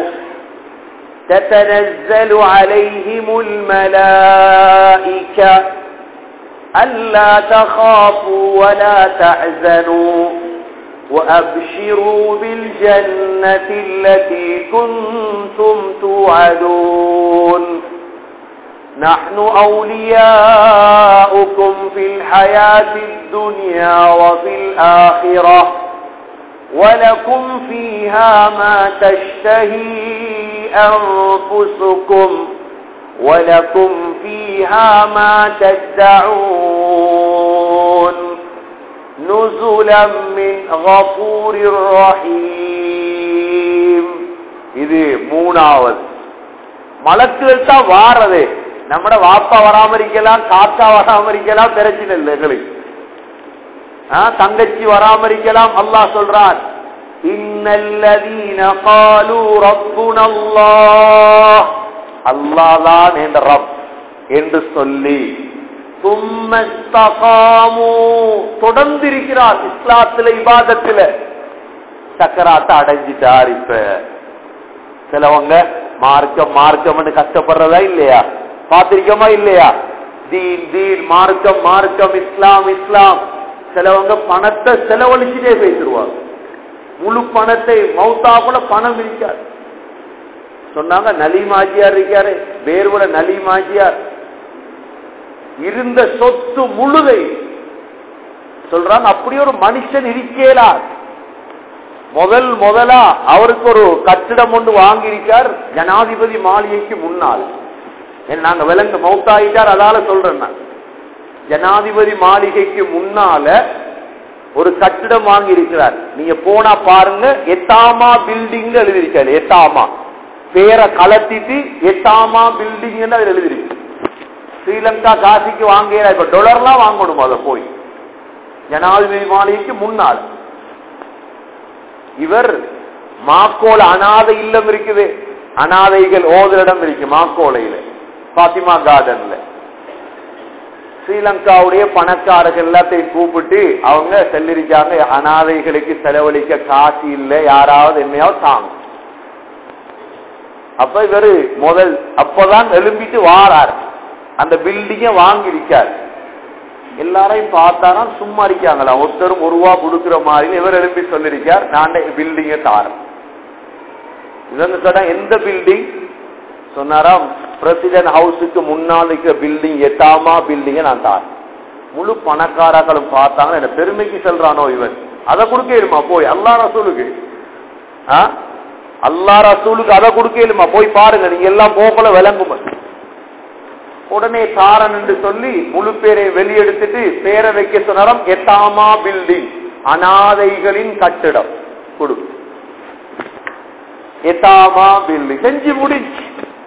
تتنزل عليهم الملائكة ألا تخافوا ولا تحزنوا وأبشروا بالجنة التي كنتم توعدون نحن أولياؤكم في الحياة الدنيا وفي الآخرة ولكم فيها ما تشتهي أنفسكم ولكم فيها ما تدعون نزلا من غفور رحيم. இது மூணாவது. மலக்குகள் தான் வாரது. நம்மட வாப்பா வராம இருக்கலாம், காக்கா வராம இருக்கலாம், பிரச்சனை இல்லை எங்களுக்கு. தங்கச்சி வராம இருக்கலாம். அல்லாஹ் சொல்றான், இன்னல்லதீன காலூ ரப்புனல்லாஹ், அல்லாஹ் தான் என்ற ரப் என்று சொல்லி தும்மஸ்தகாமு தொடர்ந்து இருக்கிறார் இஸ்லாத்துல, இபாதத்துல. சக்கராத்த அடைஞ்சிட்டார். இப்ப சிலவங்க மார்க்கம் மார்க்கம் கஷ்டப்படுறதா இல்லையா? பாத்திரிக்கமா இல்லையா? தீன் தீன், மார்க்கம் மார்க்கம், இஸ்லாம் இஸ்லாம். சிலவங்க பணத்தை செலவழிச்சுட்டே பேசிடுவாங்க. முழு பணத்தை மௌத்தா கூட பணம் இருக்காது. சொன்னாங்க நலிமாஜியார் இருக்காரு, வேர்வட நலிமாஜியார் இருந்த சொத்து முழுதை சொல்றாங்க. அப்படி ஒரு மனுஷன் இருக்கேலா. முதல் முதலா அவருக்கு ஒரு கட்டிடம் ஒன்று வாங்கியிருக்கார் ஜனாதிபதி மாளிகைக்கு முன்னால். நாங்க விலங்கு மௌத்தாயிட்டார், அதால சொல்றேன் நான். ஜனாதிபதி மாளிகைக்கு முன்னால ஒரு கட்டிடம் வாங்கி இருக்கிறார். நீங்க போனா பாருங்க, எத்தாமா பில்டிங் எழுதியிருக்காரு. எத்தாமா பேரை கலத்திட்டு எத்தாமா பில்டிங் அது எழுதிருக்கு. ஸ்ரீலங்கா காசிக்கு வாங்கிற இப்ப டொலர்லாம் வாங்கணும். அதை போய் ஜனாதிபதி மாளிகைக்கு முன்னால் இவர் மாக்கோல அனாதை இல்லம் இருக்குது. அனாதைகள் ஓதலிடம் இருக்கு மாக்கோலையில, பாத்திமா கார்டன்ல. ஸ்ரீலங்காவுடைய பணக்காரர்கள் எல்லாத்தையும் கூப்பிட்டு அவங்க செல்லிருக்காங்க, அனாதைகளுக்கு செலவழிக்க காசு இல்லை, யாராவது என்னையாவது தாங்க. அப்ப இவரு முதல் அப்பதான் எழும்பிட்டு வாரார். அந்த பில்டிங்க வாங்கி இருக்கார். எல்லாரையும் பார்த்தாராம், சும்மா இருக்காங்களா, ஒருத்தரும் ஒரு ரூபா கொடுக்கிற மாதிரி. இவர் எழுப்பி சொல்லிருக்கார், நான் பில்டிங்க தாரேன். இவங்க கேட்டா எந்த பில்டிங் சொன்னாராம், பிரசிடென்ட் ஹவுஸுக்கு முன்னால் இருக்கிற பில்டிங், எட்டாமா பில்டிங்க நான் தாரேன். முழு பணக்காரர்களும் பார்த்தாங்க, என்ன பெருமைக்கு சொல்றானோ இவன், அதை கொடுக்கலுமா போய் அல்லா ரசூலுக்கு? அல்லா ரசூலுக்கு அதை கொடுக்கலுமா? போய் பாருங்க, நீங்க எல்லாம் போகல விளங்குமா. உடனே தாரன் என்று சொல்லி முழு பேரை வெளியெடுத்துட்டு பேரை வைக்க சொன்னாரம், எட்டாமா பில்டிங், அனாதைகளின் கட்டிடம் கொடு. எட்டாமா பில்டிங் செஞ்சு முடிச்சு.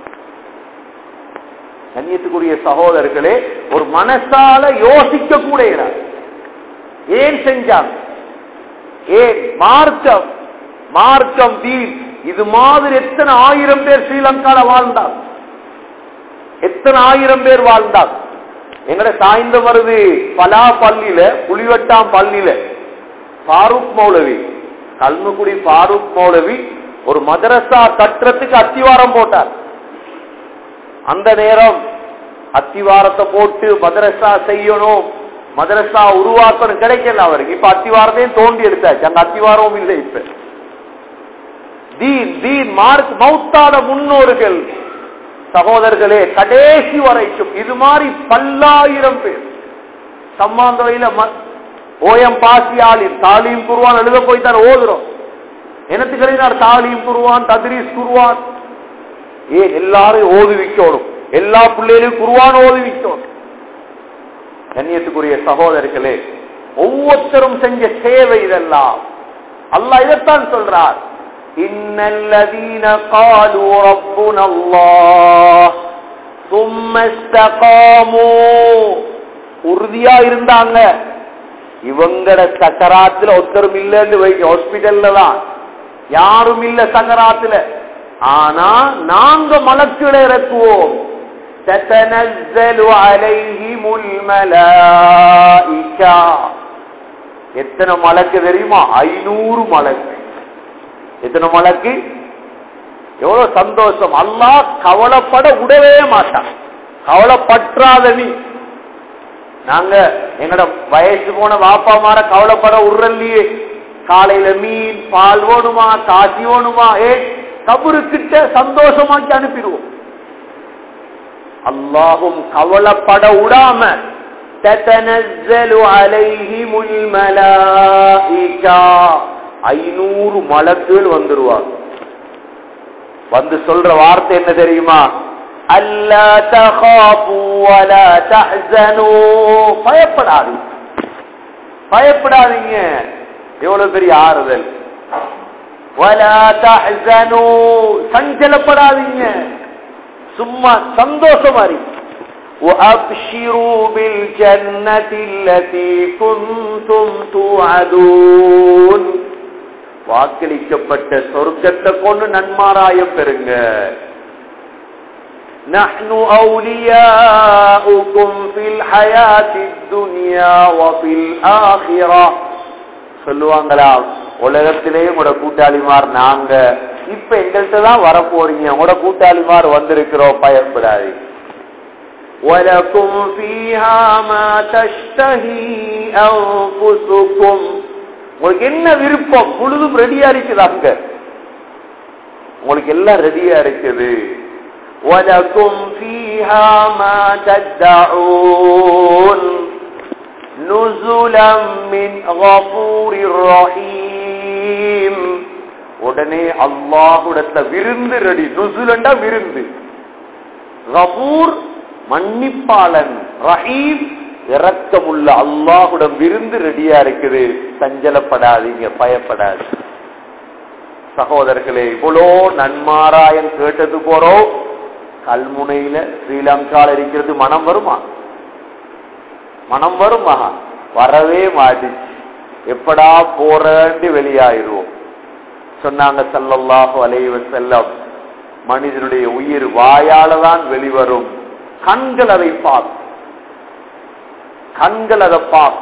கண்ணியத்துக்குரிய சகோதரர்களே, ஒரு மனசால யோசிக்க கூட ஏன் செஞ்சாங்க? ஏன்? மார்க்கம் மார்க்கம் தீன். இது மாதிரி எத்தனை ஆயிரம் பேர் ஸ்ரீலங்கால வாழ்ந்தார், எத்தனை ஆயிரம் பேர் வாழ்ந்தார். எங்கட சாய்ந்த வருது பலா பள்ளியில, புலிவட்டாம் பள்ளியில ஃபாரூக் மௌலவி, கல்முக்குடி ஃபாரூக் மௌலவி ஒரு மதரசா கட்டுறதுக்கு அத்திவாரம் போட்டார். அந்த நேரம் அத்திவாரத்தை போட்டு மதரசா செய்யணும், மதரசா உருவாக்கணும், கிடைக்கல அவருக்கு. இப்ப அத்திவாரத்தையும் தோண்டி எடுத்தாச்சு, அந்த அத்திவாரமும் இல்லை. இப்ப தீன் தீன் மார்க் மௌத்தாத முன்னோர்கள் சகோதரர்களே, கடைசி வரைக்கும் இது மாதிரி பல்லாயிரம் பேர் சம்மாந்தவையில ஓயம் பாசியாலின் தாலீம் குருவான் எழுத போய்த்தார் ஓதுறோம். எனக்கு எழுதினார் தாலீம் குருவான், தத்ரீஸ் குருவான். ஏன் எல்லாரும் ஓதுவிக்கணும், எல்லா பிள்ளைகளையும் குருவான் ஓதுவிக்கணும். கண்ணியத்துக்குரிய சகோதரர்களே, ஒவ்வொருத்தரும் செஞ்ச சேவை இதெல்லாம். அல்லாஹ் இதைத்தான் சொல்றார், இன்னல்லதீன காலு ரப்புனல்லாஹ் ثم استقاموا, உறுதியா இருந்தாங்க. இவங்கட சக்கராத்துல ஒருத்தரும் இல்லன்னு வைக்க, ஹாஸ்பிட்டல்ல தான் யாரும் இல்ல சக்கராத்துல. ஆனா நாங்க மலக்குகளை இறக்குவோம். تتنزل عليهم الملائكة, எத்தனை மலக்கு தெரியுமா? ஐநூறு மலக்கு. எத்தனை மலக்கு? எவ்வளவு சந்தோஷம். அல்லாஹ் கவலைப்பட விடவே மாட்டான். கவலைப்பற்றாத நீ, நாங்க எங்கட வயசு போன வாப்பா மாற கவலைப்பட விடுறல்லையே. காலையில மீன் பால் வேணுமா, காசி வேணுமா, ஏ கபரு கிட்ட சந்தோஷமாக்கி அனுப்பிடுவோம். அல்லாஹும் கவலைப்பட விடாம ததனஸ்ஸலு அலைஹிமுல் மலாயிகா, ஐநூறு மலக்குகள் வந்துருவாங்க. வந்து சொல்ற வார்த்தை என்ன தெரியுமா? அல்லா தகாஃபு வலா தஹ்ஸனு, பயப்படாதீங்க, பயப்படாதீங்க. எவ்வளவு பெரிய ஆறுதல். வலா தஹ்ஸனு, சஞ்சலப்படாதீங்க, சும்மா சந்தோஷமா இருங்க. وَأَبْشِرُوا بِالْجَنَّةِ الَّتِي كُنْتُمْ تُوعَدُونَ, வாக்களிக்கப்பட்ட சொர்க்கத்தை கொண்டு நன்மாராயம் பெறுங்க. نَحْنُ أَوْلِيَاؤُكُمْ فِي الْحَيَاةِ الدُّنْيَا وَفِي الْآخِرَةِ, சொல்லுவாங்களா உலகத்திலேயே உங்களோட கூட்டாளிமார் நாங்க, இப்ப எங்கள்கிட்ட தான் வரப்போறீங்க, உங்களோட கூட்டாளிமார் வந்திருக்கிறோம், பயப்படாது. وَلَكُمْ فِيهَا مَا تَشْتَهِي أَنفُسُكُمْ, உங்களுக்கு என்ன விருப்பம் முழுதும் ரெடியா இருக்குதாங்க, உங்களுக்கு எல்லாம் ரெடியா இருக்குது. وَلَكُمْ فِيهَا مَا تَدَّعُونَ نُزُلًا مِنْ غَفُورٍ رَحِيمٍ, உடனே அல்லாஹ்விடத்துல விருந்து ரெடி. நுசுலண்டா விருந்து. கஃபூர் மன்னிப்பாளன், ரஹீம் இரக்கமுள்ள அல்லாஹ்வுடன் விருந்து ரெடியா இருக்குது. சஞ்சலப்படாதீங்க, பயப்படாது. சகோதரர்களே, இவ்வளோ நன்மாராயன் கேட்டது போறோம். கல்முனையில ஸ்ரீலங்கால இருக்கிறது மனம் வருமா? மனம் வருமா? வரவே மாட்டுச்சு. எப்படா போறேன்னு வெளியாயிருவோம். சொன்னாங்க ஸல்லல்லாஹு அலைஹி வஸல்லம், மனிதனுடைய உயிர் வாயால தான் வெளிவரும், கண்கள் அதை பார்க்கும், கண்கள் அதை பார்க்கும்.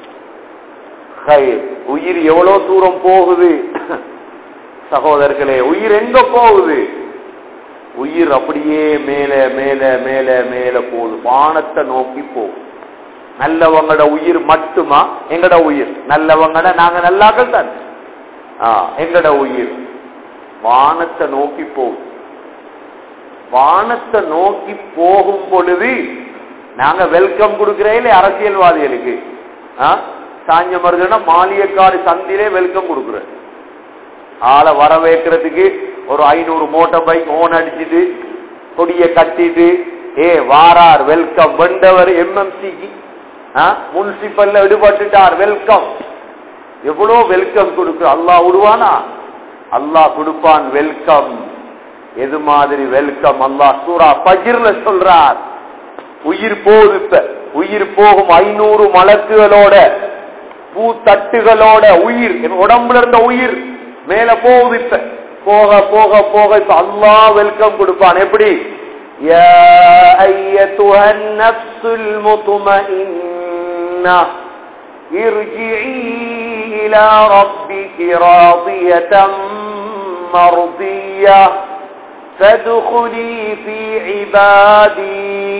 உயிர் எவ்வளவு தூரம் போகுது சகோதரர்களே, உயிர் எங்க போகுது? உயிர் அப்படியே மேல மேல மேல மேல போகுது, வானத்தை நோக்கி போகும். நல்லவங்களோட உயிர் மட்டுமா? எங்கட உயிர் நல்லவங்கட, நாங்க நல்லாக்கள் தான். எங்கட உயிர் வானத்தை நோக்கி போகும். வானத்தை நோக்கி போகும் பொழுது நாங்க வெல்கம் கொடுக்கிறேன் அரசியல்வாதிகளுக்கு. சாஞ்ச மருதுனா மாளிகைக்காடு சந்திலே வெல்கம் கொடுக்குறேன். ஆளை வரவேற்கிறதுக்கு ஒரு ஐநூறு மோட்டார் பைக் ஓன் அடிச்சுட்டு கொடிய கட்டிட்டு, ஏ வாரார் வெல்கம், வெண்டவர் எம்எம்சிக்கு முனிசிபல்ல விடுபட்டுட்டார் வெல்கம். எவ்வளவு வெல்கம் கொடுக்க அல்லாஹ் விடுவானா? அல்லாஹ் கொடுப்பான் வெல்கம். எது மாதிரி வெல்கம்? அல்லாஹ் சூரா ஃபஜ்ர்ல சொல்றார். உயிர் போகுது, இப்ப உயிர் போகும் ஐநூறு மலக்குகளோட பூத்தட்டுகளோட உயிர், என் உடம்புல இருந்த உயிர் மேல போகுது. இப்ப போக போக போக இப்ப அல்லாஹ் வெல்கம் கொடுப்பான். எப்படி? யா அய்யத்துஹன் நஃப்ஸுல் முத்மஇன்னா இர்ஜிஇ இலா ரப்பிகி ராதியதம் மர்தியா ஃபத்குலி ஃபீ இபாதி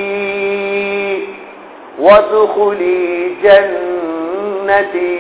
வத்குலி ஜன்னதி.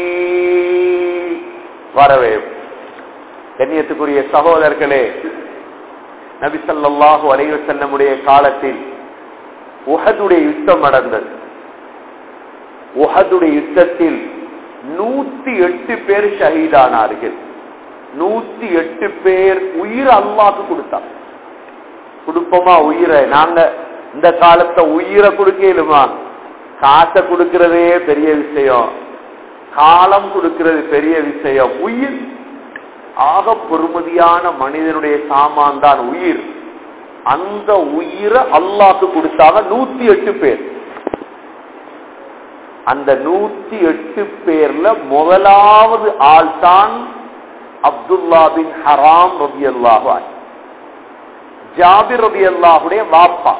வரவே கண்ணியத்துக்குரிய சகோதரர்களே, நபி ஸல்லல்லாஹு அலைஹி வஸல்லமுடைய காலத்தில் உஹதுடைய யுத்தம் நடந்தது. உஹதுடைய யுத்தத்தில் நூத்தி எட்டு பேர் ஷஹீதானார்கள். நூத்தி எட்டு பேர் உயிர் அல்லாஹ்க்கு கொடுத்தாங்க. கொடுப்போமா உயிரை? நாங்க இந்த காலத்தை உயிரை கொடுக்கலுமா? காசை கொடுக்கிறதே பெரிய விஷயம். காலம் கொடுக்கிறது பெரிய விஷயம். உயிர் ஆக பெருமதியான மனிதனுடைய சாமான் தான் உயிர். அந்த உயிரை அல்லாஹ்க்கு கொடுத்தாங்க நூத்தி எட்டு பேர். அந்த நூத்தி எட்டு பேர்ல முதலாவது ஆள் தான் அப்துல்லா பின் ஹராம் ரலியல்லாஹு அன்ஹு. ஜாபிர் ரலியல்லாஹுடைய வாப்பா.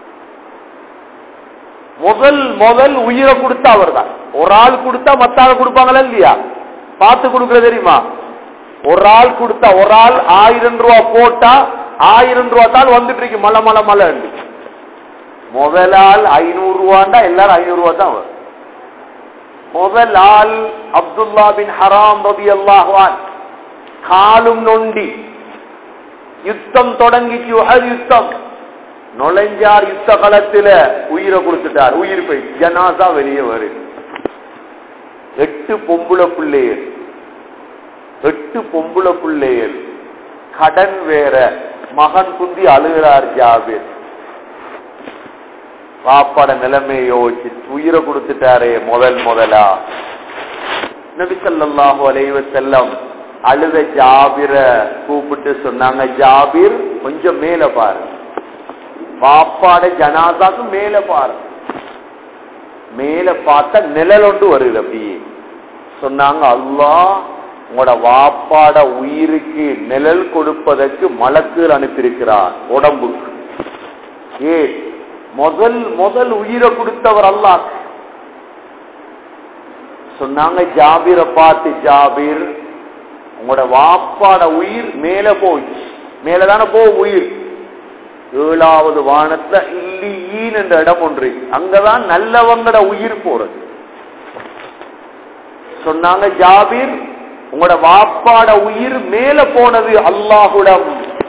முதல் முதல் உயிரை கொடுத்த அவர் தான். ஒரு ஆள் கொடுத்தா மத்தால கொடுப்பாங்களா இல்லையா? பார்த்து கொடுக்கற தெரியுமா? ஒரு ஆள் கொடுத்தா, ஒரு ஆள் ஆயிரம் ரூபாய் போட்டா ஆயிரம் ரூபாய் தான் வந்துட்டு இருக்கு மலை மலை மலை. முதல் ஆள் ஐநூறு ரூபாண்டா எல்லாரும் ஐநூறு ரூபாய் தான் வரும். முதல் ஆள் அப்துல்லா பின் ஹராம் ரலியல்லாஹு அன்ஹு. காலும் நொண்டி யுத்தம் தொடங்கிச்சு. யுத்தம் நுழைஞ்சார். யுத்த காலத்துல உயிரை கொடுத்துட்டார். உயிர் போய் ஜனாசா வெளியே வருது. எட்டு பொம்புள பிள்ளையர், எட்டு பொம்புள பிள்ளையர், கடன் வேற. மகன் குந்தி அழுகிறார் ஜாபிர். பாப்பாட நிலைமையை யோசிச்சு உயிரை கொடுத்துட்டாரே முதல் முதலா. நபி ஸல்லல்லாஹு அலைஹி வஸல்லம் அழுத ஜாபிர கூப்பிட்டு சொன்னாங்க, ஜாபிர் கொஞ்சம் மேல பாரு, பாப்பாட ஜனாசாக்கு மேல பாரு. மேல பார்த்தா நிழல் ஒன்று வருது. அப்படியே சொன்னாங்க, அல்லாஹ் உங்களோட வாப்பாட உயிருக்கு நிழல் கொடுப்பதற்கு மலக்குகள் அனுப்பியிருக்கிறார் உடம்புக்கு. ஏ முதல் முதல் உயிரை கொடுத்தவர் அல்லாஹ். சொன்னாங்க ஜாபிரை பார்த்து, ஜாபிர் உங்களோட வாப்பாட உயிர் மேல போச்சு. மேலதான போ உயிர். ஏழாவது வானத்துல இல்லியீன் என்ற இடம் ஒன்று, அங்கதான் நல்லவங்கட உயிர் போறது. சொன்னாங்க ஜாபிர் உங்களோட வாப்பாட உயிர் மேல போனது அல்லாஹுடம்.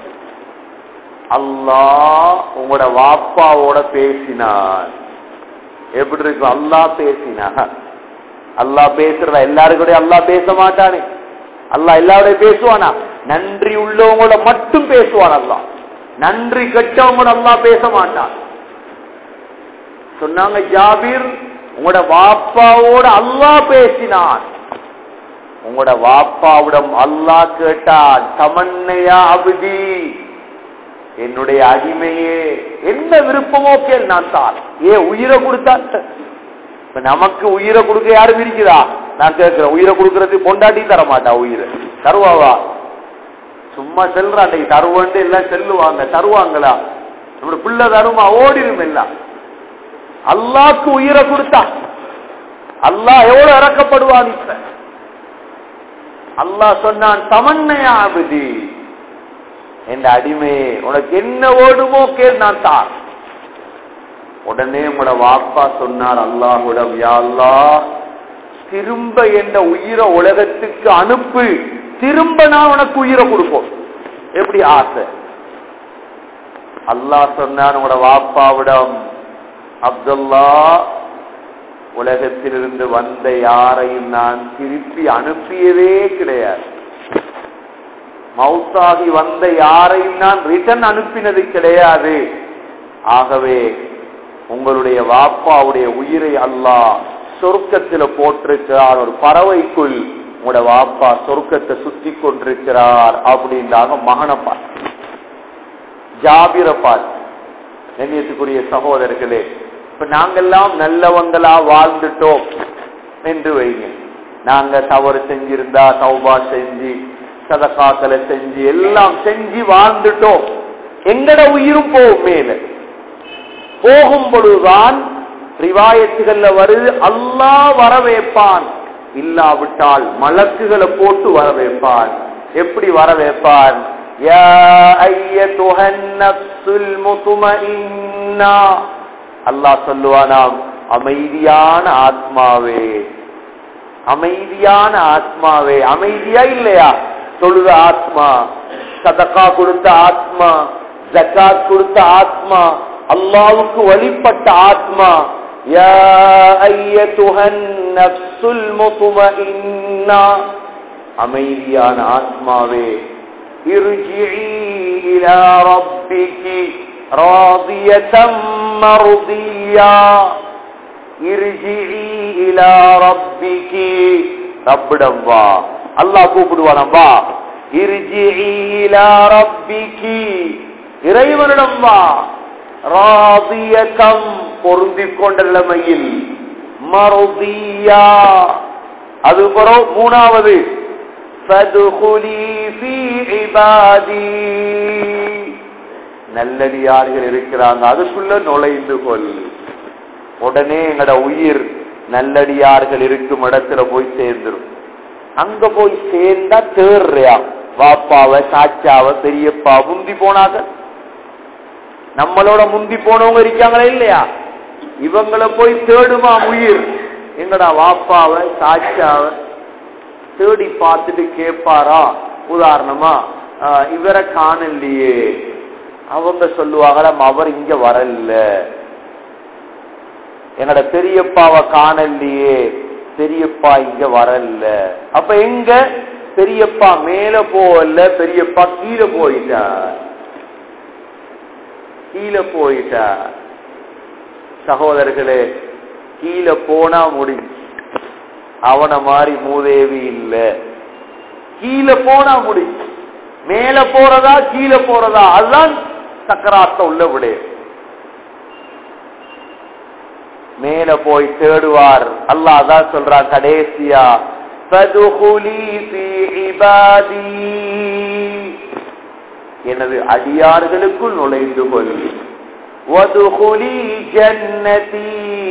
அல்லாஹ் உங்களோட வாப்பாவோட பேசினார். எப்படி இருக்கு? அல்லாஹ் பேசினார். அல்லாஹ் பேசுறதா? எல்லாருக்கூட அல்லாஹ் பேச மாட்டானே. அல்லாஹ் எல்லாரோட பேசுவானா? நன்றி உள்ளவங்களோட மட்டும் பேசுவான் அல்லாஹ். நன்றி கெட்டவங்களோட அல்லாஹ் பேச மாட்டான். சொன்னாங்க ஜாபிர் உங்களோட வாப்பாவோட அல்லாஹ் பேசினான். உங்களோட வாப்பாவிடம் அல்லாஹ் கேட்டான், தமன்னையா அபுதி, என்னுடைய அடிமையே என்ன விருப்பமோ கேள் நான் தான். ஏ உயிரை கொடுத்தான். நமக்கு உயிரை கொடுக்க யாரும் இருக்குதா? நான் கேட்கிறேன், உயிரை கொடுக்கறது பொண்டாட்டி தர மாட்டா? உயிரை தருவாவா? சும்மா செல்றா தருவண்டு எல்லாம் செல்லுவாங்க. தருவாங்களா? நம்ம பிள்ளை தருமா? ஓடிடும் எல்லாம். அல்லாஹ்க்கு உயிரை கொடுத்தா அல்லாஹ் எவ்வளவு இறக்கப்படுவான். இப்ப அல்லாஹ் சொன்னான், தமன்னையா அபுதி, என் அடிமையே உனக்கு என்ன ஓடுமோ கேள் நான் தான். உடனே உங்களோட வாப்பா சொன்னார் அல்லாஹ்விடம், யா அல்லாஹ் திரும்ப என்ற உயிரை உலகத்துக்கு அனுப்பு, திரும்ப நான் உனக்கு உயிரை கொடுப்போம். எப்படி ஆசை? அல்லாஹ் சொன்னார் உங்களோட வாப்பாவிடம், அப்துல்லா உலகத்திலிருந்து வந்த யாரையும் நான் திருப்பி அனுப்பியதே கிடையாது. மௌத்தாகி வந்த யாரையும் நான் ரிட்டர்ன் அனுப்பினது கிடையாது. ஆகவே உங்களுடைய வாப்பாவுடைய உயிரை அல்லாஹ் சொர்க்கத்தில் போட்டிருக்கிறார். ஒரு பறவைக்குள் உங்களோட வாப்பா சொர்க்கத்தை சுத்தி கொண்டிருக்கிறார் அப்படின்றாங்க. மகனை பார்த்து, ஜாபிரை பார்த்து. கண்ணியத்துக்குரிய சகோதரர்களே, இப்ப நாங்கெல்லாம் நல்லவங்களா வாழ்ந்துட்டோம் என்று வைங்க. நாங்க தவறு செஞ்சிருந்தா தௌபா செஞ்சு சதகாக்களை செஞ்சு எல்லாம் செஞ்சு வாழ்ந்துட்டோம். எங்கட உயிரும் போகும். மேல போகும் பொழுதுதான் ரிவாயத்துகள்ல வருது, அல்லாஹ் வரவேற்பான். இல்லாவிட்டால் மலக்குகளை போட்டு வரவேற்பான். எப்படி வரவேற்பான்? யா அய்யதுஹன் நஃப்ஸுல் முத்மஇன்னா, அல்லாஹ் சொல்லுவானாம், அமைதியான ஆத்மாவே, அமைதியான ஆத்மாவே. அமைதியா இல்லையா? தொழுத ஆத்மா, சதகா கொடுத்த ஆத்மா, ஜகாத் கொடுத்த ஆத்மா, அல்லாஹ்வுக்கு வழிபட்ட ஆத்மா. யா அய்யதுஹன் நஃப்ஸுல் முத்மஇன்னா, அமைதியான ஆத்மாவே, இர்ஜிஇ இலா ரப்பிகி ராதியதம் மர்தியா, இர்ஜிஇ இலா ரப்பிகி, ரப்பிடம் வா. அல்லாஹ் கூப்பிடுவானாம், வா. இர்ஜிஇ இலா ரப்பிகி, இறைவனிடம் வா. ராதியகம், பொருந்திக் கொண்ட நிலைமையில். மர்தியா, அது பிறகு மூணாவது ஃபதுகுலி ஃபீ இபாதி, நல்லடியார்கள் இருக்கிறாங்க, அதுக்குள்ள நுழைந்து கொள். உடனே எங்கட உயிர் நல்லடியார்கள் இருக்கும் இடத்துல போய் சேர்ந்துடும். அங்க போய் சேர்ந்தா தேர்றியா வாப்பாவ சாச்சாவ பெரியப்பா முந்தி போனாங்க, நம்மளோட முந்தி போனவங்க இருக்காங்களா இல்லையா, இவங்களை போய் தேடுமா உயிர். எங்கடா வாப்பாவ சாச்சாவ தேடி பார்த்துட்டு கேட்பாரா, உதாரணமா இவரை காணலையே, அவங்க சொல்லுவாங்களாம் அவர் இங்க வரல. என்னோட பெரியப்பாவை காணலையே, பெரியப்பா இங்க வரல. அப்ப எங்க பெரியப்பா மேல போகல, பெரியப்பா கீழே போயிட்டார், கீழே போயிட்டார். சகோதரர்களே, கீழே போனா முடிஞ்சு, அவன மாதிரி மூதேவி இல்ல. கீழே போனா முடிஞ்சு, மேல போறதா கீழே போறதா, அதுதான் சக்கராத்த உள்ள விடு. மேல போய் தேடுவார். அல்லாஹ் அதான் சொல்றான் கடைசியா, ஃபதுகுலி ஃபீ இபாதி, எனது அடியார்களுக்குள் நுழைந்து கொள். வதுகுலி ஜன்னதி,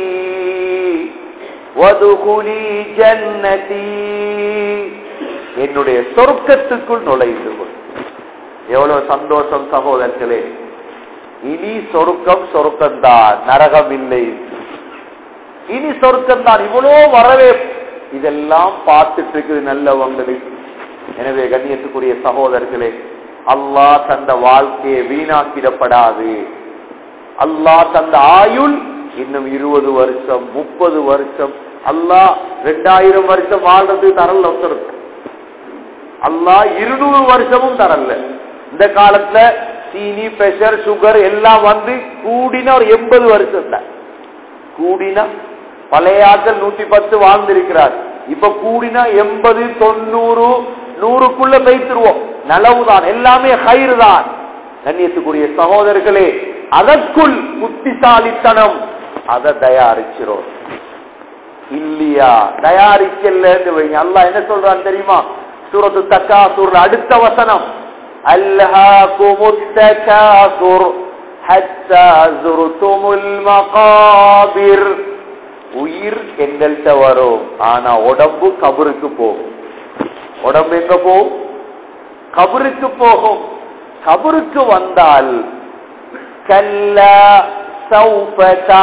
வதுகுலி ஜன்னதி, என்னுடைய சொர்க்கத்துக்குள் நுழைந்து கொள். எவ்வளவு சந்தோஷம் சகோதரர்களே. இனி சொர்க்கம் சொர்க்கம்தான், நரகம் இல்லை. இனி சொர்க்கம்தான். இவ்வளோ வரவே இதெல்லாம் பார்த்துட்டு இருக்குது நல்லவங்களுக்கு. எனவே கண்ணியத்துக்குரிய சகோதரர்களே, அல்லாஹ் தந்த வாழ்க்கையை வீணாக்கிடப்படாது. அல்லாஹ் தந்த ஆயுள் இன்னும் இருபது வருஷம் முப்பது வருஷம், அல்லாஹ் ரெண்டாயிரம் வருஷம் வாழ்றது தரல. ஒருத்தருக்கு அல்லாஹ் இருநூறு வருஷமும் தரல. இந்த காலத்துல சீனி பிரஷர் சுகர் எல்லாம் வந்து கூடினா ஒரு எண்பது வருஷம் தான். கூடினா பழைய ஆட்கள் நூத்தி பத்து வாழ்ந்திருக்கிறார், இப்ப கூடினா எண்பது தொண்ணூறு நூறுக்குள்ள வைத்திருவோம். நலவுதான், எல்லாமே கயிறு தான். கண்ணியத்துக்குரிய சகோதரர்களே, அதற்குள் புத்திசாலித்தனம், அதை தயாரிச்சிரோம் இல்லையா? தயாரிக்கலன்னு வைங்க. அல்லாஹ் என்ன சொல்றான் தெரியுமா? சூரத்து தக்காசுர் அடுத்த வசனம், அல்ஹாகுமுத் தகாசுர் ஹத்தா ஸுர்துமுல் மகாபிர். உயிர் எங்கள்கிட்ட வரும், ஆனா உடம்பு கபருக்கு போகும். உடம்பு எங்க போகும்? கபருக்கு போகும். கபருக்கு வந்தால் கல்லா சௌஃப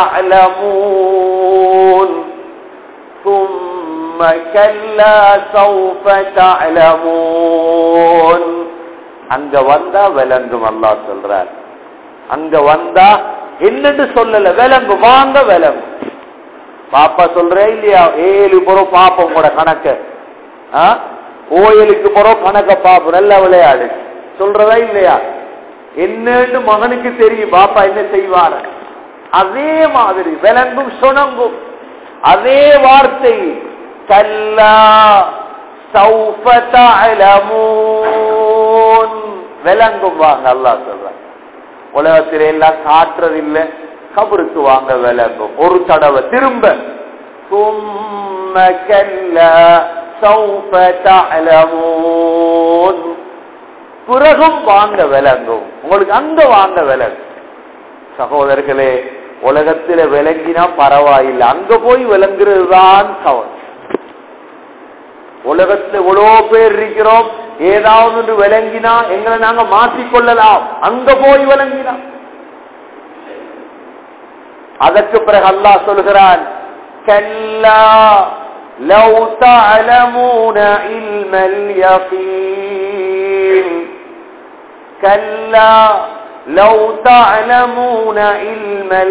தஅலமூன் ثم كلا سوف تعلمون. அங்க வந்தா விளங்கும். அல்லாஹ் சொல்றார், அங்க வந்தா என்னன்னு சொல்லல, விளங்கு, வாங்க விளங்கு. பாப்பா சொல்றேன் இல்லையா, ஏழு போறோம் பாப்போம் கூட கணக்க, ஓயலுக்கு போறோம் கணக்க பாப்போம், நல்ல விளையாடு சொல்றதா இல்லையா? என்னன்னு மகனுக்கு தெரியும் பாப்பா என்ன செய்வார். அதே மாதிரி விளங்கும், சொனங்கும். அதே வார்த்தை கல்லா சௌஃப தஅலமூன், விளங்கும், வாங்க. அல்லாஹ் சொல்றான், உலகத்திலே எல்லாம் காட்டுறதில்லை, கபருக்கு வாங்க விளங்கும். ஒரு தடவை திரும்ப ثم كلا سوف تعلمون, பிறகும் வாங்க விளங்கும். உங்களுக்கு அங்க வாங்க விளங்கும். சகோதரர்களே, உலகத்தில விளங்கினா பரவாயில்லை, அங்க போய் விளங்குறது தான் கவனம். உலகத்துல எவ்வளோ பேர் இருக்கிறோம், ஏதாவது விளங்கினா எங்களை நாங்க மாற்றிக்கொள்ளலாம், அங்க போய் விளங்கினா. அதற்கு பிறகு அல்லாஹ் சொல்கிறான், கல்லா லவ் தஅலமூன இல்மல் யகீன், கல்லா லவ் தஅலமூன இல்மல்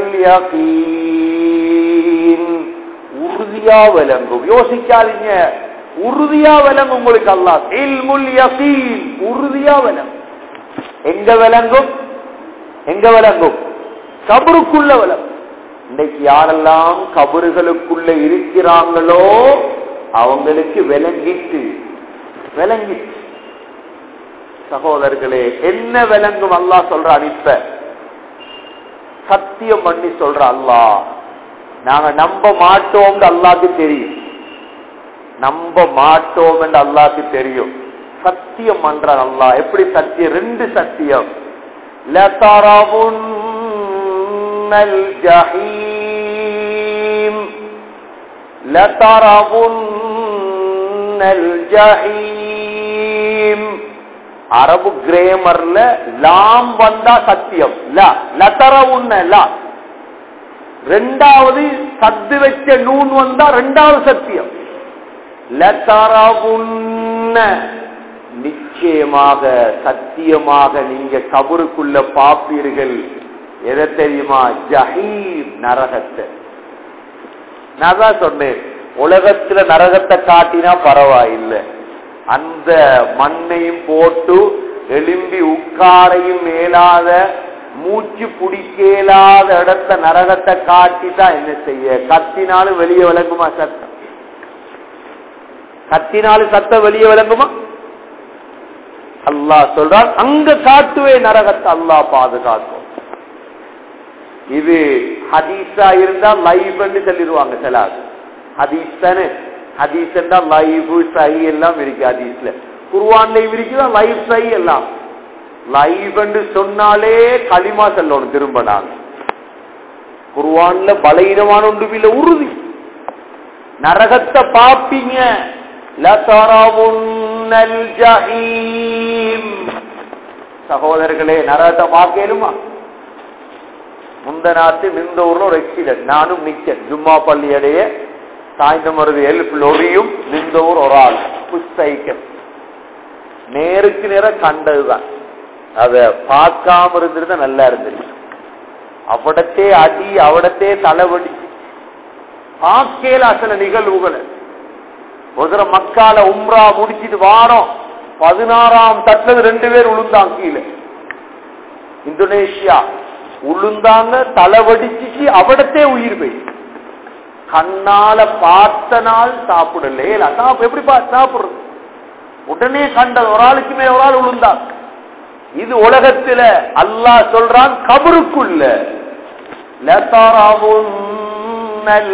யகீன். உறுதியா விளங்கும், யோசிக்காதீங்க, உறுதியா விளங்கும் உங்களுக்கு. அல்லாஹ் இல்முல் யகீன், உறுதியா விளங்கும். எங்க விளங்கும்? எங்க விளங்கும்? கபருக்குள்ள விளங்கும். இன்னைக்கு யாரெல்லாம் கபறுகளுக்குள்ள இருக்கிறாங்களோ அவங்களுக்கு விளங்கிட்டு விளங்கிட்டு சகோதரர்களே, என்ன விளங்கும்? அல்லாஹ் சொல்றான், இப்ப சத்தியம் பண்ணி சொல்ற அல்லாஹ், நாங்க நம்ப மாட்டோம் அல்லாஹ்க்கு தெரியும், நம்ப மாட்டோம் என்று அல்லாஹ்க்கு தெரியும். சத்தியம் பண்றான் அல்லாஹ். எப்படி சத்தியம்? ரெண்டு சத்தியம். லதரவுன்னல் ஜஹீம், லதரவுன்னல் ஜஹீம். அரபு கிரேமர்ல லாம் வந்தா சத்தியம், லதரவுன்ன லா. ரெண்டாவது சத்து வச்ச நூன் வந்தா ரெண்டாவது சத்தியம். லதரவுன்ன, நிச்சயமாக சத்தியமாக நீங்க கபருக்குள்ள பாப்பீர்கள். எதை தெரியுமா? ஜஹீம், நரகத்தை. நான் தான் சொன்னேன், உலகத்துல நரகத்தை காட்டினா பரவாயில்லை, அந்த மண்ணையும் போட்டு எலும்பி உட்காரையும் மேலாத மூச்சு பிடிக்கலாத இடத்த நரகத்தை காட்டிதான் என்ன செய்ய? கத்தினாலும் வெளியே விளங்குமா சத்தம்? கத்தினாலும் சத்தம் வெளியே விளங்குமா? அல்லாஹ் சொல்றான், அங்க காட்டுவே நரகத்தை அல்லாஹ் பாதுகாக்கும். இது ஹதீஸா இருந்தா லைவ் என்று சொல்லிடுவாங்க சில. ஹதீஸ் தானே, ஹதீஸ் என்றா லைவ் சஹி எல்லாம் இருக்கு ஹதீஸ்ல. குர்ஆன்லயும் இருக்குதா லைவ் சஹி எல்லாம். லைவ் என்று சொன்னாலே களிமா சொல்லணும் திரும்ப. நாங்க குர்ஆன்ல பலகீனமான ஒன்றுமில்ல, உறுதி. நரகத்தை பாப்பீங்க. லதரவுன்னல் ஜஹீம். சகோதரர்களே, நரகத்தை பார்க்கலுமா? முந்தநாத்து மிந்தூர்ல ஒரு எக்ஸிடென்ட், நானும் நிச்சன் ஜும்மா பள்ளியடைய சாய்ந்தம் வருது எல்ப் லொரியும் மிந்தூர் ஒரு ஆள் புஸ்தைக்கன் நேருக்கு நேர கண்டதுதான். அத பார்க்காம இருந்திருந்தா நல்லா இருந்திருக்கு. அவடத்தே அடி, அவடத்தே தலைவடி பார்க்கல அசல நிகழ்வுகளை. ஒரு மக்கால உம்ரா முடிச்சிட்டு வாரம் பதினாறாம் தட்டுல ரெண்டு பேர் உளுந்தாங்க கீழே. இந்தோனேஷியா உளுந்தாங்க, தலைவடிச்சு அவடத்தே உயிர் போய். கண்ணால பார்த்த நாள் சாப்பிடல, எப்படி சாப்பிடுறது? உடனே கண்ட ஒரு ஆளுக்கு மேல ஒரு ஆள் உளுந்தாங்க. இது உலகத்துல அல்லாஹ் சொல்றான் கபருக்குள்ள. லதரவுன்னல்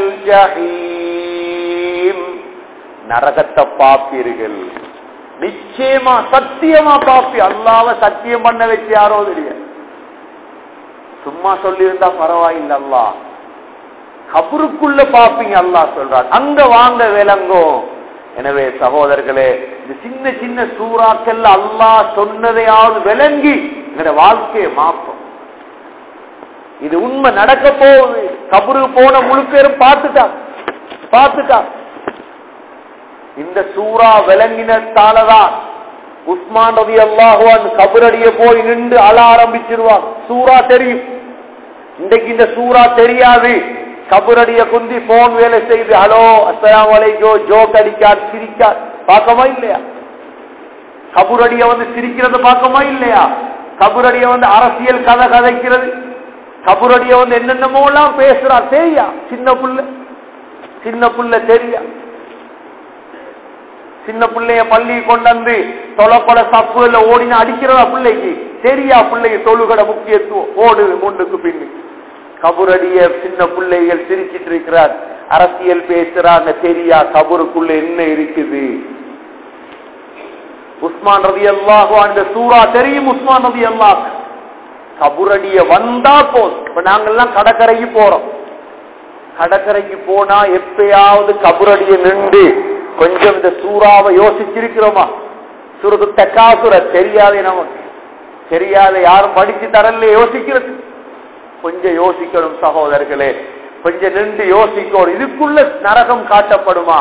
ஜஹீம், நரகத்தை பாப்பீர்கள். நிச்சயமா சத்தியமா பாப்பி. அல்லாஹ்வை சத்தியம் பண்ண வச்சு யாரோ தெரியாது, சும்மா சொல்லி இருந்தா பரவாயில்லை. அல்லாஹ் கபருக்குள்ள பாப்பீங்க அல்லாஹ் சொல்றான். அங்க வாங்க விளங்கோ. எனவே சகோதரர்களே, இந்த சின்ன சின்ன சூறாக்கள் அல்லாஹ் சொன்னதையாவது விளங்கி எங்க வாழ்க்கையை மாப்போம். இது உண்மை நடக்க போகுது. கபருக்கு போன முழு பேரும் பார்த்துட்டா பார்த்துட்டா இந்த சூறா விளங்கினத்தாலதான் உஸ்மான் ரலியல்லாஹு அன்ஹு கபரடிய போய் நின்று அழ ஆரம்பிச்சிருவாங்க. சூறா தெரியும். இன்றைக்கு இந்த சூறா தெரியாது. கபரடிய குந்தி போன் வேலை செய்து ஹலோ அஸ்ஸலாமு அலைக்கும் ஜோக் அடிக்கார், சிரிக்கார். பார்க்கமா இல்லையா? கபரடிய வந்து சிரிக்கிறத பார்க்கமா இல்லையா? கபரடிய வந்து அரசியல் கதை கதைக்கிறது, கபரடிய வந்து என்னென்னமோ எல்லாம் பேசுறா. தெரியா? சின்ன புள்ள சின்ன புள்ள தெரியா? சின்ன பிள்ளைய பள்ளி கொண்டு தொலைப்பட சப்புல ஓடினா அடிக்கிறதா பிள்ளைக்கு? தெரியா? பிள்ளைக்கு தொழுகட முக்கியத்துவம் ஓடுது முன்னுக்கு பின்னு. கபுரடிய சின்ன பிள்ளைகள் சிரிச்சிட்டு இருக்கிறார், அரசியல் பேசுறாங்க. தெரியா? கபருக்குள்ள என்ன இருக்குது? உஸ்மான் ரலியல்லாஹு அந்த சூரா தெரியும். உஸ்மான் ரலியல்லாஹு கபுரடிய வந்தா போதும். இப்ப நாங்கெல்லாம் கடற்கரைக்கு போறோம். கடற்கரைக்கு போனா எப்பயாவது கபுரடிய நின்று கொஞ்சம் இந்த சூறாவை யோசிச்சிருக்கிறோமா? சூரத்து தக்காசுர தெரியாத நமக்கு தெரியாத, யாரும் படிச்சு தரல. யோசிக்கிறது கொஞ்சம் யோசிக்கணும் சகோதரர்களே, கொஞ்சம் நின்று யோசிக்கணும். இதுக்குள்ள நரகம் காட்டப்படுமா?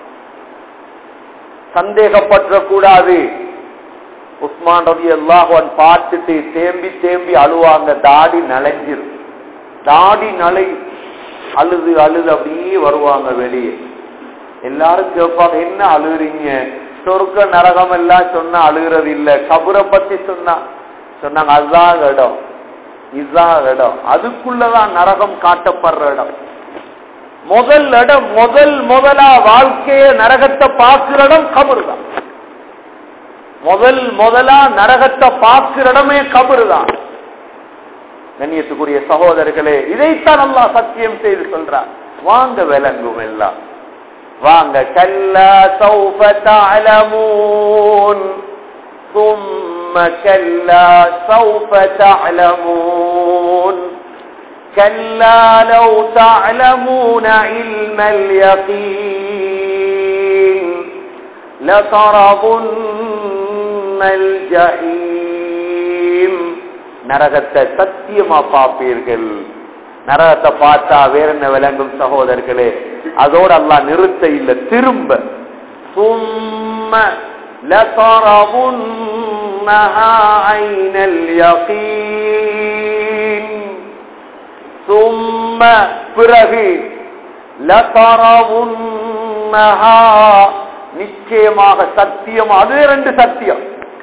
சந்தேகப்பற்ற கூடாது. உஸ்மான் ரலியல்லாஹு அன்ஹு பார்த்துட்டு தேம்பி தேம்பி அழுவாங்க. தாடி நலைஞ்சிரும், தாடி நலை அழுது அழுது அப்படியே வருவாங்க வெளியே. எல்லாரும் கேட்பாங்க, என்ன அழுகுறீங்க? சொர்க்க நரகம் எல்லாம் சொன்னா அழுகிறது இல்ல, கபரை பத்தி சொன்னா சொன்னாங்க அதுதான் இடம். இதுதான் இடம். அதுக்குள்ளதான் நரகம் காட்டப்படுற இடம். முதல் இடம், முதல் முதலா வாழ்க்கைய நரகத்தை பார்க்கிற இடம் கபரு தான். முதல் முதலா நரகத்தை பார்க்கிற இடமே கபரு தான். கண்ணியத்துக்குரிய சகோதரர்களே, இதைத்தான் அல்லாஹ் சத்தியம் செய்து சொல்றார். வாங்க விளங்கும் எல்லாம் வாங்க. கல்லா சௌஃப தஅலமூன் ثم كلا سوف تعلمون كلا لو تعلمون علم اليقين لترون الجحيم. நரகத்தை சத்தியமா பார்ப்பீர்கள். நரகத்தை பார்த்தா வேற என்ன விளங்கும் சகோதரர்களே? அதோடு அல்லாஹ் நிறுத்த இல்ல, திரும்ப ثم لترونها عين اليقين ثم பிறகு لترونها நிச்சயமாக சத்தியம். அது ரெண்டு சத்தியம்.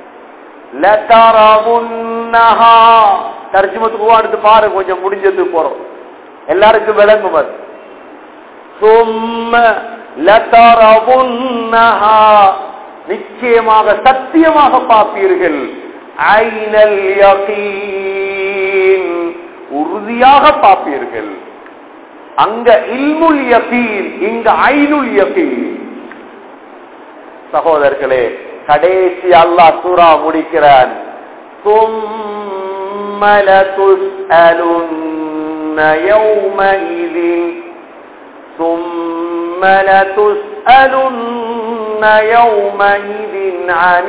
லதரவுன்னஹா தர்ஜுமத்துக்கு அடுத்து பாருங்க, கொஞ்சம் முடிஞ்சது போறோம், எல்லாருக்கும் விளங்கும் அது. ثم لترவுன்னஹா நிச்சயமாக சத்தியமாக பார்ப்பீர்கள். ஐனல் யகீன் உறுதியாக பார்ப்பீர்கள். அங்க இல்முல் யகீன், இங்க ஐனுல் யகீன். சகோதரர்களே, கடைசி அல்லாஹ் சூரா முடிக்கிறான். ثم لتسألن يومئذ ثم لتسألن يومئذ عن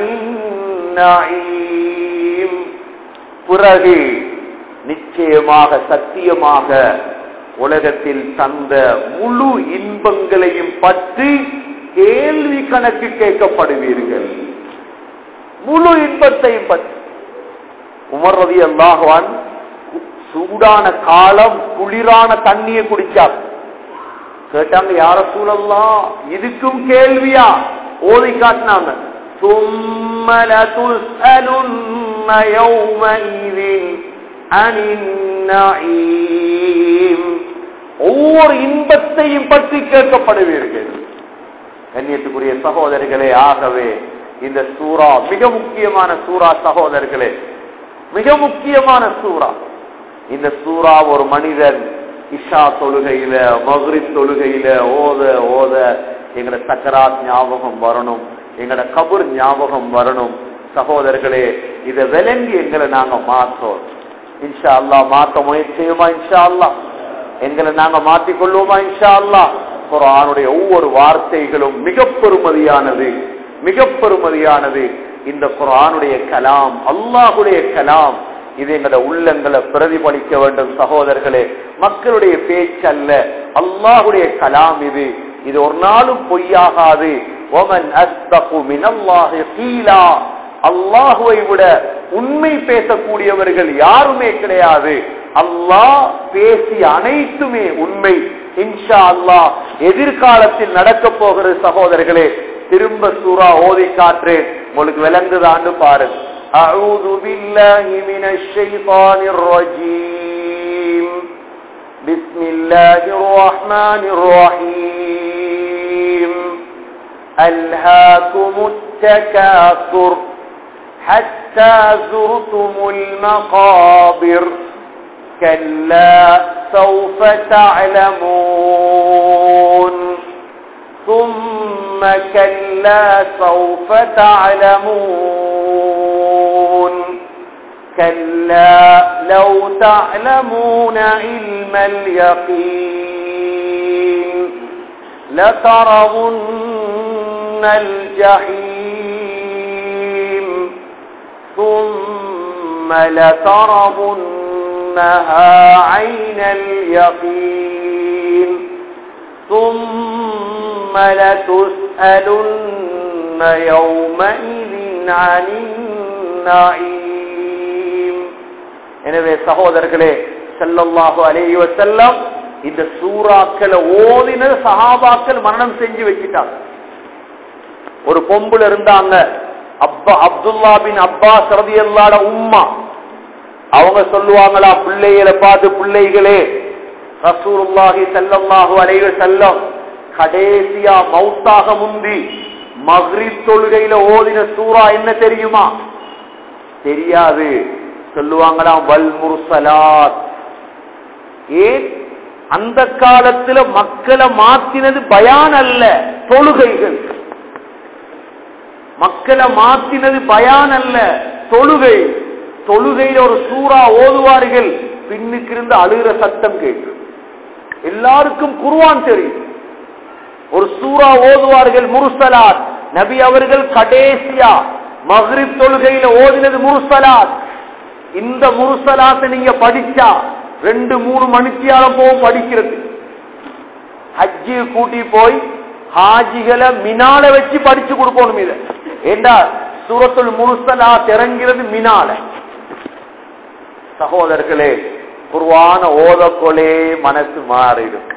النعيم. பிறகு நிச்சயமாக சத்தியமாக உலகத்தில் தந்த முழு இன்பங்களையும் பற்றி கேள்வி கணக்கு கேட்கப்படுவீர்கள். முழு இன்பத்தையும் பற்றி. உமர் ரலியல்லாஹு அன்ஹு சூடான காலம் குளிரான தண்ணியை குடிச்சார். கேட்டாங்க, யா ரசூலல்லாஹ் இதுக்கும் கேள்வியா? ஓதி காட்டினாங்க. ثم لتسألن يومئذ عن النعيم. ஒவ்வொரு இன்பத்தையும் பற்றி கேட்கப்படுவீர்கள். கண்ணியத்துக்குரிய சகோதரர்களே, ஆகவே இந்த சூரா மிக முக்கியமான சூரா சகோதரர்களே, மிக முக்கியமான சூரா. இந்த சூரா ஒரு மனிதன் இஷா தொழுகையில மக்ரிப் தொழுகையில ஓத ஓத எங்கட சக்கராத் ஞாபகம் வரணும், எங்கட கபர் ஞாபகம் வரணும். சகோதரர்களே, இதை விளங்கி எங்களை நாங்க மாற்றோம். இன்ஷா அல்லாஹ் மாற்ற முயற்சியுமா? இன்ஷா அல்லாஹ் எங்களை நாங்க மாற்றிக்கொள்வோமா? இன்ஷா அல்லாஹ். குர்ஆனுடைய ஒவ்வொரு வார்த்தைகளும் மிக பெருமதியானது, மிக பெருமதியானது. இந்த குர்ஆனுடைய கலாம் அல்லாஹ்வுடைய கலாம். இது எங்களோட உள்ளங்களை பிரதிபலிக்க வேண்டும் சகோதரர்களே. மக்களுடைய பேச்சல்ல, அல்லாஹ்வுடைய கலாம் இது. இது ஒரு நாளும் பொய்யாகாது. வமன் அஸ்தகு மினல்லாஹி கீலா. அல்லாஹ்வை விட உண்மை பேசக்கூடியவர்கள் யாருமே கிடையாது. அல்லாஹ் பேசிய அனைத்துமே உண்மை. இன்ஷா அல்லாஹ் எதிர்காலத்தில் நடக்க போகிறது சகோதரர்களே. திரும்ப சூரா ஓதி காற்றேன், உங்களுக்கு விளங்குதான்னு பாருங்க. அஊது பில்லாஹி மினஷ் ஷைத்தானிர் ரஜீம். பிஸ்மில்லாஹிர் ரஹ்மானிர் ரஹீம். அல்ஹாகுமுத் தகாசுர் ஹத்தா ஸுர்துமுல் மகாபிர். كلا سوف تعلمون ثم كلا سوف تعلمون كلا لو تعلمون علم اليقين لترون الجحيم ثم لترون عين اليقين ثم لتسألن يومئذ عن النعيم. எனவே சகோதரர்களே, ஸல்லல்லாஹு அலைஹி வஸல்லம் இந்த சூறாக்களை ஓதின சஹாபாக்கள் மரணம் செஞ்சு வச்சிட்டாங்க. ஒரு பொம்புல இருந்தாங்க, அப்பா அப்துல்லா பின் அப்பாஸ் ரலியல்லாஹு உம்மா. அவங்க சொல்லுவாங்களா பிள்ளைகளை பார்த்து, பிள்ளைகளே ரசூலுல்லாஹி ஸல்லல்லாஹு அலைஹி வஸல்லம் கடைசியா மௌத்தாக முந்தி மக்ரிப் தொழுகையில ஓதின சூரா என்ன தெரியுமா? தெரியாது. சொல்லுவாங்களாம் வல் முர்சலாத். ஏன்? அந்த காலத்துல மக்களை மாத்தினது பயான் அல்ல, தொழுகைகள். மக்களை மாத்தினது பயான் அல்ல, தொழுகை. தொழுகையில ஒரு சூரா ஓதுவார்கள், பின்னுக்கு இருந்து அழுகிற சத்தம் கேட்கும். எல்லாருக்கும் குர்ஆன் தெரியும். ஒரு சூரா ஓதுவார்கள் முர்சலாத். நபி அவர்கள் கடைசியா மக்ரிப் தொழுகையில ஓதினது முர்சலாத். இந்த முர்சலாத்தை நீங்க படிச்சா ரெண்டு மூணு மணித்தியாலம் போகும் படிக்கிறது. ஹஜ்ஜி கூட்டி போய் ஹாஜிகளை மினால வச்சு படிச்சு கொடுக்கணும். இத ஏண்டா சூரத்துல் முர்சலாத் இறங்கிறது மினால. சகோதரர்களே, குர்ஆன ஓதக்கொலே மனசு மாறிடும்.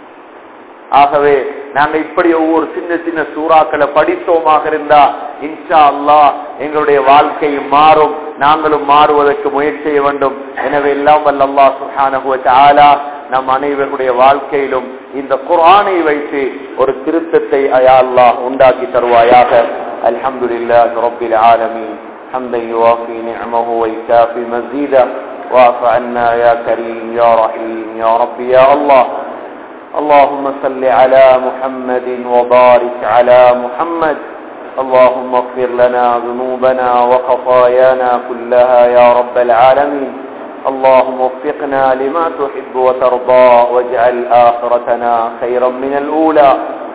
ஆகவே நாங்க இப்படி ஒவ்வொரு சின்ன சின்ன சூறாக்களை படித்தோமாக இருந்தா இன்ஷா அல்லாஹ் எங்களுடைய வாழ்க்கை மாறும், நாங்களும் மாறுவதற்கு முயற்சி செய்ய வேண்டும். எனவே எல்லாம் வல்ல அல்லாஹ் சுப்ஹானஹு வ தஆலா நம் அனைவருடைய வாழ்க்கையிலும் இந்த குர்ஆனை வைத்து ஒரு திருத்தத்தை யா அல்லாஹ் உண்டாக்கி தருவாயாக. அல்ஹம்துலில்லாஹி ரப்பில் ஆலமீன். ஹம்தன் யுவாஃபி நிஅமஹு வ யுகாஃபி மஸீதா واعف عنا يا كريم يا رحيم يا رب يا الله. اللهم صل على محمد وبارك على محمد. اللهم اغفر لنا ذنوبنا وخطايانا كلها يا رب العالمين. اللهم وفقنا لما تحب وترضى واجعل آخرتنا خيرا من الأولى.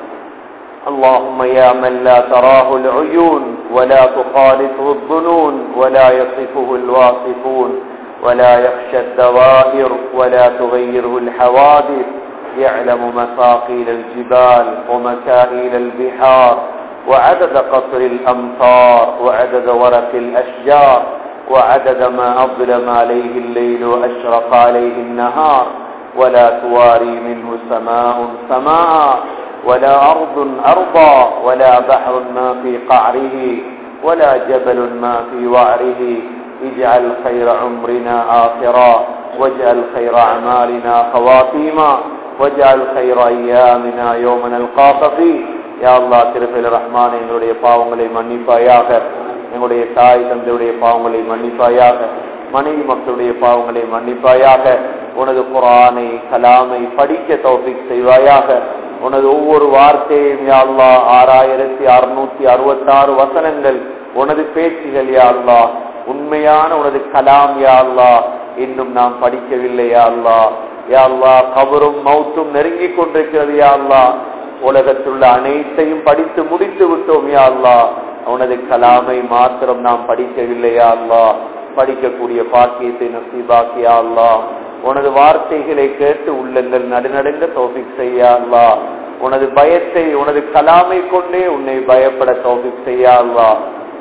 اللهم يا من لا تراه العيون ولا تخالطه الظنون ولا يصفه الواصفون ولا يخشى الدوائر ولا تغيره الحوادث. يعلم مفاقيل الجبال ومكائل البحار وعدد قطر الأمطار وعدد ورق الأشجار وعدد ما أظلم عليه الليل وأشرق عليه النهار. ولا تواري منه سماء سماء ولا أرض أرضا ولا بحر ما في قعره ولا جبل ما في وعره. اجعل خير عمرنا آخرا واجعل خير أعمالنا خواتيما واجعل خير أيامنا يوم نلقاك فيه. يا الله திருப்பல் ரஹ்மான், எங்களுடைய பாவங்களை மன்னிப்பாயாக. எங்களுடைய தாய் தந்தையுடைய பாவங்களை மன்னிப்பாயாக. மனைவி மக்களுடைய பாவங்களை மன்னிப்பாயாக. உனது குர்ஆனை கலாமை படிக்க தௌஃபீக் செய்வாயாக. உனது ஒவ்வொரு வார்த்தையும் யா அல்லாஹ் ஆறாயிரத்தி அறுநூத்தி அறுபத்தி ஆறு வசனங்கள் உனது பேச்சுகள் யா அல்லாஹ், உண்மையான உனது கலாம் யா அல்லாஹ், இன்னும் நாம் படிக்கவில்லை யா அல்லாஹ். யா அல்லாஹ், கபரும் மௌத்தும் நெருங்கி கொண்டிருக்கிறது யா அல்லாஹ். உலகத்துள்ள அனைத்தையும் படித்து முடித்து விட்டோம் யா அல்லாஹ். உனது கலாமை மாத்திரம் நாம் படிக்கவில்லை யா அல்லாஹ். படிக்கக்கூடிய பாக்கியத்தை நசீபாக்கி யா அல்லாஹ். உனது வார்த்தைகளை கேட்டு உள்ளங்கள் நடுநடுங்க தௌஃபீக் செய்ய யா அல்லாஹ். உனது பயத்தை உனது கலாமை கொண்டே உன்னை பயப்பட தௌஃபீக் செய்ய யா அல்லாஹ்.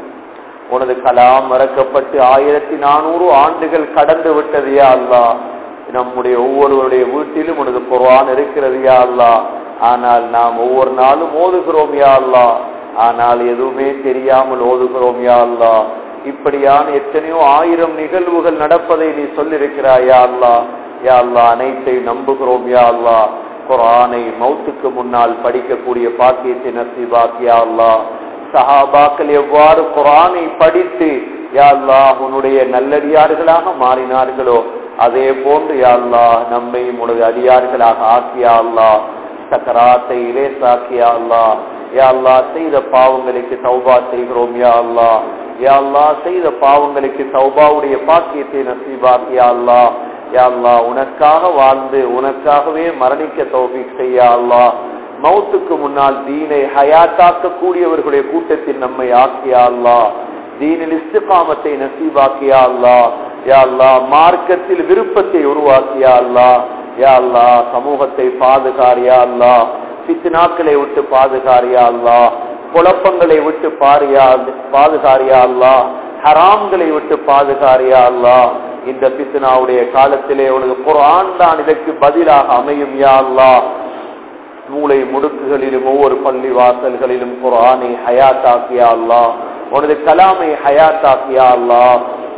உனது கலாம் மறக்கப்பட்டு ஆயிரத்தி நானூறு ஆண்டுகள் கடந்து விட்டது யா அல்லாஹ். நம்முடைய ஒவ்வொருவருடைய வீட்டிலும் உனது குர்ஆன் இருக்கிறது யா அல்லாஹ். ஆனால் நாம் ஒவ்வொரு நாளும் ஓதுகிறோம் யா அல்லாஹ். ஆனால் எதுவுமே தெரியாமல் ஓதுகிறோம் யா அல்லாஹ். இப்படியான எத்தனையோ ஆயிரம் நிகழ்வுகள் நடப்பதை நீ சொல்லிருக்கிறாய் யா அல்லாஹ். யா அல்லாஹ், அனைத்தையும் நம்புகிறோம் யா அல்லாஹ். குர்ஆனை மௌத்துக்கு முன்னால் படிக்கக்கூடிய பாக்கியத்தை நசீபாக்கி யா அல்லாஹ். சஹாபாக்கள் எவ்வாறு குர்ஆனை படித்து யா அல்லாஹ் உன்னுடைய நல்லடியார்களாக மாறினார்களோ அதே போன்று யா அல்லாஹ் நம்மை உனது அடியார்களாக ஆக்கியா அல்லாஹ். சக்கராத்தை இலேசாக்கியா அல்லாஹ். யா அல்லாஹ், செய்த பாவங்களுக்கு தௌபா செய்கிறோம் யா அல்லாஹ். யா அல்லாஹ், செய்த பாவங்களுக்கு தௌபாவுடைய பாக்கியத்தை நசீபாக்கியா அல்லாஹ். யா அல்லாஹ், உனக்காக வாழ்ந்து உனக்காகவே மரணிக்க தௌஃபீக் செய்யா அல்லாஹ். மௌத்துக்கு முன்னால் தீனை ஹயாத்தாக்க கூடியவர்களுடைய கூட்டத்தில் நம்மை ஆக்கியா அல்லாஹ். தீனில் இஸ்திகாமத்தை நசீபாக்கியா அல்லாஹ். யா அல்லாஹ், மார்க்கத்தில் விருப்பத்தை உருவாக்கியா அல்லாஹ். யா அல்லாஹ், சமூகத்தை பாதுகாரியா அல்லாஹ். ஃபித்னாக்களை விட்டு பாதுகாரியா அல்லாஹ். குழப்பங்களை விட்டு பாரியா பாதுகாரியா அல்லாஹ். ஹராம்களை விட்டு பாதுகாரியா அல்லாஹ். இந்த ஃபித்னாவுடைய காலத்திலே உனது குர்ஆன் தான் இதற்கு பதிலாக அமையும் யா அல்லாஹ். மூளை முடுக்குகளிலும் ஒவ்வொரு பள்ளி வாசல்களிலும் குர்ஆனை ஹயாத்தாக்கியா அல்லாஹ். உனது கலாமை ஹயாத்தாக்கியா அல்லாஹ்.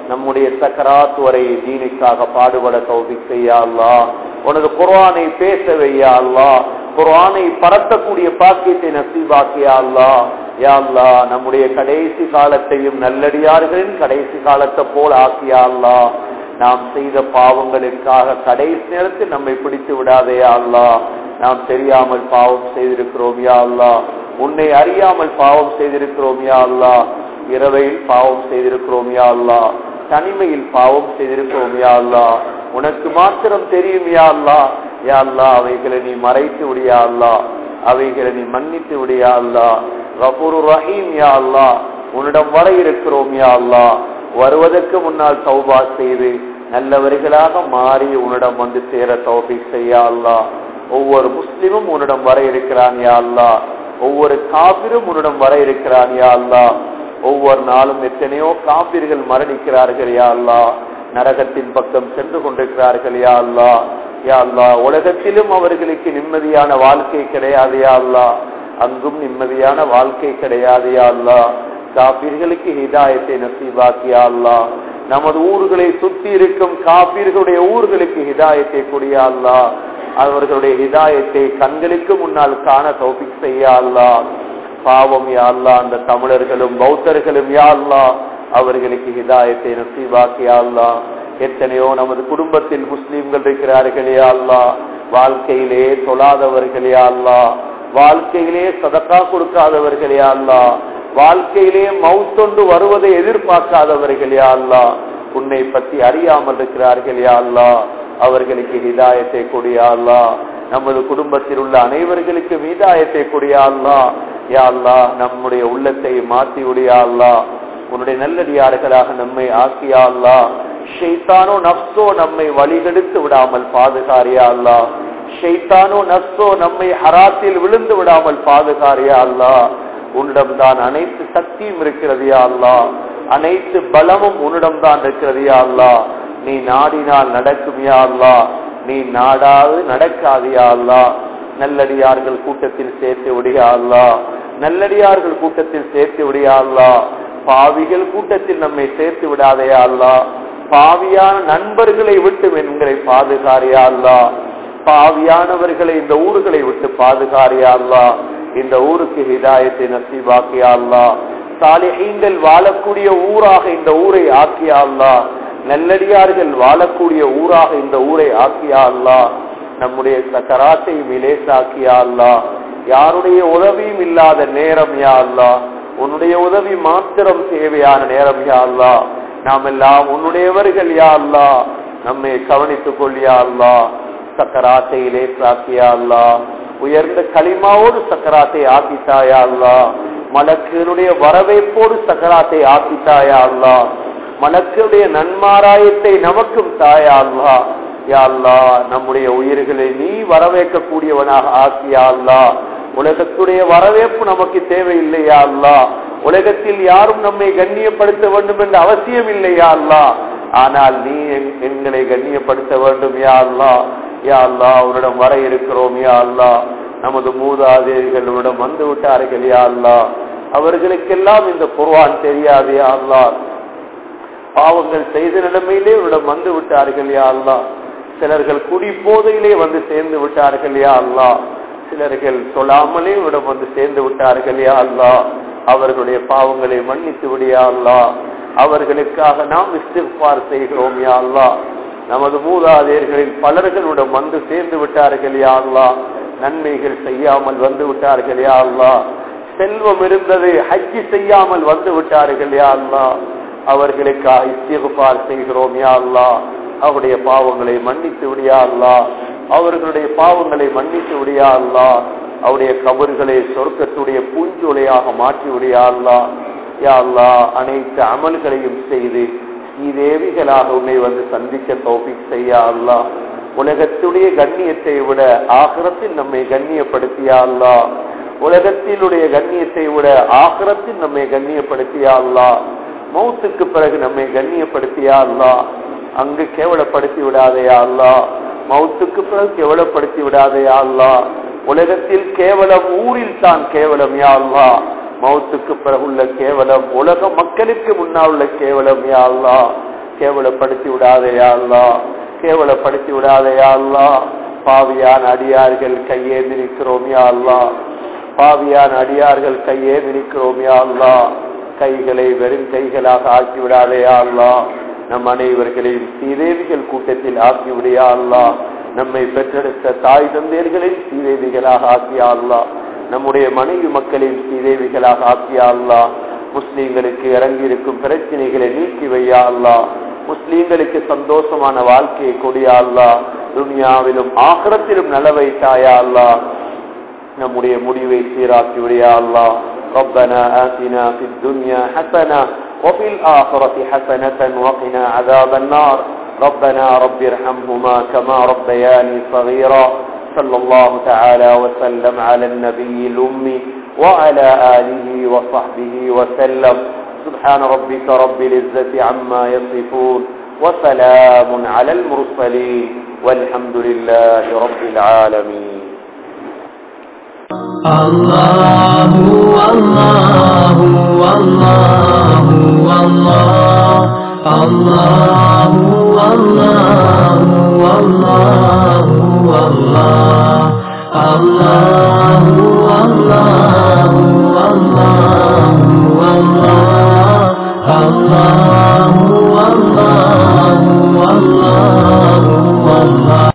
நம்முடைய சக்கராத் வரை தீனுக்காக பாடுபட தௌஃபீக் செய்ய அல்லாஹ். உனது குர்ஆனை பேசவே யா அல்லாஹ், குர்ஆனை பரத்தக்கூடிய பாக்கியத்தை நசீபாக்கிய அல்லாஹ். யா அல்லாஹ், நம்முடைய கடைசி காலத்தையும் நல்லடியார்களின் கடைசி காலத்தை போல் ஆக்கிய அல்லாஹ். நாம் செய்த பாவங்களுக்காக கடைசி நேரத்தில் நம்மை பிடித்து விடாதே யா அல்லாஹ். நாம் தெரியாமல் பாவம் செய்திருக்கிறோம் யா அல்லாஹ், உன்னை அறியாமல் பாவம் செய்திருக்கிறோம் யா அல்லாஹ், இரவையில் பாவம் செய்திருக்கிறோம் யா அல்லாஹ், தனிமையில் பாவம் செய்திருக்கிறோம் யா அல்லாஹ், உனக்கு மாத்திரம் தெரியும் யா அல்லாஹ். யா அல்லாஹ், அவைகளை நீ மறைத்து விடியா அல்லாஹ், அவைகளை நீ மன்னித்து விடியா அல்லாஹ். கஃபூருர் ரஹீம் யா அல்லாஹ், உன்னிடம் வர இருக்கிறோம் யா அல்லாஹ். வருவதற்கு முன்னால் தௌபா செய்து நல்லவர்களாக மாறி உன்னிடம் வந்து சேர தௌஃபீக் செய்ய அல்லாஹ். ஒவ்வொரு முஸ்லிமும் உன்னிடம் வர இருக்கிறான் யா அல்லாஹ், ஒவ்வொரு காபிரும் உன்னிடம் வர இருக்கிறான் யா அல்லாஹ். ஒவ்வொரு நாளும் எத்தனையோ காபிர்கள் மரணிக்கிறார்கள் யா அல்லாஹ், நரகத்தின் பக்கம் சென்று கொண்டிருக்கிறார்கள் யா அல்லாஹ். யா அல்லாஹ், உலகத்திலும் அவர்களுக்கு நிம்மதியான வாழ்க்கை கிடையாது யா அல்லாஹ், அங்கும் நிம்மதியான வாழ்க்கை கிடையாது யா அல்லாஹ். காபிர்களுக்கு ஹிதாயத்தை நசீபாக்கி யா அல்லாஹ். நமது ஊர்களை சுற்றி இருக்கும் காபிர்களுடைய ஊர்களுக்கு ஹிதாயத்தை கொடிய அல்லாஹ். அவர்களுடைய ஹிதாயத்தை கண்களுக்கு முன்னால் காண தௌஃபீக் செய்ய அல்லாஹ். பாவம் யா அல்லாஹ் அந்த தமிழர்களும் பௌத்தர்களும் யா அல்லாஹ், அவர்களுக்கு ஹிதாயத்தை நசீபாக்கி யா அல்லாஹ். எத்தனையோ நமது குடும்பத்தில் முஸ்லிம்கள் இருக்கிறார்கள் யா அல்லாஹ், வாழ்க்கையிலே தொழாதவர்கள் யா அல்லாஹ், வாழ்க்கையிலே சதக்கா கொடுக்காதவர்கள் யா அல்லாஹ், வாழ்க்கையிலே மௌத்தொண்டு வருவதை எதிர்பார்க்காதவர்கள் யா அல்லாஹ், உன்னை பற்றி அறியாமல் இருக்கிறார்கள் யா அல்லாஹ், அவர்களுக்கு ஹிதாயத்தை கொடியா அல்லாஹ். நமது குடும்பத்தில் உள்ள அனைவர்களுக்கு ஹிதாயத்தை கொடியா அல்லாஹ். யா அல்லாஹ், நம்முடைய உள்ளத்தை மாற்றி விடியா அல்லாஹ், உன்னுடைய நல்லடியார்களாக நம்மை ஆக்கியா அல்லாஹ். ஷைத்தானோ நப்சோ நம்மை வழிகெடுத்து விடாமல் பாதுகாரியா அல்லாஹ், ஷைத்தானோ நப்சோ நம்மை ஹராத்தில் விழுந்து விடாமல் பாதுகாரியா அல்லாஹ். உன்னிடம் தான் அனைத்து சக்தியும் இருக்கிறது யா அல்லாஹ், அனைத்து பலமும் உன்னிடம் தான் இருக்கிறது யா அல்லாஹ். நீ நாடினால் நடக்கும் யா அல்லாஹ், நீ நாடாது நடக்காது யா அல்லாஹ். நல்லடியார்கள் கூட்டத்தில் சேர்த்து விடியா அல்லாஹ், நல்லடியார்கள் கூட்டத்தில் சேர்த்து விடியா அல்லாஹ். பாவிகள் கூட்டத்தில் நம்மை சேர்த்து விடாதையா அல்லாஹ், பாவியான நண்பர்களை விட்டு எங்களை பாதுகாரியா அல்லாஹ், பாவியானவர்களை இந்த ஊர்களை விட்டு பாதுகாரியா அல்லாஹ். இந்த ஊருக்கு ஹிதாயத்தை நசீபாக்கியா அல்லாஹ். சாலிஹீன்கள் வாழக்கூடிய ஊராக இந்த ஊரை ஆக்கியா அல்லாஹ், நல்லடியார்கள் வாழக்கூடிய ஊராக இந்த ஊரை ஆக்கியா அல்லாஹ். நம்முடைய சக்கராத்தை மிலேசாக்கியா அல்லாஹ். யாருடைய உதவியும் இல்லாத நேரம் யா அல்லாஹ், உன்னுடைய உதவி மாத்திரம் தேவையான நேரம் யா அல்லாஹ். நாம் எல்லாம் உன்னுடையவர்கள் யா அல்லாஹ், நம்மை கவனித்துக் கொள்ளியா அல்லாஹ். சக்கராத்தை லேசாக்கியா அல்லாஹ், உயர்ந்த களிமாவோடு சக்கராத்தை ஆக்கித்தாயா அல்லாஹ். மலக்குடைய வரவேற்போடு சக்கராத்தை ஆக்கித்தாயா அல்லாஹ். மலக்குடைய நன்மாராயத்தை நமக்கும் தாயா அல்லாஹ். யா அல்லாஹ், நம்முடைய உயிர்களை நீ வரவேற்க கூடியவனாக ஆக்கியா அல்லாஹ். உலகத்துடைய வரவேற்பு நமக்கு தேவையில்லையா அல்லாஹ், உலகத்தில் யாரும் நம்மை கண்ணியப்படுத்த வேண்டும் என்ற அவசியம் இல்லையா அல்லாஹ், ஆனால் நீ எங்களை கண்ணியப்படுத்த வேண்டும் யா அல்லாஹ். யா அல்லாஹ், உன்னிடம் வர இருக்கிறோம் யா அல்லாஹ். நமது மூதாதையர்கள் உன்னிடம் வந்து விட்டார்கள் யா அல்லாஹ், அவர்களுக்கெல்லாம் இந்த குர்ஆன் தெரியாது யா அல்லாஹ், பாவங்கள் செய்த நிலைமையிலே உன்னிடம் வந்து விட்டார்கள் யா அல்லாஹ். சிலர்கள் குடி போதையிலே வந்து சேர்ந்து விட்டார்கள் யா அல்லாஹ், சிலர்கள் சொல்லாமலே உன்னிடம் வந்து சேர்ந்து விட்டார்கள் யா அல்லாஹ். அவர்களுடைய பாவங்களை மன்னித்து விடியா அல்லாஹ். அவர்களுக்காக நாம் இஸ்திக்பார் செய்கிறோம் யா அல்லாஹ். நமது மூதாதையர்களில் பலர்களுடன் வந்து சேர்ந்து விட்டார்கள் யா அல்லாஹ், நன்மைகள் செய்யாமல் வந்து விட்டார்கள் யா அல்லாஹ். செல்வம் இருந்தது, ஹஜ்ஜி செய்யாமல் வந்து விட்டார்கள் யா அல்லாஹ். அவர்களுக்காக இஸ்திக்பார் செய்கிறோம் யா அல்லாஹ். அவருடைய பாவங்களை மன்னித்து விடியா அல்லாஹ், அவர்களுடைய பாவங்களை மன்னித்து விடியா அல்லாஹ். அவருடைய கபர்களை சொர்க்கத்துடைய பூஞ்சோலையாக மாற்றி விடியா அல்லாஹ். யா அல்லாஹ், அனைத்து அமல்களையும் செய்து ஸ்ரீதேவிகளாக உன்னை வந்து சந்திக்க தௌஃபீக் செய்யா அல்லாஹ். உலகத்துடைய கண்ணியத்தை விட ஆகிரத்தில் நம்மை கண்ணியப்படுத்தியா அல்லாஹ், உலகத்தினுடைய கண்ணியத்தை விட ஆகிரத்தில் நம்மை கண்ணியப்படுத்தியா அல்லாஹ். மௌத்துக்கு பிறகு நம்மை கண்ணியப்படுத்தியா அல்லாஹ், அங்கு கேவலப்படுத்தி விடாதையா அல்லாஹ், மௌத்துக்கு பிறகு கேவலப்படுத்தி விடாதையா அல்லாஹ். உலகத்தில் கேவலம் ஊரில் தான் கேவலம் யா அல்லாஹ், மௌத்துக்கு பிறகு உள்ள கேவலம் உலக மக்களுக்கு முன்னால் உள்ள கேவலம் யா அல்லாஹ். கேவலப்படுத்தி விடாதே யா அல்லாஹ், கேவலப்படுத்தி விடாதே யா அல்லாஹ். பாவியான் அடியார்கள் கையேந்தி நிற்கிறோம் யா அல்லாஹ், பாவியான் அடியார்கள் கையேந்தி நிற்கிறோம் யா அல்லாஹ். கைகளை வெறும் கைகளாக ஆக்கிவிடாதே யா அல்லாஹ். நம் அனைவர்களையும் சீதேவிகள் கூட்டத்தில் ஆக்கிவிடையா அல்லாஹ். நம்மை பெற்றெடுத்த தாய் தந்தையர்களின் சீதேவிகளாக ஆக்கியா அல்லாஹ். நம்முடைய மனைவி மக்களின் சீதேவிகளாக ஆக்கியா அல்லாஹ். முஸ்லீம்களுக்கு இறங்கி இருக்கும் பிரச்சனைகளை நீக்கி வையா அல்லாஹ். முஸ்லீம்களுக்கு சந்தோஷமான வாழ்க்கையை கொடியா அல்லாஹ். துனியாவிலும் ஆகிரத்திலும் நலவை தாயா அல்லாஹ். நம்முடைய முடிவை சீராக்கி விடையா அல்லாஹ். ربنا آتنا في الدنيا حسنة وفي الآخرة حسنة وقنا عذاب النار. ربنا رب ارحمهما كما ربياني صغيرا. صلى الله تعالى وسلم على النبي الأمي وعلى آله وصحبه وسلم. سبحان ربك رب العزة عما يصفون وسلام على المرسلين والحمد لله رب العالمين. الله والله والله والله الله والله والله والله الله والله والله والله الله والله